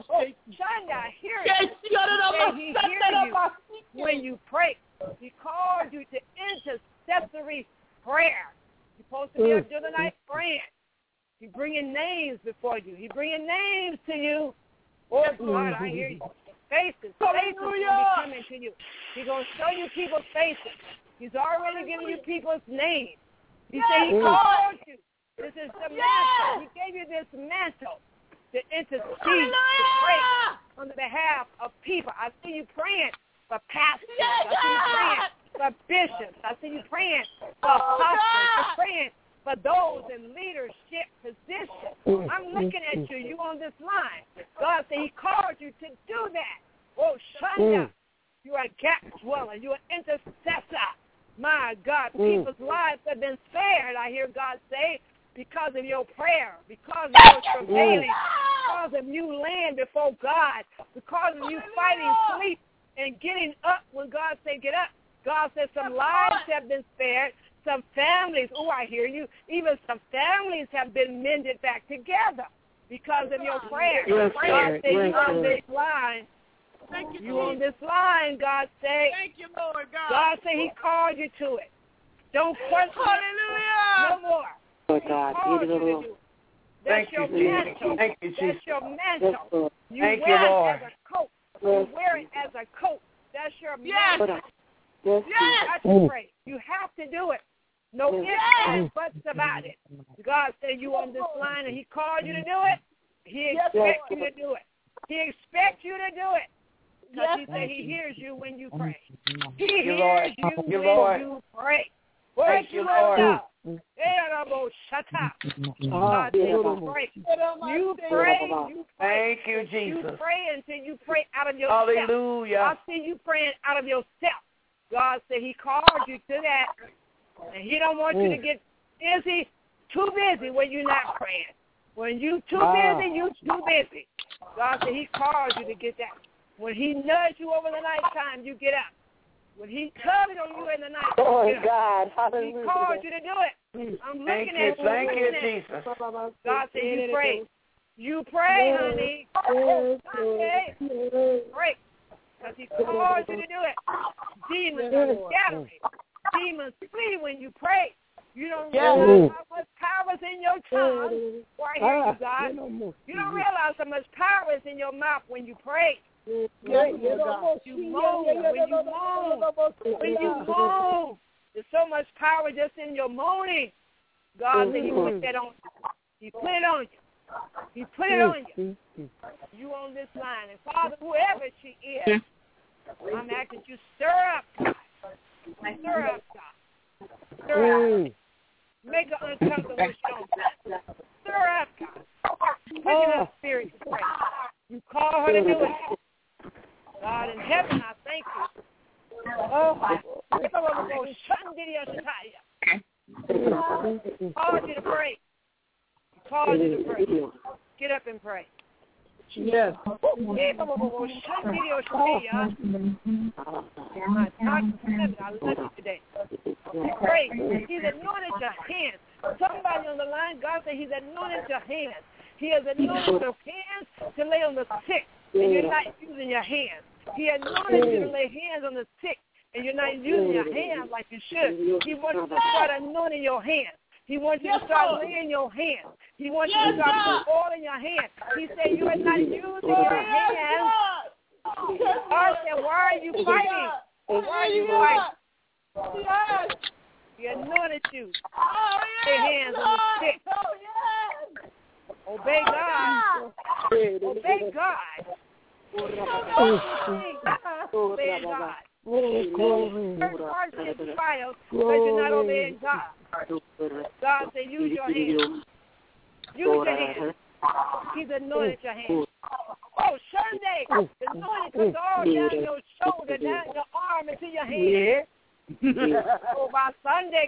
I hear you. He hears you when you pray. He called you to intercessory prayer. You're supposed to be up during the night praying. He's bringing names before you. He's bringing names to you. Oh, God, I hear you. Faces will be coming to you. He's going to show you people's faces. He's already given you people's names. He said he called you. This is the mantle. He gave you this mantle to intercede, to pray on the behalf of people. I see you praying for pastors. I see you praying for bishops. I see you praying for apostles. You're praying for those in leadership positions. I'm looking at you. You on this line. God said he called you to do that. Oh, Shanda, you're a gap dweller. You're an intercessor. My God, people's lives have been spared, I hear God say, because of your prayer, because of your travailing, because of you laying before God, because of you fighting sleep and getting up when God said get up. God said some lives have been spared, some families, I hear you, even some families have been mended back together because of your prayer. God said you on this line. You on this line, God say. Thank you, Lord God. God said he called you to it. Don't question it no more. Lord God, that's your mantle. Thank you, Jesus. That's your mantle. You Thank wear you, Lord. it as a coat. You wear it as a coat. That's your mantle. You have to pray. You have to do it. No ifs and buts about it. God said you on this line and he called you to do it. He expects you to do it. He expects you to do it. Because he said he hears you when you pray. He hears you when you pray. Thank you, Lord. Shut up. God said you pray. You pray. Thank you, Jesus. You pray until you pray out of yourself. Hallelujah. I see you praying out of yourself. God said he called you to that. And he don't want you to get busy, too busy when you're not praying. When you too busy, you too busy. God said he called you to get that. When he nudged you over the nighttime, you get up. When he tugged on you in the night, you get up. He called you to do it. I'm looking at you. Thank you, Jesus. God said you pray. You pray, honey. Okay. Pray. Because he called you to do it. Demons are scattered. Demons flee when you pray. You don't realize how much power is in your tongue. Why hear you, God? You don't realize how much power is in your mouth when you pray. You moan. When you moan, there's so much power just in your moaning. God said he put that on you. He put it on you. He put it on you. You on this line. And Father, whoever she is, I'm asking you stir up, God. Stir up, God. Stir up. Make her uncomfortable when she don't. Stir up, God. Put in her spirit to pray. You call her to do it. God in heaven, I thank you. Called you to pray. Called you to pray. Get up and pray. Yes. I love you today. Pray. He's anointed your hands. Somebody on the line, God said he's anointed your hands. He has anointed your hands to lay on the sick. and you're not using your hands. He anointed you to lay hands on the sick, and you're not using your hands like you should. He wants you to start anointing your hands. He wants you to start laying your hands. He wants you to start putting oil in your hands. He said you are not using your hands. I said, why are you fighting? Why are you fighting? He anointed you. Lay hands on the sick. Obey God. Obey God. Obey God. First heart gets trials because you're not obeying God. God said, use your hands. Use your hands. He's anointed your hands. Oh, Sunday, anointed because all down your shoulder, down your arm, into your hand. Oh, by Sunday,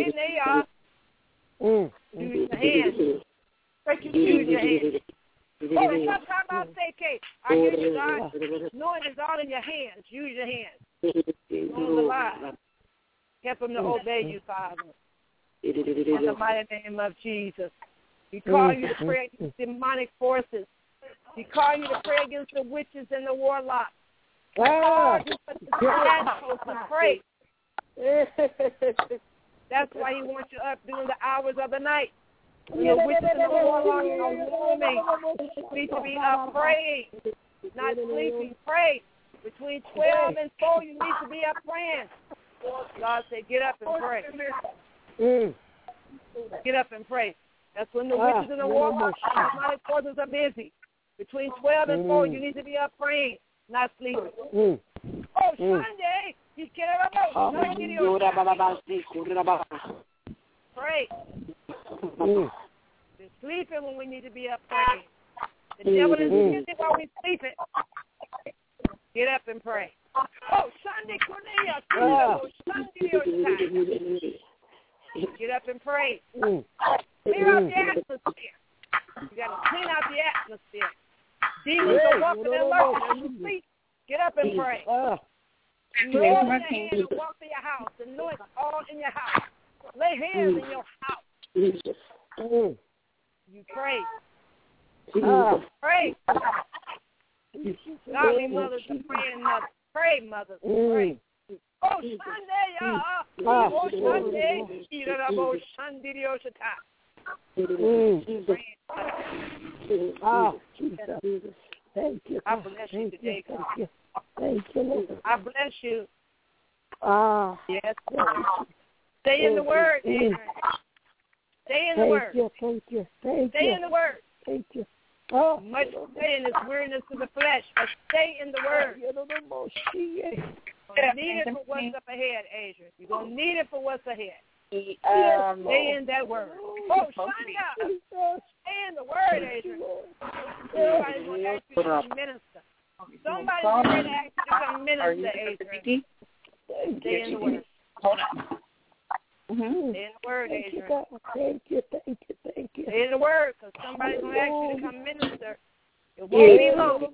use your hands. Use your hands. Oh, and sometimes I'll say, Kate, I hear you, God. Knowing it's all in your hands. Use your hands. On the line. Help them to obey you, Father. In the mighty name of Jesus. He called you to pray against demonic forces. He called you to pray against the witches and the warlocks. He called you to pray. That's why he wants you up during the hours of the night. The witches and the warlocks are warming. You need to be up praying, not sleeping. Pray. Between 12 and 4, you need to be up praying. God said, get up and pray. Get up and pray. That's when the witches and the warlocks and the demonic forces are busy. Between 12 and 4, you need to be up praying, not sleeping. Oh, Sunday, he's getting up. Pray. We're sleeping when we need to be up praying. The devil is busy while we're sleeping. Get up and pray. Oh, Sunday, Cornelia. Get up and pray. Clear out the atmosphere. You got to clean out the atmosphere. Demons are walking and lurking in sleep. Get up and pray. Throw your hands and walk to your house. Anoint all in your house. Lay hands in your house. You pray. Pray. Godly mothers are praying mothers. Pray, mothers. Pray. Oh, Sunday, oh, Sunday. Oh, Jesus. Thank you. I bless you today, God. Thank you, Lord. I bless you. Yes, Lord. Stay in the Word, Adrian. Stay in the Word. Thank you. Stay in the Word. Thank you. Much sin is weariness to the flesh, but stay in the Word. You're going to need it for what's up ahead, Adrian. You're going to need it for what's ahead. Stay in that Word. Oh, Shanda. Stay in the Word, Adrian. Somebody's going to ask you to come minister. Somebody's going to ask you to come minister, Adrian. Stay in the Word. Hold on. Stay in the Word, Adrian. Thank you. Stay in the Word, because somebody's going to ask you to come minister. It won't be long.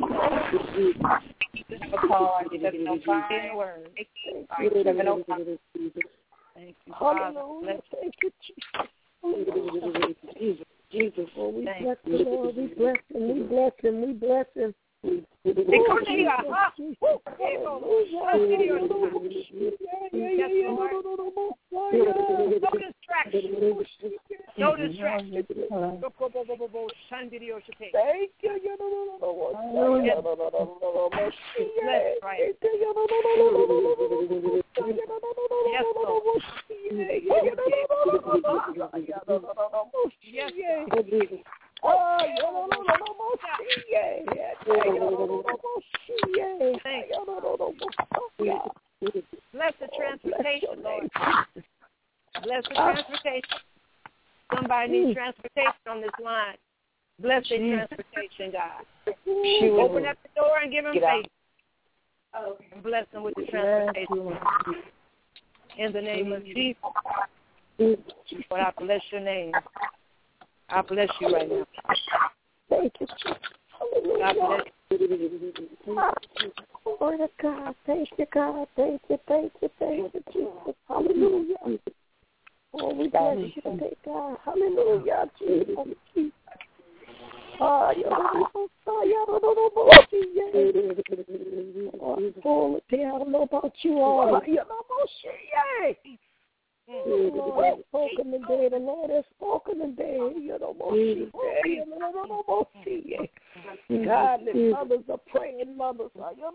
Have a call on 705. Stay in the Word. 705. Thank you, Father. Bless Thank you, Jesus. Oh, we bless the Lord. We bless him. No distraction. Thank you. Yes, bless the transportation, Lord. Bless the transportation. Somebody needs transportation on this line. Bless the transportation, God. Open up the door and give them faith. And bless them with the transportation. In the name of Jesus. Lord, I bless your name. I bless you right now. Thank you. God bless you. Glory to God. Thank you, God. Thank you, Jesus. Hallelujah. Oh, we bless you today, God. Hallelujah, Jesus. I don't know about you all. Spoken today, the Lord has spoken today. Godly mothers are praying mothers.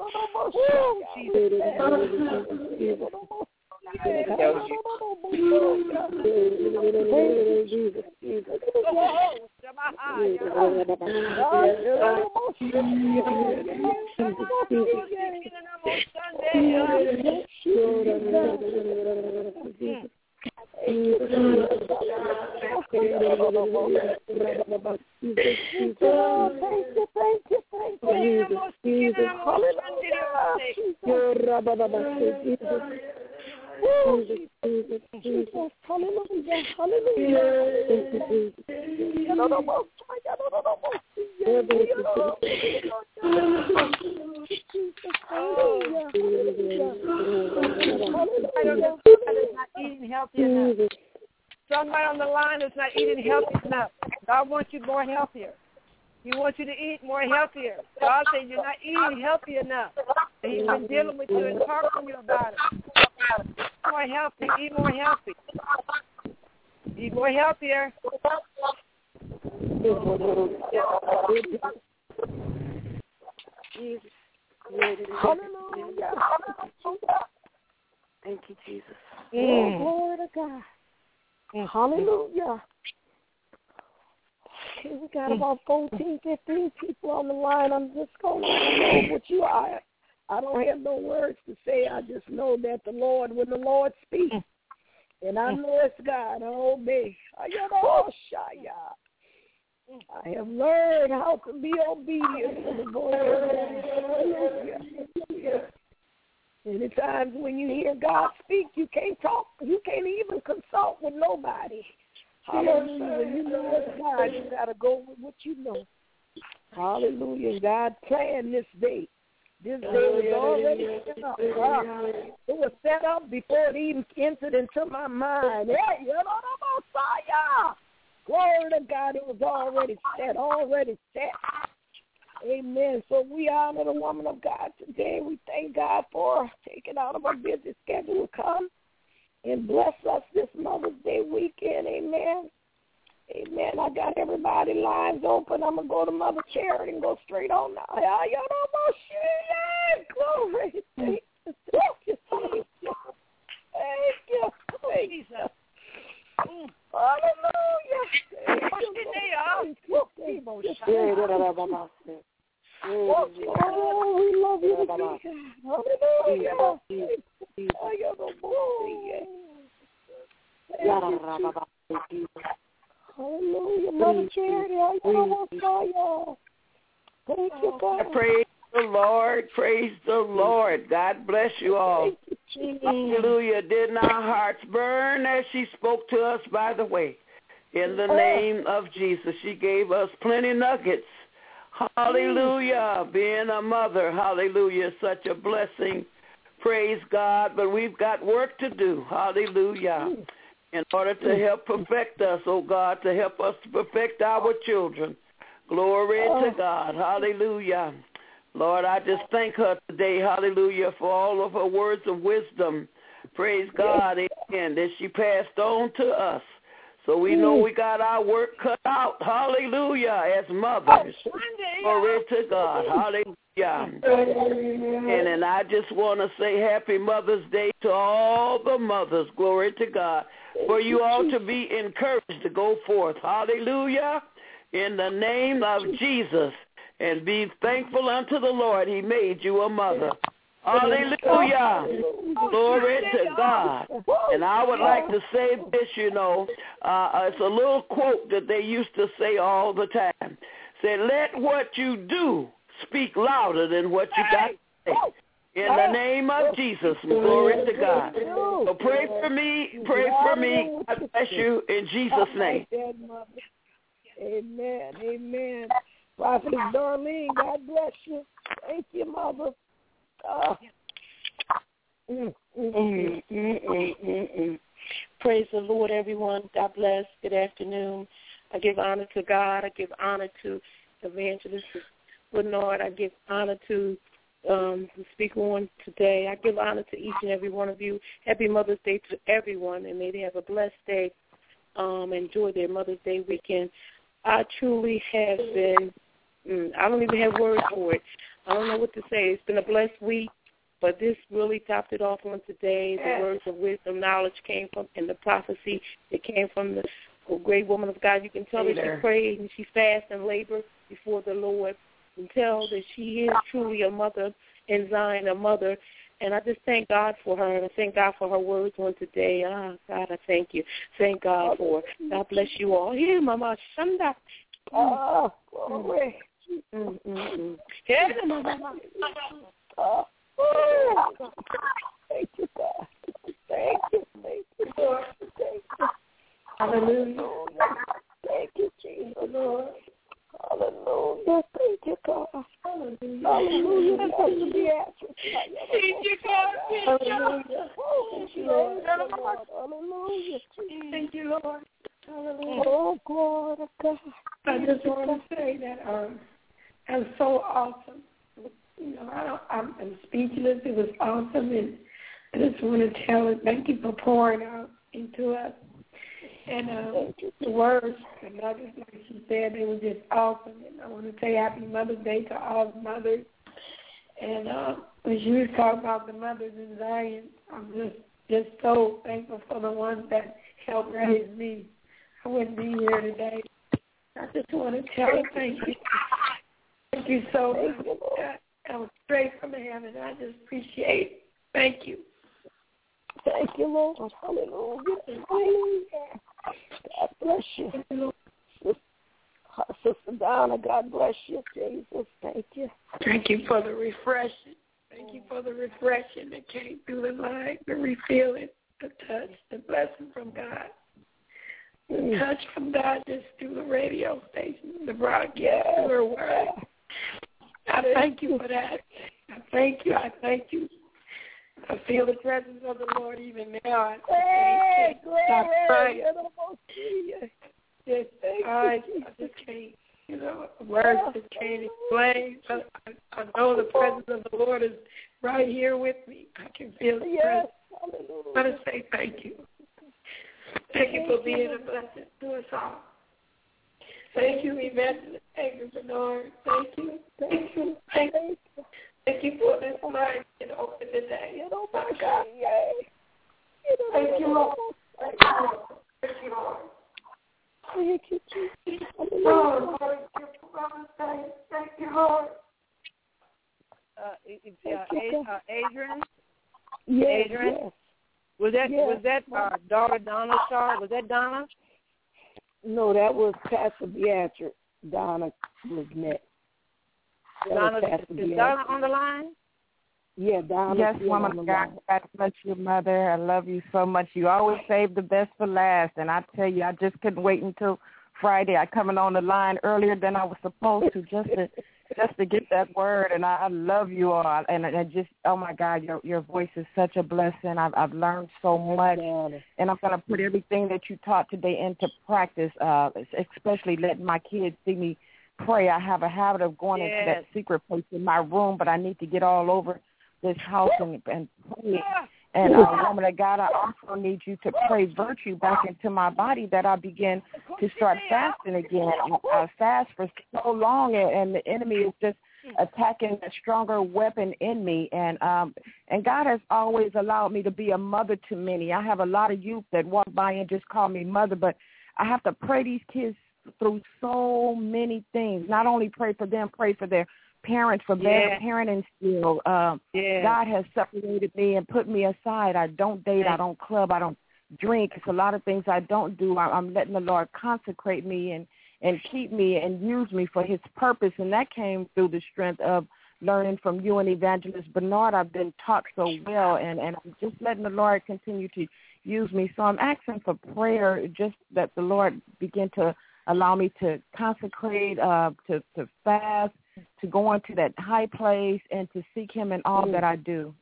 Somebody on the line is not eating healthy enough. God wants you more healthier. He wants you to eat more healthier. God said you're not eating healthy enough. And He's been dealing with you and talking to you about it. More healthy. Eat more healthy. Eat more healthier. Hallelujah. Thank you, Jesus. Glory to God. Hallelujah. Okay, we got about 14, 15 people on the line. I'm just going to know what you are. I don't have no words to say. I just know that when the Lord speaks, and I know it's God, I obey. I have learned how to be obedient to the voice. Many times when you hear God speak, you can't talk. You can't even consult with nobody. Hallelujah. When you know it's God, you got to go with what you know. Hallelujah. God planned this day. This day was already set up. It was set up before it even entered into my mind. Hey, you know the Messiah. Glory to God. It was already set. Amen. So we honor the woman of God today. We thank God for taking out of our busy schedule to come and bless us this Mother's Day weekend. Amen. Amen. I got everybody lines open. I'm going to go to Mother Charity and go straight on now. Glory. Thank you. Hallelujah. Oh, we love you. Hallelujah. Mother Charity, thank you, God. Praise the Lord. Praise the Lord. God bless you all. Hallelujah. Didn't our hearts burn as she spoke to us by the way? In the name of Jesus. She gave us plenty nuggets. Hallelujah. Being a mother, hallelujah, such a blessing. Praise God. But we've got work to do. Hallelujah. In order to help perfect us, oh God, to help us to perfect our children. Glory to God. Hallelujah. Lord, I just thank her today, hallelujah, for all of her words of wisdom. Praise God, amen, that she passed on to us. So we know we got our work cut out, hallelujah, as mothers. Glory to God, hallelujah. And I just want to say happy Mother's Day to all the mothers, glory to God, for you all to be encouraged to go forth, hallelujah, in the name of Jesus, and be thankful unto the Lord he made you a mother. Hallelujah. Glory to God. And I would like to say this, it's a little quote that they used to say all the time. Say, let what you do speak louder than what you got to say. In the name of Jesus, glory to God. So pray for me. God bless you in Jesus' name. Amen. Amen. Prophetess Darlene, God bless you. Thank you, Mother. Praise the Lord, everyone. God bless. Good afternoon. I give honor to God. I give honor to Evangelist Bernard. I give honor to the speaker on today. I give honor to each and every one of you. Happy Mother's Day to everyone, and may they have a blessed day. Enjoy their Mother's Day weekend. I truly have been, I don't even have words for it. I don't know what to say. It's been a blessed week, but this really topped it off on today. The words of wisdom, knowledge came from, and the prophecy that came from the great woman of God. You can tell that she prayed and she fasted and labored before the Lord. And tell that she is truly a mother in Zion, a mother. And I just thank God for her, and I thank God for her words on today. God, I thank you. Thank God for her. God bless you all. Here, Mama Shanda. Oh, glory. Here, Mama. Thank you, God. Thank you, Lord. Thank you. Hallelujah. Thank you, Jesus, Lord. Hallelujah. Thank you, God. Hallelujah. Hallelujah. Thank you, God. Hallelujah. Thank you, Lord. Hallelujah. Thank you, Lord. Hallelujah. Oh, God. I just want to say that that's so awesome. You know, I'm speechless. It was awesome, and I just want to tell her thank you for pouring out into us. And the words, and others, like she said, they were just awesome. And I want to say Happy Mother's Day to all the mothers. And when she was talking about the mothers in Zion, I'm just so thankful for the ones that helped raise me. I wouldn't be here today. I just want to tell her thank you. Thank you so much. I was straight from heaven. I just appreciate it. Thank you. Thank you, Lord. Hallelujah. Hallelujah. God bless you. Sister Donna, God bless you, Jesus. Thank you. Thank you for the refreshing. Thank you for the refreshing that came through the line, the refilling, the touch, the blessing from God. The touch from God just through the radio station, the broadcast, through her word. I thank you for that. I thank you. I thank you. I feel the presence of the Lord even now. I stop crying. I just can't, words just can't explain. But I know the presence of the Lord is right here with me. I can feel the presence. I want to say thank you. Thank you for being a blessing to us all. Thank you, Evangelist Edgar Bernard. Thank you. Thank you. Thank you. Thank you for this line being open today. Oh, my God. Thank you, Lord. Thank you, Lord. Thank you, Lord. Thank you, Jesus. Lord, thank you, Lord. Adrian? Yes, Adrian? yes. Was that daughter Donna Shaw? Was that Donna? No, that was Pastor Beatrice. Donna was next. Is Donna on the line? Yeah, Donna. Yes, woman of God. God bless you, Mother. I love you so much. You always save the best for last. And I tell you, I just couldn't wait until Friday. I coming on the line earlier than I was supposed to just to get that word. And I love you all. And I just, oh, my God, your voice is such a blessing. I've learned so much. And I'm going to put everything that you taught today into practice, especially letting my kids see me pray. I have a habit of going into that secret place in my room, but I need to get all over this house and pray. And woman of God, I also need you to pray virtue back into my body that I begin to start fasting again. I fast for so long, and the enemy is just attacking a stronger weapon in me. And God has always allowed me to be a mother to many. I have a lot of youth that walk by and just call me mother, but I have to pray these kids through so many things. Not only pray for them, pray for their parents, for better parenting skill. God has separated me and put me aside. I don't date. I don't club. I don't drink. It's a lot of things I don't do. I'm letting the Lord consecrate me and keep me and use me for his purpose. And that came through the strength of learning from you and Evangelist Bernard. I've been taught so well, and I'm just letting the Lord continue to use me. So I'm asking for prayer, just that the Lord begin to allow me to consecrate, to fast, to go into that high place, and to seek him in all that I do.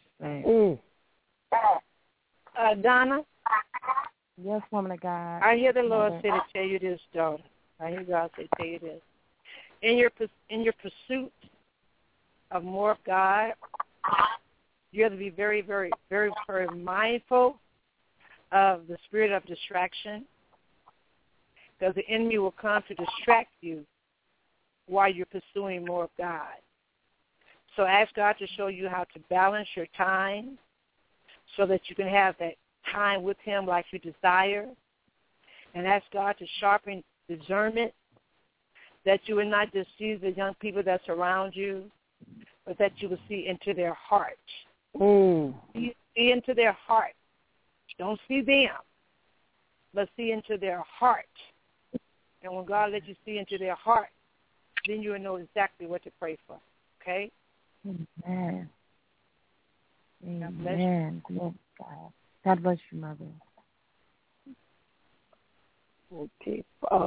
Donna? Yes, woman of God. I hear the Lord say to tell you this, daughter. I hear God say to tell you this. in your pursuit of more of God, you have to be very, very, very, very mindful of the spirit of distraction, because the enemy will come to distract you while you're pursuing more of God. So ask God to show you how to balance your time so that you can have that time with him like you desire. And ask God to sharpen discernment, that you will not just see the young people that surround you, but that you will see into their heart. See into their heart. Don't see them, but see into their heart. And when God lets you see into their heart, then you will know exactly what to pray for. Okay? Amen. Amen. God bless you, Mother. Okay.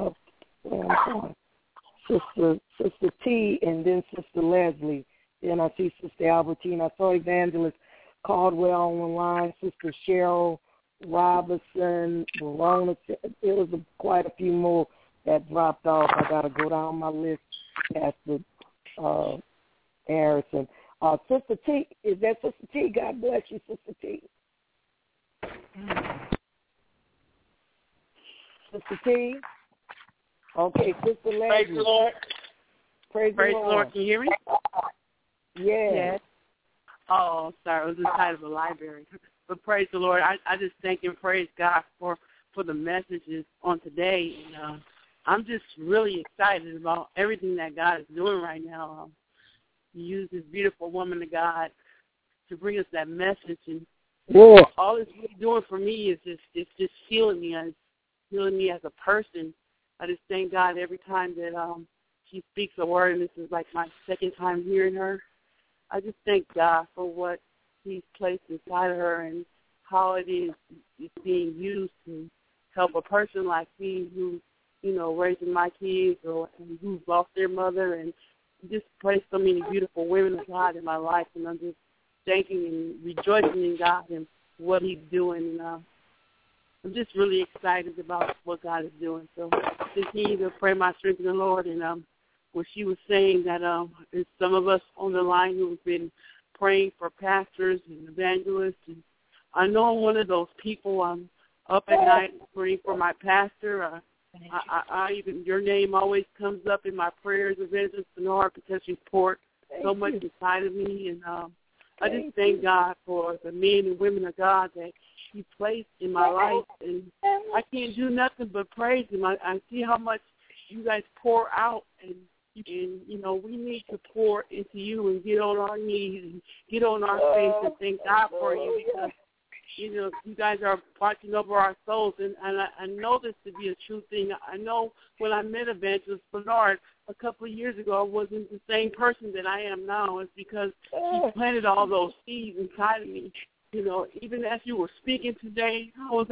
Sister T, and then Sister Leslie. Then I see Sister Albertine. I saw Evangelist Caldwell on the line, Sister Cheryl Robinson, Verona. It was quite a few more that dropped off. I got to go down my list. Pastor Harrison. Sister T, is that Sister T? God bless you, Sister T. Sister T. Okay, Sister Leslie. Praise the Lord. Praise the Lord. Can you hear me? Yes. Oh, sorry. It was inside of a library. But praise the Lord. I just thank and praise God for the messages on today. And I'm just really excited about everything that God is doing right now. He used this beautiful woman of God to bring us that message. And all it's really doing for me is just healing me as a person. I just thank God every time that she speaks a word, and this is like my second time hearing her. I just thank God for what he's placed inside of her and how it's being used to help a person like me who's, raising my kids and who's lost their mother, and just placed so many beautiful women of God in my life. And I'm just thanking and rejoicing in God and what he's doing. And I'm just really excited about what God is doing. So continue to pray my strength in the Lord. And what she was saying that there's some of us on the line who have been praying for pastors and evangelists. And I know I'm one of those people. I'm up at night praying for my pastor. I even, your name always comes up in my prayers, Evangelist Bernard, because you poured so much inside of me. And I just thank God for the men and women of God that he placed in my life. And I can't do nothing but praise him. I see how much you guys pour out, and we need to pour into you and get on our knees and get on our face and thank God for you, because you guys are watching over our souls, and I know this to be a true thing. I know when I met Evangelist Bernard a couple of years ago, I wasn't the same person that I am now. It's because he planted all those seeds inside of me. Even as you were speaking today,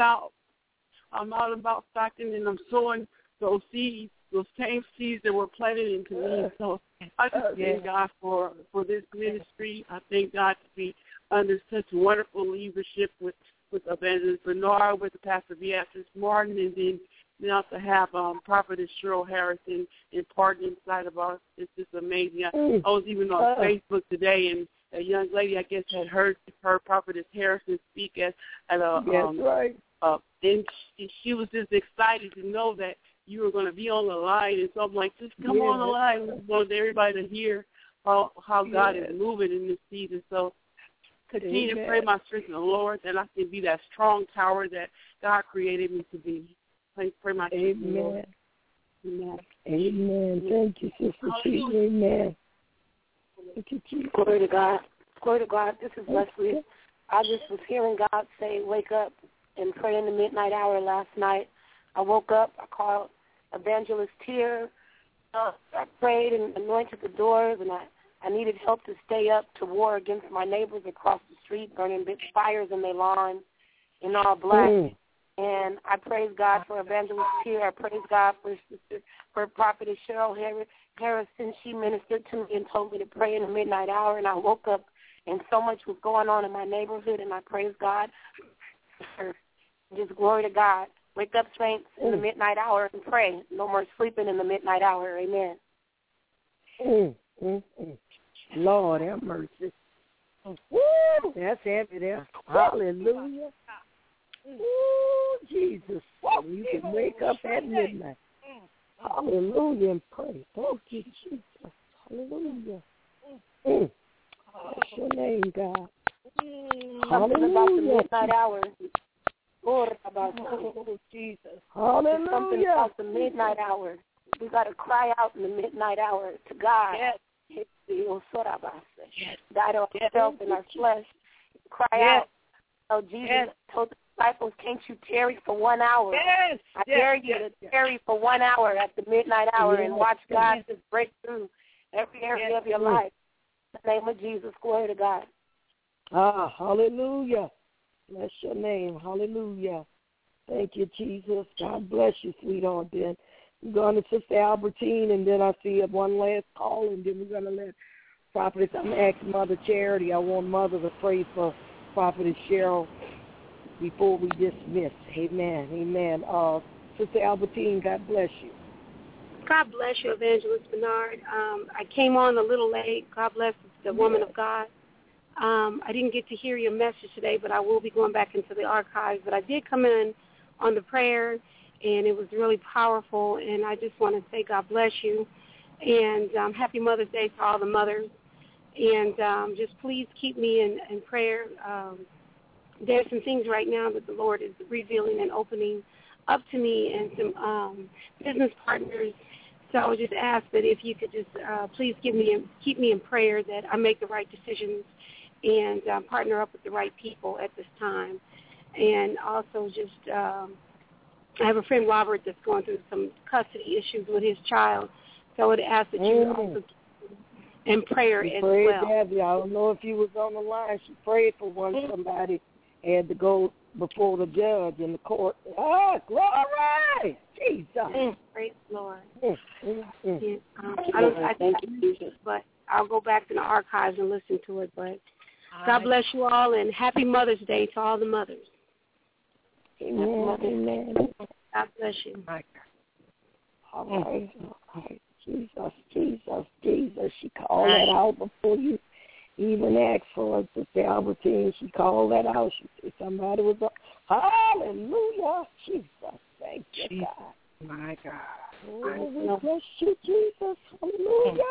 I'm out about Stockton, and I'm sowing those seeds, those same seeds that were planted into me. So I just thank God for this ministry. I thank God to be under such wonderful leadership with Evangelist Bernard, with Pastor Beatrice Martin, and then now to have Prophetess Cheryl Harrison imparted inside of us. It's just amazing. I was even on Facebook today, and a young lady, I guess, had heard Prophetess Harrison speak at a and she was just excited to know that you were going to be on the line. And so I'm like, just come on the line. I want everybody to hear how God is moving in this season. So continue to pray my strength in the Lord, that I can be that strong tower that God created me to be. Pray my strength in the Lord. Amen. Amen. Thank you, Sister T. Amen. Thank you, Jesus. Glory to God. Glory to God. This is Leslie. I just was hearing God say, wake up and pray in the midnight hour last night. I woke up. I called Evangelist Tier. I prayed and anointed the doors, and I needed help to stay up to war against my neighbors across the street, burning big fires in their lawn in all black. And I praise God for Evangelist Tier. I praise God for Prophetess Cheryl Harrison. She ministered to me and told me to pray in the midnight hour, and I woke up and so much was going on in my neighborhood, and I praise God. Just glory to God. Wake up, saints, in the midnight hour and pray. No more sleeping in the midnight hour. Amen. Lord have mercy. Woo! That's heavy there. Hallelujah. Woo, Jesus. You can wake up at midnight. Hallelujah and pray. Thank you, Jesus. Hallelujah. What's your name, God? Something about the midnight hour. Oh, Jesus. Hallelujah. Something about the midnight hour. We got to cry out in the midnight hour to God. Yes. Die to ourselves and our flesh. Cry out. So Jesus told the disciples, can't you tarry for 1 hour? Yes. I dare you to tarry for 1 hour at the midnight hour and watch God just break through every area of your life. In the name of Jesus, glory to God. Hallelujah. Bless your name. Hallelujah. Thank you, Jesus. God bless you, sweetheart. Then we're going to Sister Albertine, and then I see one last call, and then we're going to let Prophetess, I'm going to ask Mother Charity. I want Mother to pray for Prophetess Cheryl before we dismiss. Amen. Amen. Sister Albertine, God bless you. God bless you, Evangelist Bernard. I came on a little late. God bless the woman of God. I didn't get to hear your message today, but I will be going back into the archives. But I did come in on the prayer, and it was really powerful, and I just want to say God bless you. And happy Mother's Day to all the mothers. And just please keep me in prayer. There's some things right now that the Lord is revealing and opening up to me and some business partners. So I would just ask that if you could just please keep me in prayer that I make the right decisions and partner up with the right people at this time. And also just I have a friend, Robert, that's going through some custody issues with his child. So I would ask that you also keep in prayer as well. Debbie. I don't know if you was on the line. She prayed for somebody had to go before the judge in the court. Oh, glory! Jesus. Praise the Lord. I thank you, Jesus. But I'll go back to the archives and listen to it. But God bless you all, and happy Mother's Day to all the mothers. Amen. Amen. God bless you. All right. Jesus. She called that out before you even asked for it, Sister Albertine. She called that out. She said somebody was up. Hallelujah. Jesus. Thank you, God. My God. Oh, we bless you, Jesus. Hallelujah.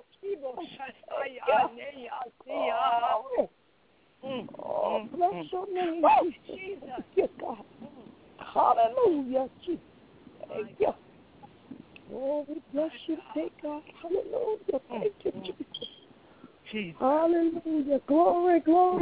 Oh, bless your name, Jesus. Thank you, God. Hallelujah, Jesus. Thank you. Oh, we bless you, thank God. Hallelujah. Thank you, Jesus. Hallelujah. Glory. Oh,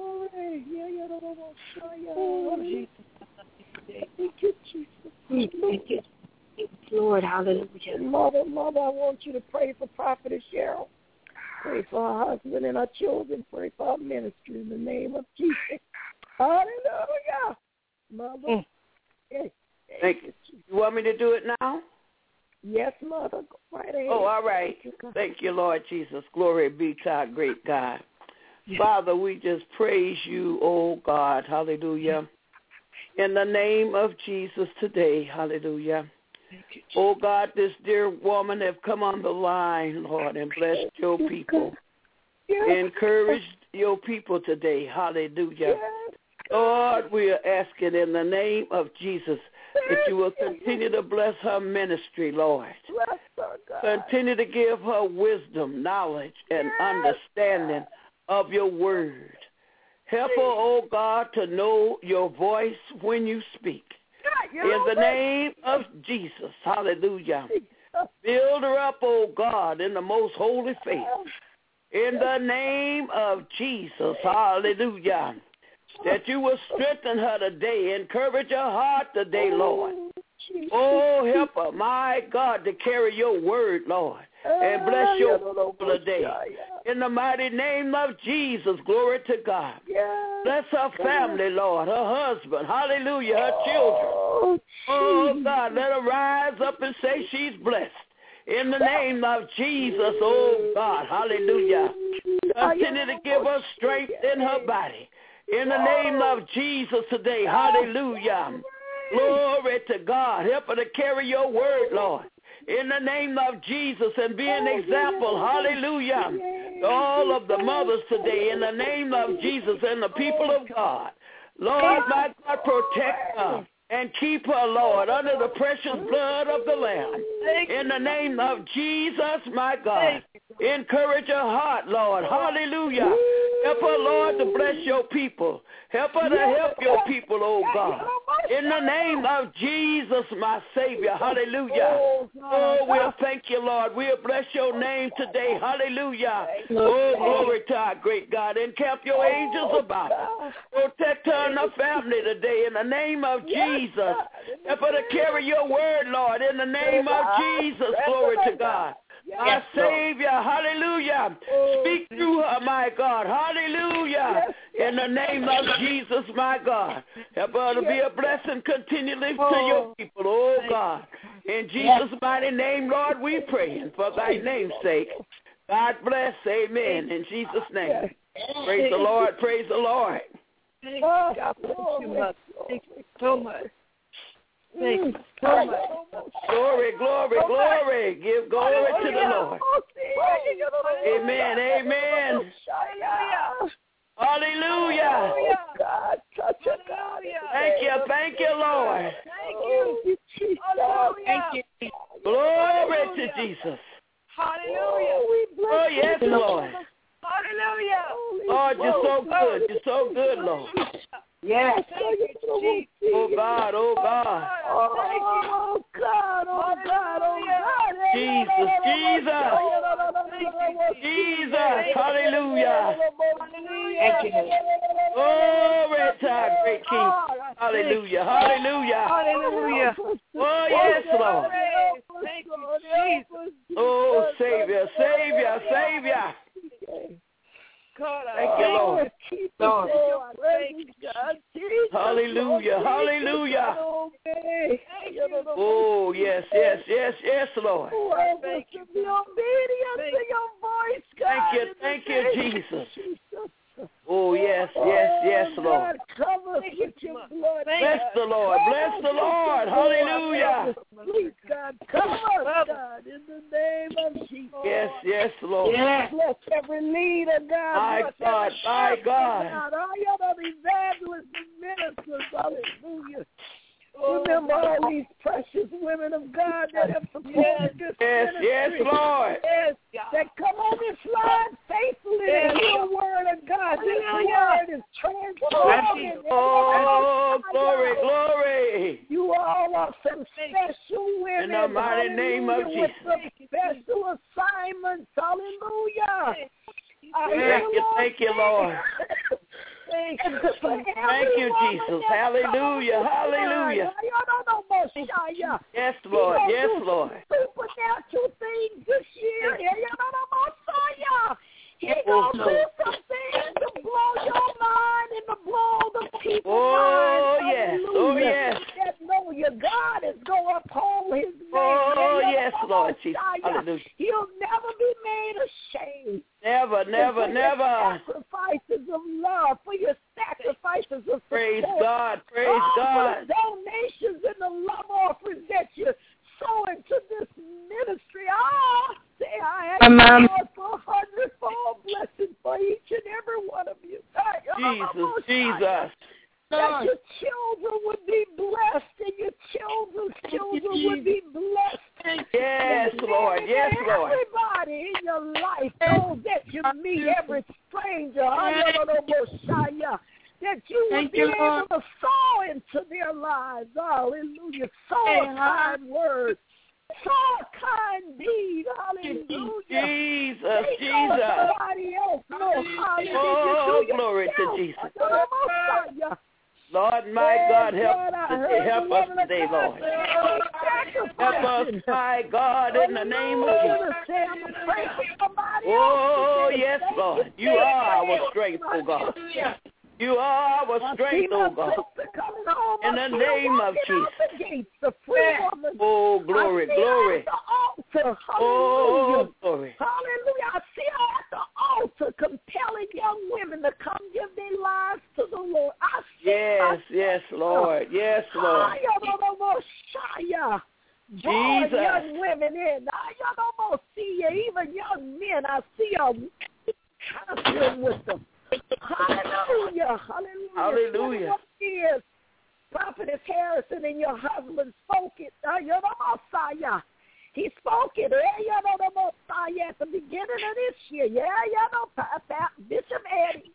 Jesus. Thank you, Jesus. Thank you, Lord. Hallelujah. Mother, I want you to pray for Prophetess Cheryl. Pray for her husband and her children. Pray for her ministry in the name of Jesus. Hallelujah. Mother. Thank you. You want me to do it now? Yes, Mother. Go right ahead. Oh, all right. Thank you, Lord Jesus. Glory be to our great God. Yes. Father, we just praise you, oh God. Hallelujah. In the name of Jesus today. Hallelujah. You, oh God, this dear woman have come on the line, Lord, and blessed your people. Yes. Encouraged your people today. Hallelujah. Yes. Lord, we are asking in the name of Jesus that you will continue to bless her ministry, Lord. Bless her, God. Continue to give her wisdom, knowledge, and understanding of your word. Help her, oh God, to know your voice when you speak. In the name of Jesus, hallelujah. Build her up, oh God, in the most holy faith. In the name of Jesus, hallelujah. That you will strengthen her today, encourage her heart today, Lord. Oh, help her, my God, to carry your word, Lord, and bless your people today. In the mighty name of Jesus, glory to God. Bless her family, Lord, her husband, hallelujah, her children. Oh, God, let her rise up and say she's blessed. In the name of Jesus, oh, God, hallelujah. Continue to give her strength in her body. In the name of Jesus today, hallelujah. Glory to God. Help her to carry your word, Lord. in the name of Jesus and be an example, hallelujah, to all of the mothers today in the name of Jesus and the people of God. Lord, my God, protect her and keep her, Lord, under the precious blood of the Lamb. In the name of Jesus, my God. Encourage her heart, Lord. Hallelujah. Help her, Lord, to bless your people. Help her to help your people, oh God. In the name of Jesus, my Savior. Hallelujah. Oh, we'll thank you, Lord. We'll bless your name today. Hallelujah. Oh, glory to our great God. Encamp your angels about her. Protect her and her family today in the name of Jesus. Help her to carry your word, Lord, in the name of Jesus. Glory to God. Our Savior, hallelujah. Speak through her, my God, hallelujah. In the name of Jesus, my God. Help her to be a blessing continually to your people, oh God. In Jesus' mighty name, Lord, we pray. And for thy name's sake, God bless, amen. In Jesus' name. Praise the Lord, praise the Lord. God bless you, Mother. Thank you so much. Thank you so much. Glory, glory, glory. Give glory to the Lord. Amen, amen. Hallelujah. God, touch it, God. Thank you, Lord. Thank you, Jesus. Thank you. Glory to Jesus. Hallelujah. Oh, yes, Lord. Hallelujah. Lord, you're so good. You're so good, Lord. Yes. Thank you, Jesus. Oh, God, oh, God. Oh, God, oh, God, oh, God. Jesus, Jesus. Jesus, hallelujah. Thank you. Glory to our great King. Hallelujah, hallelujah. Hallelujah. Oh, yes, Lord. Thank you, Jesus. Oh, Savior, Savior, Savior. God, thank you, Lord. Hallelujah, hallelujah. Oh, yes, yes, yes, yes, Lord. Thank you. Be obedient to your voice, God. Thank you, Jesus. Oh, yes, yes, yes, Lord. Bless the Lord, bless the Lord. Hallelujah. Please, God, cover us, God, in the name of Jesus. Yes, yes, Lord. Yes. Bless every leader, God. My God, my God. All the evangelists and ministers, hallelujah. Remember all these precious women of God that have supported this ministry. Yes, Lord. Yes, that come on this line faithfully to your word of God. This word is transforming. Oh, glory, glory. You all are some special women. In the mighty name of Jesus. With some special assignments. Hallelujah. Thank you, Lord. Thank you, Jesus. Hallelujah, hallelujah. Yes, Lord, yes, Lord. Supernatural things this year. He's going to do some things to blow your mind and to blow the people's minds. Yes, oh, yes. That know your God is going to uphold his name. Oh, yes, Lord Jesus. Hallelujah. He'll never be made ashamed. Never, never, never. Sacrifices of love, for your sacrifices of support. Praise God, praise God. For the donations and the love offerings that you sow into this ministry. I ask God for 100-fold blessing for each and every one of you. Jesus. That your children would be blessed and your children's children would be blessed. Yes, Lord. Yes, Lord. Everybody in your life, those that you meet, every stranger, that you would be able to sow into their lives. Hallelujah. Sow a kind word. Sow a kind deed. Hallelujah. Jesus. Somebody else know. Hallelujah. Oh, glory to Jesus. Lord, my God, help us today, Lord. Help us, my God, in the name of Jesus. Oh, yes, Lord. You are our strength, oh God. You are our strength, oh God. In the name of Jesus. Oh, glory, glory. Oh, glory. Hallelujah. I see her at the altar compelling young women to come give their lives to the Lord. Yes, Lord. Yes, Lord. drawing young women in. I almost see you, even young men. I see them counseling with them. Hallelujah, hallelujah. Hallelujah. Years, Prophetess Harrison and your husband spoke it. He spoke it at the beginning of this year. Bishop Eddie.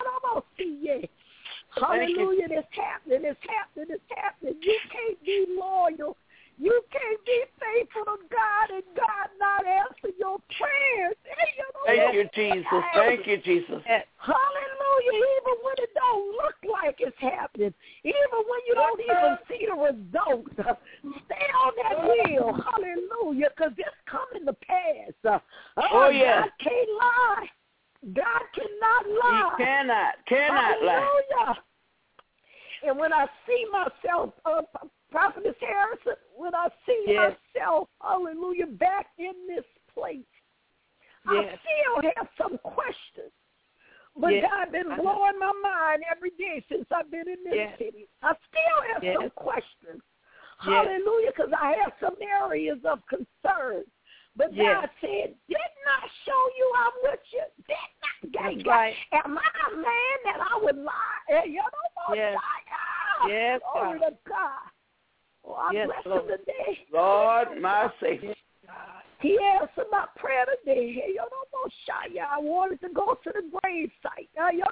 Hallelujah. It's happening. It's happening. It's happening. You can't be loyal. You can't be faithful to God and God not answer your prayers. Thank you, Jesus. Thank you, Jesus. Hallelujah. Even when it don't look like it's happening, even when you don't even see the results, stay on that wheel. Hallelujah, because it's coming to pass. Yes. God can't lie. God cannot lie. He cannot lie. Hallelujah. And when I see myself, Prophetess Harrison, when I see myself, hallelujah, back in this place, I still have some questions. But God been blowing my mind every day since I've been in this city. I still have some questions. Hallelujah, because I have some areas of concern. But God said, didn't I show you I'm with you? Didn't I? Right. Am I a man that I would lie? You know, Yes, glory to God. Oh, I bless him today. Lord, my Savior. He answered my prayer today. I wanted to go to the grave site.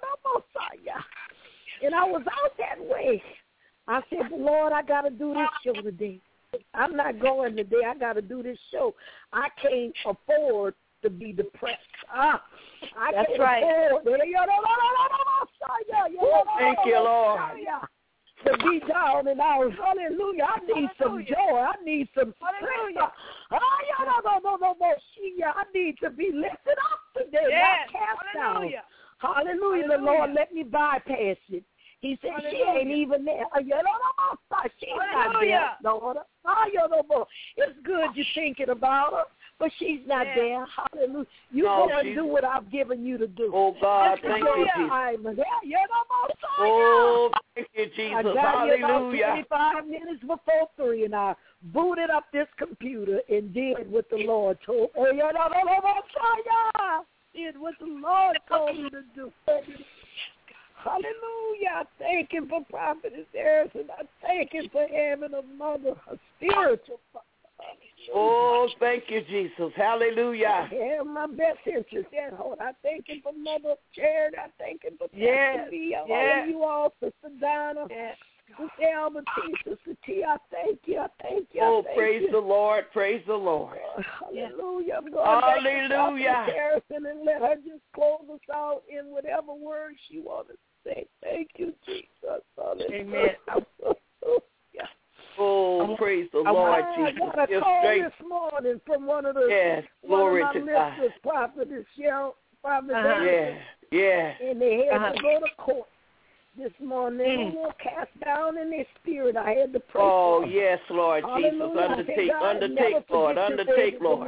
And I was out that way. I said, Lord, I got to do this show today. I'm not going today. I got to do this show. I can't afford to be depressed. I That's can't right. afford. Thank you, Lord. To be down and out. Hallelujah. I need some joy. I need some strength. I need to be lifted up today, not cast down. Hallelujah. The Lord let me bypass it. He said, she ain't even there. She's not there, daughter. It's good you're thinking about her, but she's not there. Hallelujah. You go and do what I've given you to do. Oh, God, thank you, Jesus. Oh, thank you, Jesus. I got here about Hallelujah. 25 minutes before 3, and I booted up this computer and did what the Lord told me. Did what the Lord told me to do. Hallelujah. I thank him for Prophetess Harrison. I thank him for having a mother, a spiritual mother. Oh, thank you, Jesus. Hallelujah. Yeah, my best interest at heart. I thank him for Mother Charity. I thank him for Pastor B. All of you all, Sister Donna, Sister Albertine, Sister T. I thank you. I thank you. Oh, praise the Lord. Praise the Lord. Hallelujah. I'm going Hallelujah. back to Harrison and let her just close us out in whatever words she wants to say. Thank you, Jesus. Hallelujah. Amen. Oh, praise the Lord, Jesus. I got a call this morning from one of the glory one to of my God. listeners, Prophetess Cheryl, Prophet and they had to go to court this morning. They were cast down in their spirit. I had to pray for them. Yes, Lord Jesus. Undertake, Lord. Undertake, Lord.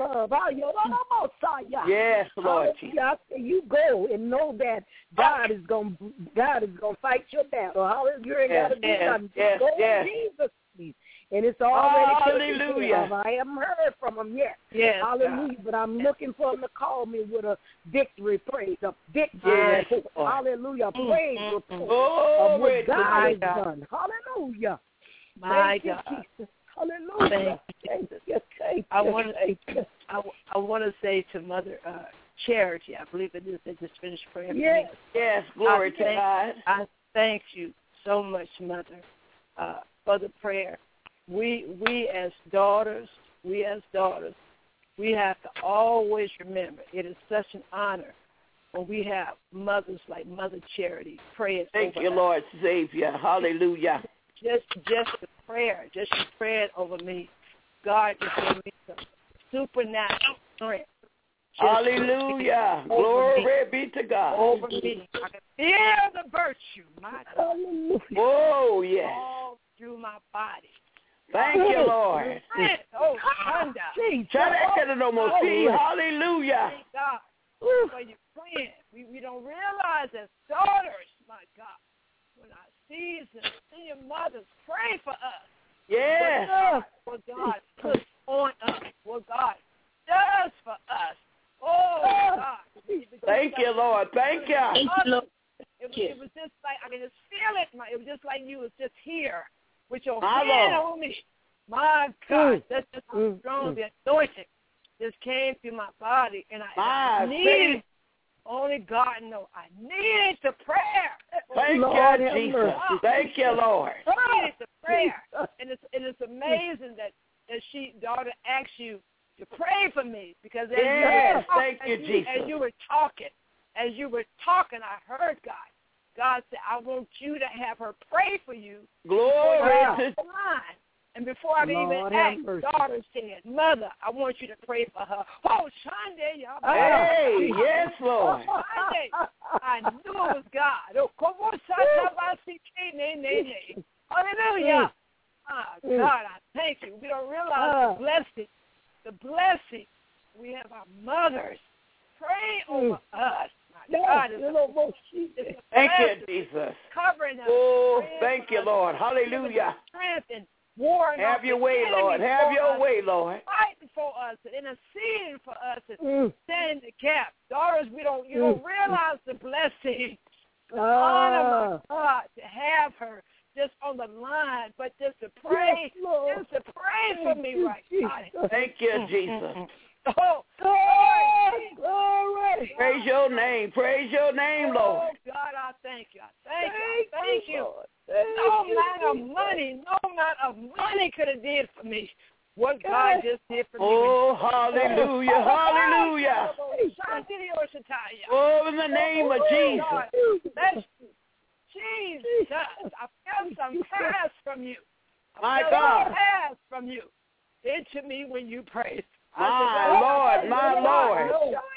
Yes, Lord Jesus. You go and know that God is gonna fight your battle. Hallelujah. You ain't gotta do nothing. Just go in Jesus' name. And it's already taken care of. I haven't heard from them yet. Yes, hallelujah. But I'm looking for them to call me with a victory praise, a victory report. Hallelujah. Praise report of what God has done. Hallelujah. Thank you, Jesus. Hallelujah. Thank you. I want to say to Mother Charity, I believe it is, they just finished praying. Yes, glory to God. I thank you so much, Mother, for the prayer. We as daughters, we have to always remember it is such an honor when we have mothers like Mother Charity praying. Thank you, Lord Savior. Hallelujah. Just the prayer, just the prayer over me. God just gave me some supernatural strength. Hallelujah. Glory be to God. Over me. I can feel the virtue, my God. Oh, yes. All through my body. Thank you, Lord. Oh, Honda. Hallelujah. Thank God. For your praying. We don't realize as daughters, my God, when our seeds and senior mothers pray for us. Yes. What God puts on us, what God does for us. Oh, God. Thank you, Lord. Thank you. It was just like, I can just feel it. It was just like you was just here with your hand on me. My God, that's just how strong the anointing just came through my body. And I needed, only God knows, I needed the prayer. Thank you, Jesus. Thank you, Lord. I needed the prayer. And it's amazing that daughter asked you to pray for me, because thank you, Jesus. As you were talking, I heard God. God said, I want you to have her pray for you. Glory. And before I even asked, daughter said, Mother, I want you to pray for her. Oh, Shande, y'all. Hey, yes, Lord. Shande, I knew it was God. Oh, hallelujah. God, I thank you. We don't realize the blessing. We have our mothers pray over us. God is thank you, Jesus. Covering us. Oh, thank you, Lord. Hallelujah. Strength and warring. Have your way, Lord. Have your way, Lord. Fighting for us and interceding for us and standing the gap. Daughters, you don't realize the blessing. Honor my God to have her just on the line, but just to pray, for me right now. Thank you, Jesus. Oh, glory. Praise your name, Lord. Oh, God, I thank you. Thank you. No amount of money could have did for me what God just did for me. Oh, hallelujah, hallelujah. Oh, in the name of Jesus. Jesus, I felt some pass from you. My God. Pass from you into me when you prayed. My Lord.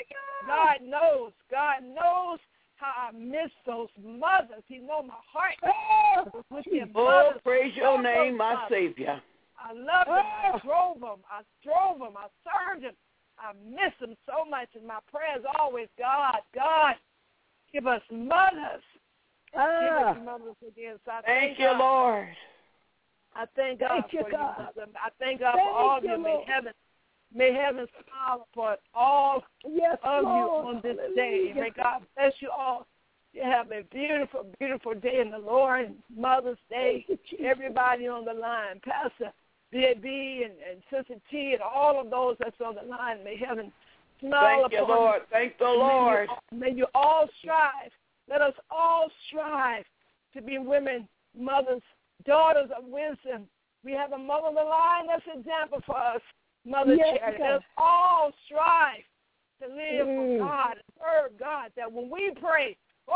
God knows how I miss those mothers. He knows my heart. Oh, praise your name, my Savior. I love them. I drove them. I served them. I miss them so much. And my prayer is always, God, give us mothers. Give us mothers again. So thank you, Lord. I thank God for you, Mother. I thank God for all of you. May heaven smile upon all of you on this day. May God bless you all. You have a beautiful, beautiful day in the Lord. Mother's Day. Everybody on the line, Pastor B.A.B. and Sister T and all of those that's on the line. May heaven smile upon you. Thank you, Lord. Thank the Lord. May you all strive. Let us all strive to be women, mothers, daughters of wisdom. We have a mother on the line that's an example for us. Mother Charity. Let us all strive to live for God and serve God. That when we pray,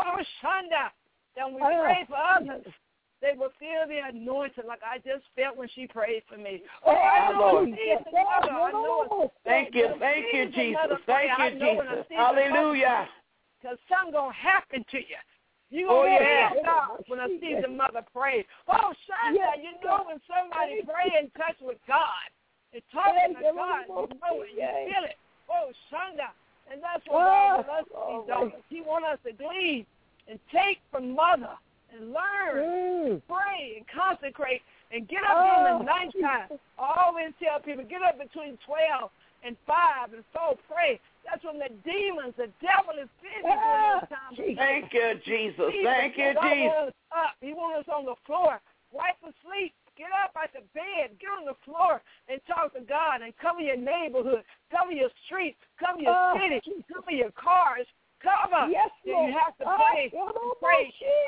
that when we pray for others, they will feel the anointing like I just felt when she prayed for me. Oh, I know. Thank you, Jesus. Thank you, Jesus. Hallelujah. Because something's going to happen to you. You're going to be God when I see the mother pray. Oh, Shanda, you know when somebody pray in touch with God. It's talking to God. You know it. You feel it. Oh, Shanda. And that's what God wants us to do. He wants us to glean and take from mother and learn, pray, and consecrate, and get up in the nighttime. I always tell people, get up between 12 and 5 and 4, pray. That's when the demons, the devil is busy during those times. Thank you, Jesus. Thank you, Jesus. He wants us on the floor, wipe asleep. Get up out the bed, get on the floor, and talk to God, and cover your neighborhood, cover your street, cover your city, cover your cars, cover. Yes, Lord. You have to pray. Pray.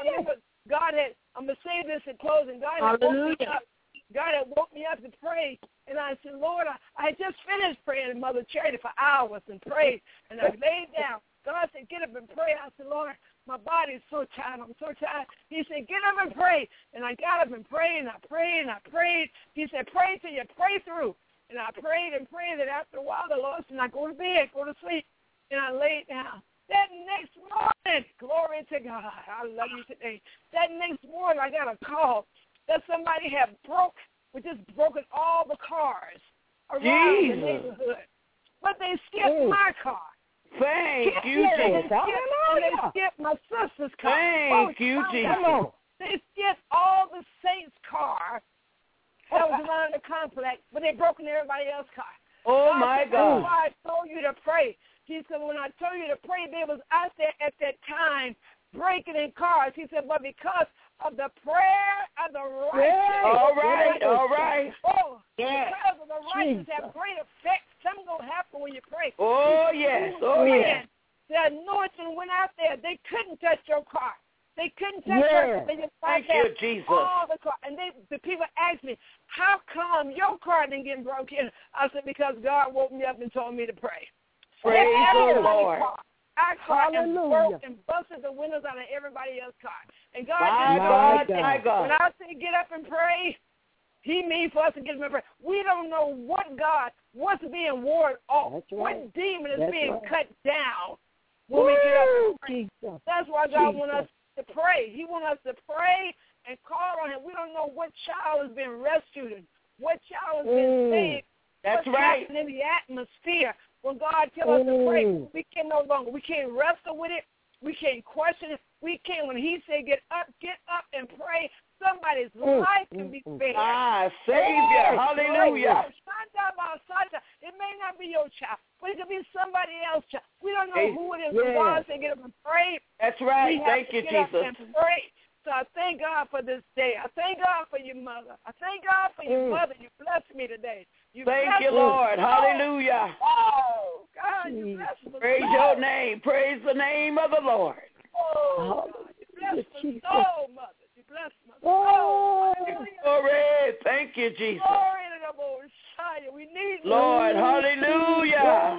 I'm going to say this in closing. God had woke me up to pray, and I said, Lord, I just finished praying in Mother Charity for hours and prayed, and I laid down. God said, get up and pray. I said, Lord, my body's so tired. I'm so tired. He said, get up and pray. And I got up and prayed, and I prayed, and I prayed. He said, pray till you pray through. And I prayed and prayed, and after a while, the Lord said, now go to bed, go to sleep. And I laid down. That next morning, glory to God, I love you today. That next morning, I got a call that somebody had broken all the cars around the neighborhood. But they skipped my car. Thank you, Jesus. And they skipped my sister's car. Thank you, Jesus. They skipped all the saints' car that was around the complex, but they broke in everybody else's car. Oh, my God. That's why I told you to pray. He said, when I told you to pray, they was out there at that time breaking in cars. He said, but because of the prayer of the righteous. All right. Oh, because of the righteous have great effect. Something going to happen when you pray. Oh, yes. The anointing went out there. They couldn't touch your car. They couldn't touch her. They just Thank you, Jesus. All the car. And the people asked me, how come your car didn't get broken? I said, because God woke me up and told me to pray. Praise the Lord. Our car and broke and busted the windows out of everybody else's car. And God my God. When I say get up and pray, He means for us to get up and pray. We don't know what's being warded off, what demon is being cut down when we get up and pray. That's why God wants us to pray. He wants us to pray and call on Him. We don't know what child has been rescued, what child has been saved. That's what's right. happening in the atmosphere. When God tells us to pray, we can't wrestle with it. We can't question it. We can't, when He said get up and pray, somebody's life can be spared. Savior. Hallelujah. It may not be your child, but it could be somebody else's child. We don't know who it is. When God said get up and pray. That's right. Thank you, Jesus. And pray. So I thank God for this day. I thank God for your mother. I thank God for your mother. You blessed me today. Thank you, Lord. Hallelujah. Oh, God, you blessed me. Praise your name. Praise the name of the Lord. Oh, God, you blessed my soul, mother. You blessed my soul. Glory. Thank you, Jesus. Glory to the Most High. We need Lord. Hallelujah.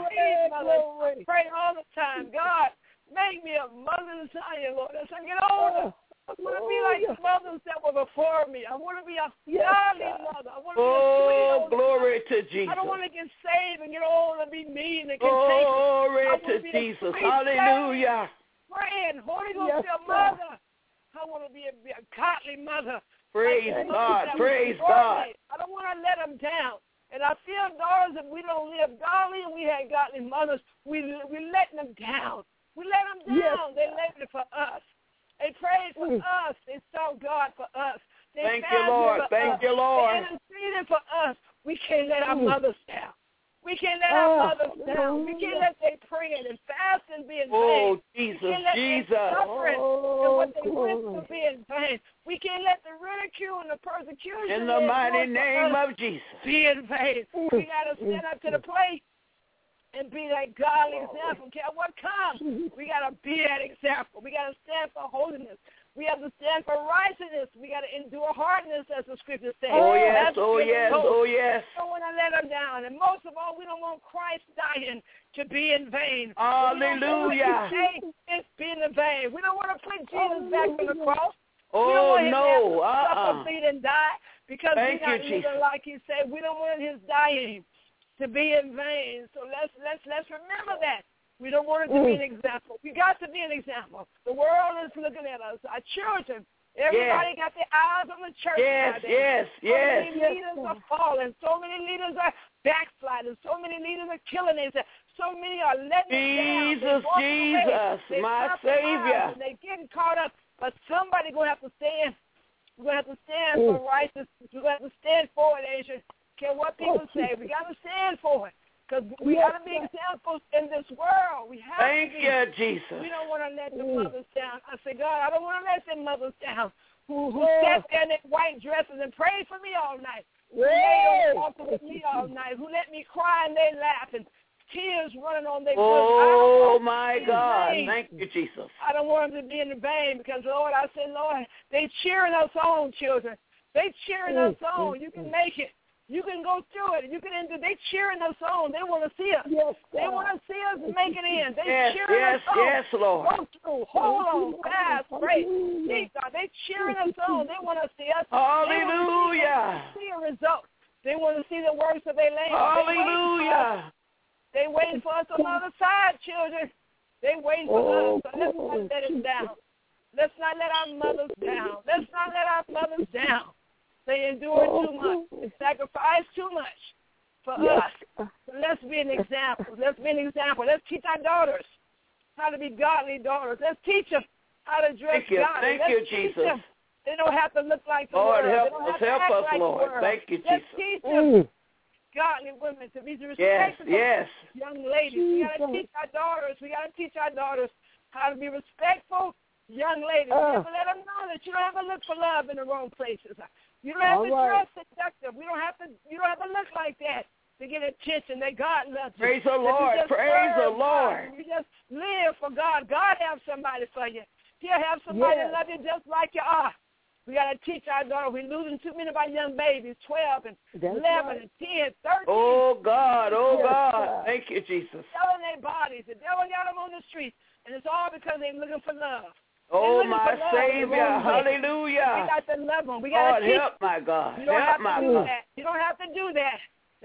I pray all the time. God, make me a mother Zion, Lord. As I get older, I want to be like the mothers that were before me. I want to be a godly mother. I want to be a sweet old glory mother. to Jesus. I don't want to get saved and get old and be mean and glory to Jesus. Hallelujah. Praying, Holy Ghost, your mother. I want to be a godly mother. Praise God. Praise God. I don't want to let them down. And I feel, daughters, if we don't live godly and we had godly mothers, we letting them down. We let them down. They labored for us. They prayed for us. They sought God for us. They Thank you, Lord. Thank you, Lord. They interceded for us. We can't let our mothers down. We can't let our mothers down. We can't let they praying and fasting be in vain. Oh, Jesus, we can't let Jesus. Suffering and what they went through be in vain. We can't let the ridicule and the persecution in the mighty name of Jesus be in vain. We got to stand up to the plate and be that godly example. Care what comes, we got to be that example. We got to stand for holiness. We have to stand for righteousness. We got to endure hardness, as the scripture says. Oh, yes, oh, yes, oh, yes. We don't want to let them down. And most of all, we don't want Christ dying to be in vain. Hallelujah. It's being in vain. We don't want to put Jesus back on the cross. Oh, we don't want him to suffer, bleed, and die because we're not living like He said. We don't want His dying to be in vain. So let's remember that. We don't want it to be an example. We got to be an example. The world is looking at us. Our children, everybody got their eyes on the church nowadays. So many leaders are falling. So many leaders are backsliding. So many leaders are killing themselves. So many are letting Jesus, Jesus, my Savior. They're getting caught up. But somebody going to have to stand. We're going to have to stand for righteousness. We're going to have to stand for it, Asia. Care what people say. We got to stand for it. Because we got to be examples in this world. We have Thank to be. you, Jesus. We don't want to let the mothers down. I say, God, I don't want to let the mothers down who sat there in their white dresses and prayed for me all night. Who lay on the with me all night. Who let me cry and they laugh and tears running on their bosom. Oh, my God. Thank you, Jesus. I don't want them to be in the vain because, Lord, I said, Lord, they cheering us on, children. They cheering us on. You can make it. You can go through it. You can endure. They cheering us on. They want to see us. They want to see us make it in. They cheering us on. Yes, Lord. Go through. Hold on. Fast. Pray. Seek God. They cheering us on. They want to see us. Hallelujah. They want to see a result. They want to see the works of their land. Hallelujah. They waiting for us on the other side, children. They waiting for us. So let's not let us down. Let's not let our mothers down. Let's not let our mothers down. They endure too much. They sacrifice too much for us. So let's be an example. Let's be an example. Let's teach our daughters how to be godly daughters. Let's teach them how to dress godly. Thank you, Jesus. They don't have to look like the Lord, world. help us, like Lord. Thank you, Jesus. Just teach them godly women to be respectful young ladies. We got to teach our daughters. We got to teach our daughters how to be respectful young ladies. We have to let them know that you don't have to look for love in the wrong places. You don't have to dress seductive. You don't have to look like that to get attention that God loves you. Praise the Lord. Praise the Lord. You just live for God. God has somebody for you. He'll have somebody that love you just like you are. We got to teach our daughters. We're losing too many of our young babies, 12 and 11 and 10, 13. Oh, God. Oh, God. Thank you, Jesus. Selling their bodies. The devil got them on the streets, and it's all because they're looking for love. Oh, my Savior. Hallelujah. We got to love them. We got to teach help my God. You don't help have my to do God. that. You don't have to do that.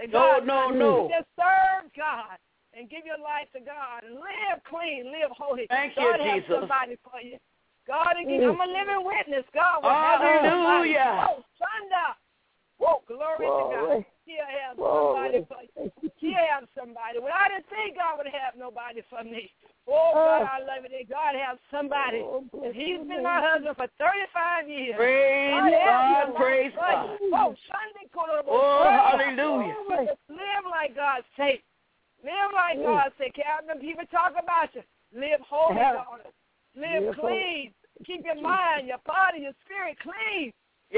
No. Just serve God and give your life to God and live clean, live holy. Thank God you, has Jesus. somebody for you. God, again, I'm a living witness. God will Hallelujah. have somebody. Oh, Sunday. Whoa, glory to God. He'll have somebody for you. He'll have somebody. Well, I didn't think God would have nobody for me. Oh, God, I love it. God has somebody. And he's been my husband for 35 years. Praise God. Praise God. Oh, Sunday. Oh, hallelujah. Just live like God said. Live like God said. Captain, people talk about you. Live holy, daughter. Live clean. Keep your mind, your body, your spirit clean.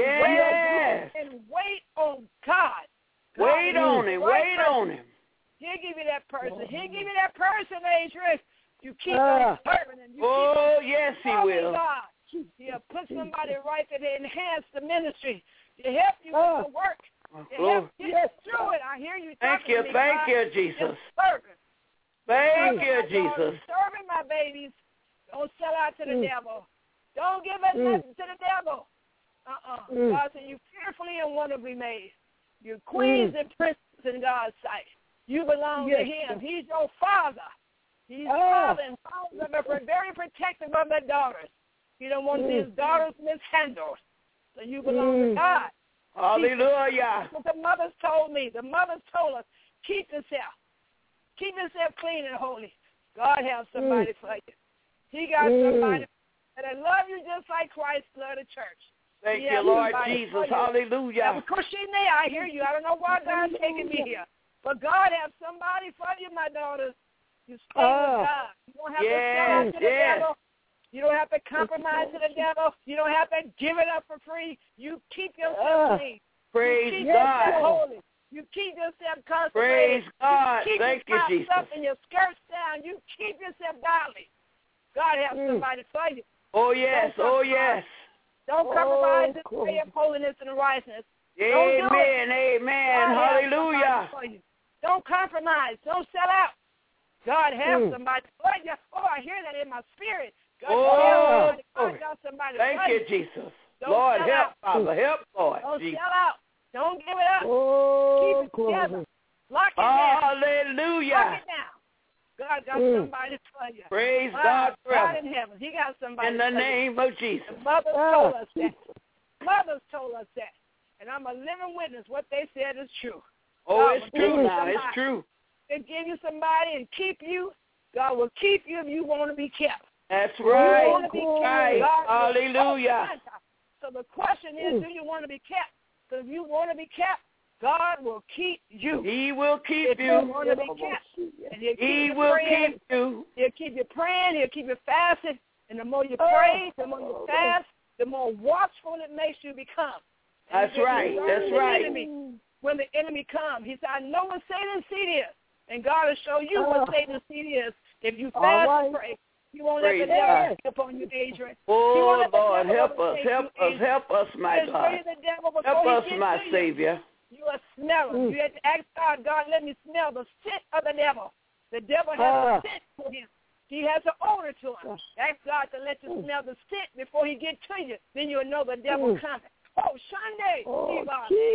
Yes. And wait on God. Wait on him. Wait on him. He'll give you that person. He'll give you that person, Adrian. You keep on serving him. Yes, he will. God. He'll put somebody right there to enhance the ministry, to help you with the work, to help you through it. I hear you talking to me, Thank God. you, Jesus. Serving. Thank you, Jesus. Serving my babies. Don't sell out to the devil. Don't give us nothing to the devil. God said you fearfully and wonderfully made. You're queens and princes in God's sight. You belong to him. He's your father. He's father, and fathers are very protective of their daughters. He don't want his daughters mishandled. So you belong to God. Hallelujah. That's what the mothers told me. The mothers told us, keep yourself. Keep yourself clean and holy. God has somebody for you. He got somebody that love you just like Christ loved the church. Thank you, Lord Jesus. Hallelujah. Of course, I hear you. I don't know why God's taking me here. But God has somebody for you, my daughters. You stay with God. You don't have to sell out to the devil. You don't have to compromise to the devil. You don't have to give it up for free. You keep yourself clean. Praise you keep God. yourself holy. You keep yourself consecrated. Praise God. You keep Thank you, Jesus. up and your skirts down. You keep yourself godly. God has somebody for you. Oh, yes. Oh, yes. Don't compromise the way of holiness and righteousness. Amen. Amen. Hallelujah. Don't compromise. Don't sell out. God has somebody for you. Oh, I hear that in my spirit. God got somebody Thank for you, Jesus. Don't Lord, sell help, out. Father. Help, Lord. Don't Jesus. sell out. Don't give it up. Keep it together. Lock it down. Hallelujah. Lock it down. God got somebody for you. Praise God forever. God in heaven. He got somebody in the for name you. of Jesus. The mothers told us that. Mothers told us that. And I'm a living witness. What they said is true. Oh, it's true now. It's true. They give you somebody and keep you. God will keep you if you want to be kept. That's right. You want to be kept. Right. Hallelujah. So the question is, do you want to be kept? Because if you want to be kept, God will keep you. He will keep if you want to be kept. And He will keep you. He'll keep you praying. He'll keep you fasting. And the more you pray, the more you fast, the more watchful it makes you become. That's right. That's right. When the enemy comes, he said, I know what Satan's seed is. And God will show you what Satan's seed is. If you fast and pray, you won't let the devil pick up on you, Adrian. Oh, Lord, help us. Help us, my God. Help us, my Savior. You are smelling. You have to ask God, God, let me smell the scent of the devil. The devil has a scent to him. He has an odor to him. Ask God to let you smell the scent before he gets to you. Then you'll know the devil's coming. Oh, Sunday.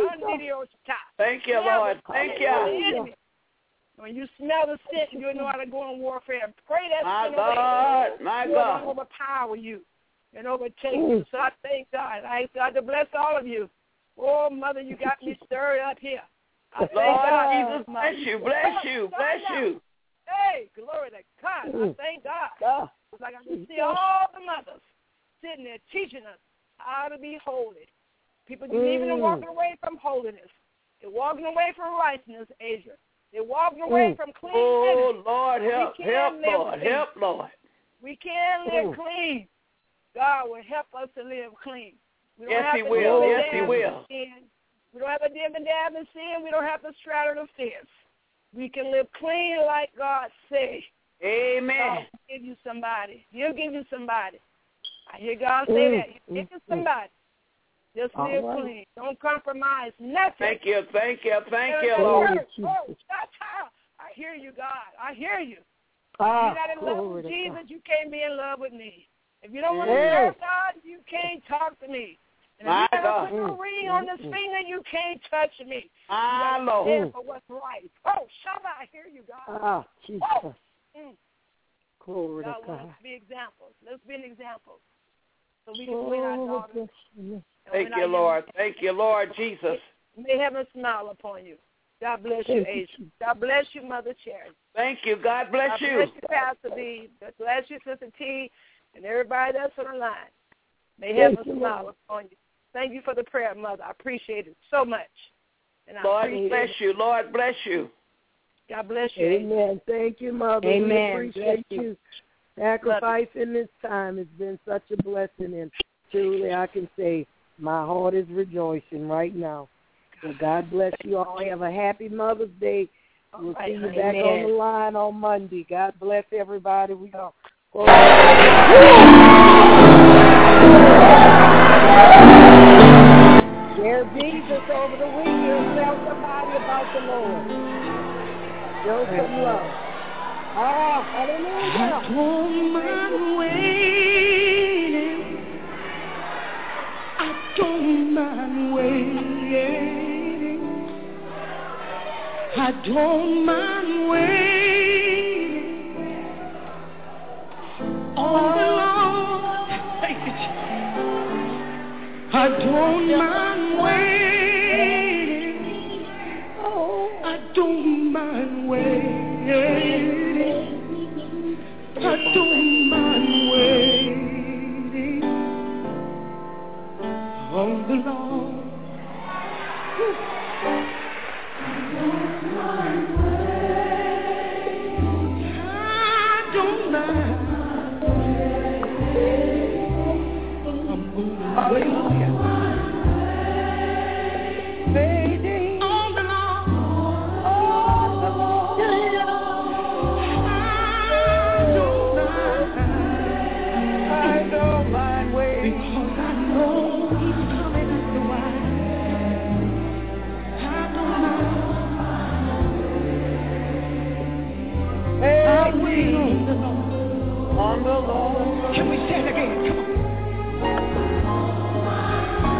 Thank you, Lord. Thank you. When you smell the scent, you'll know how to go on warfare and pray that my God, my God. Will overpower you and overtake you. So I thank God. I ask God to bless all of you. Oh, Mother, you got me stirred up here. I thank God. Jesus, bless you, bless you, bless you. Hey, glory to God. I thank God. Like I can see all the mothers sitting there teaching us how to be holy. People even walking away from holiness. They're walking away from righteousness, Asia. They're walking away from clean living. Oh, Lord, help, Lord. We can live clean. God will help us to live clean. Yes, He will. Yes, He will. We don't have to dib and dab in sin. We don't have to straddle the fence. We can live clean like God says. Amen. God will give you somebody. He'll give you somebody. I hear God say that. He'll give you somebody. Just live clean. Don't compromise nothing. Thank you, Lord. I hear you, God. I hear you. If you're not in love with Jesus, you can't be in love with me. If you don't want to serve God, you can't talk to me. And if you never put a ring on this finger, you can't touch me. You got to stand for what's right. Oh, Shabbat, I hear you, God. Jesus. Glory to God. Let's be examples. Let's be an example. So we can win our daughters. Thank you, Lord. Thank you, Lord Jesus. May heaven smile upon you. God bless you, Asia. God bless you, Mother Cherry. Thank you. God bless you. God bless you, Pastor B. God bless you, Sister T, and everybody that's on the line. May heaven smile upon you. Thank you for the prayer, Mother. I appreciate it so much. And Lord bless you. Lord bless you. God bless you. Amen. Thank you, Mother. Amen. We appreciate you sacrificing this time. It's been such a blessing, and truly I can say my heart is rejoicing right now. So God bless you all. Have a happy Mother's Day. We'll see you back on the line on Monday. God bless everybody. We go. Share Jesus over the weekend. Tell somebody about the Lord. Show some love. Hallelujah. I don't mind waiting. I don't mind waiting. I don't mind waiting on the Lord. Thank you, Jesus. I don't mind waiting. I don't mind waiting. I don't mind waiting on the Lord. I don't mind waiting. I don't mind waiting. I'm gonna wait waiting on the Lord. On the Lord. I don't mind waiting. Because I know He's coming after a while. I don't mind. I wait on the Lord. On the Lord. Can we say it again? Come on.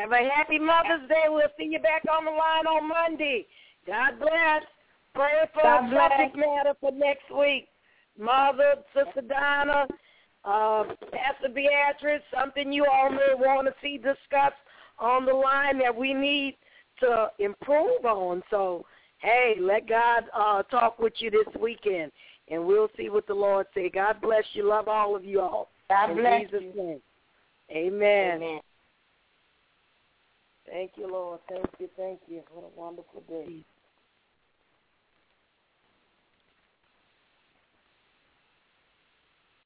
Have a happy Mother's Day. We'll see you back on the line on Monday. God bless. Pray for a subject matter for next week. Mother, Sister Donna, Pastor Beatrice, something you all may want to see discussed on the line that we need to improve on. So, hey, let God talk with you this weekend, and we'll see what the Lord say. God bless you. Love all of you all. God bless you. In Jesus' name. Amen. Amen. Thank you, Lord. Thank you. Thank you. What a wonderful day.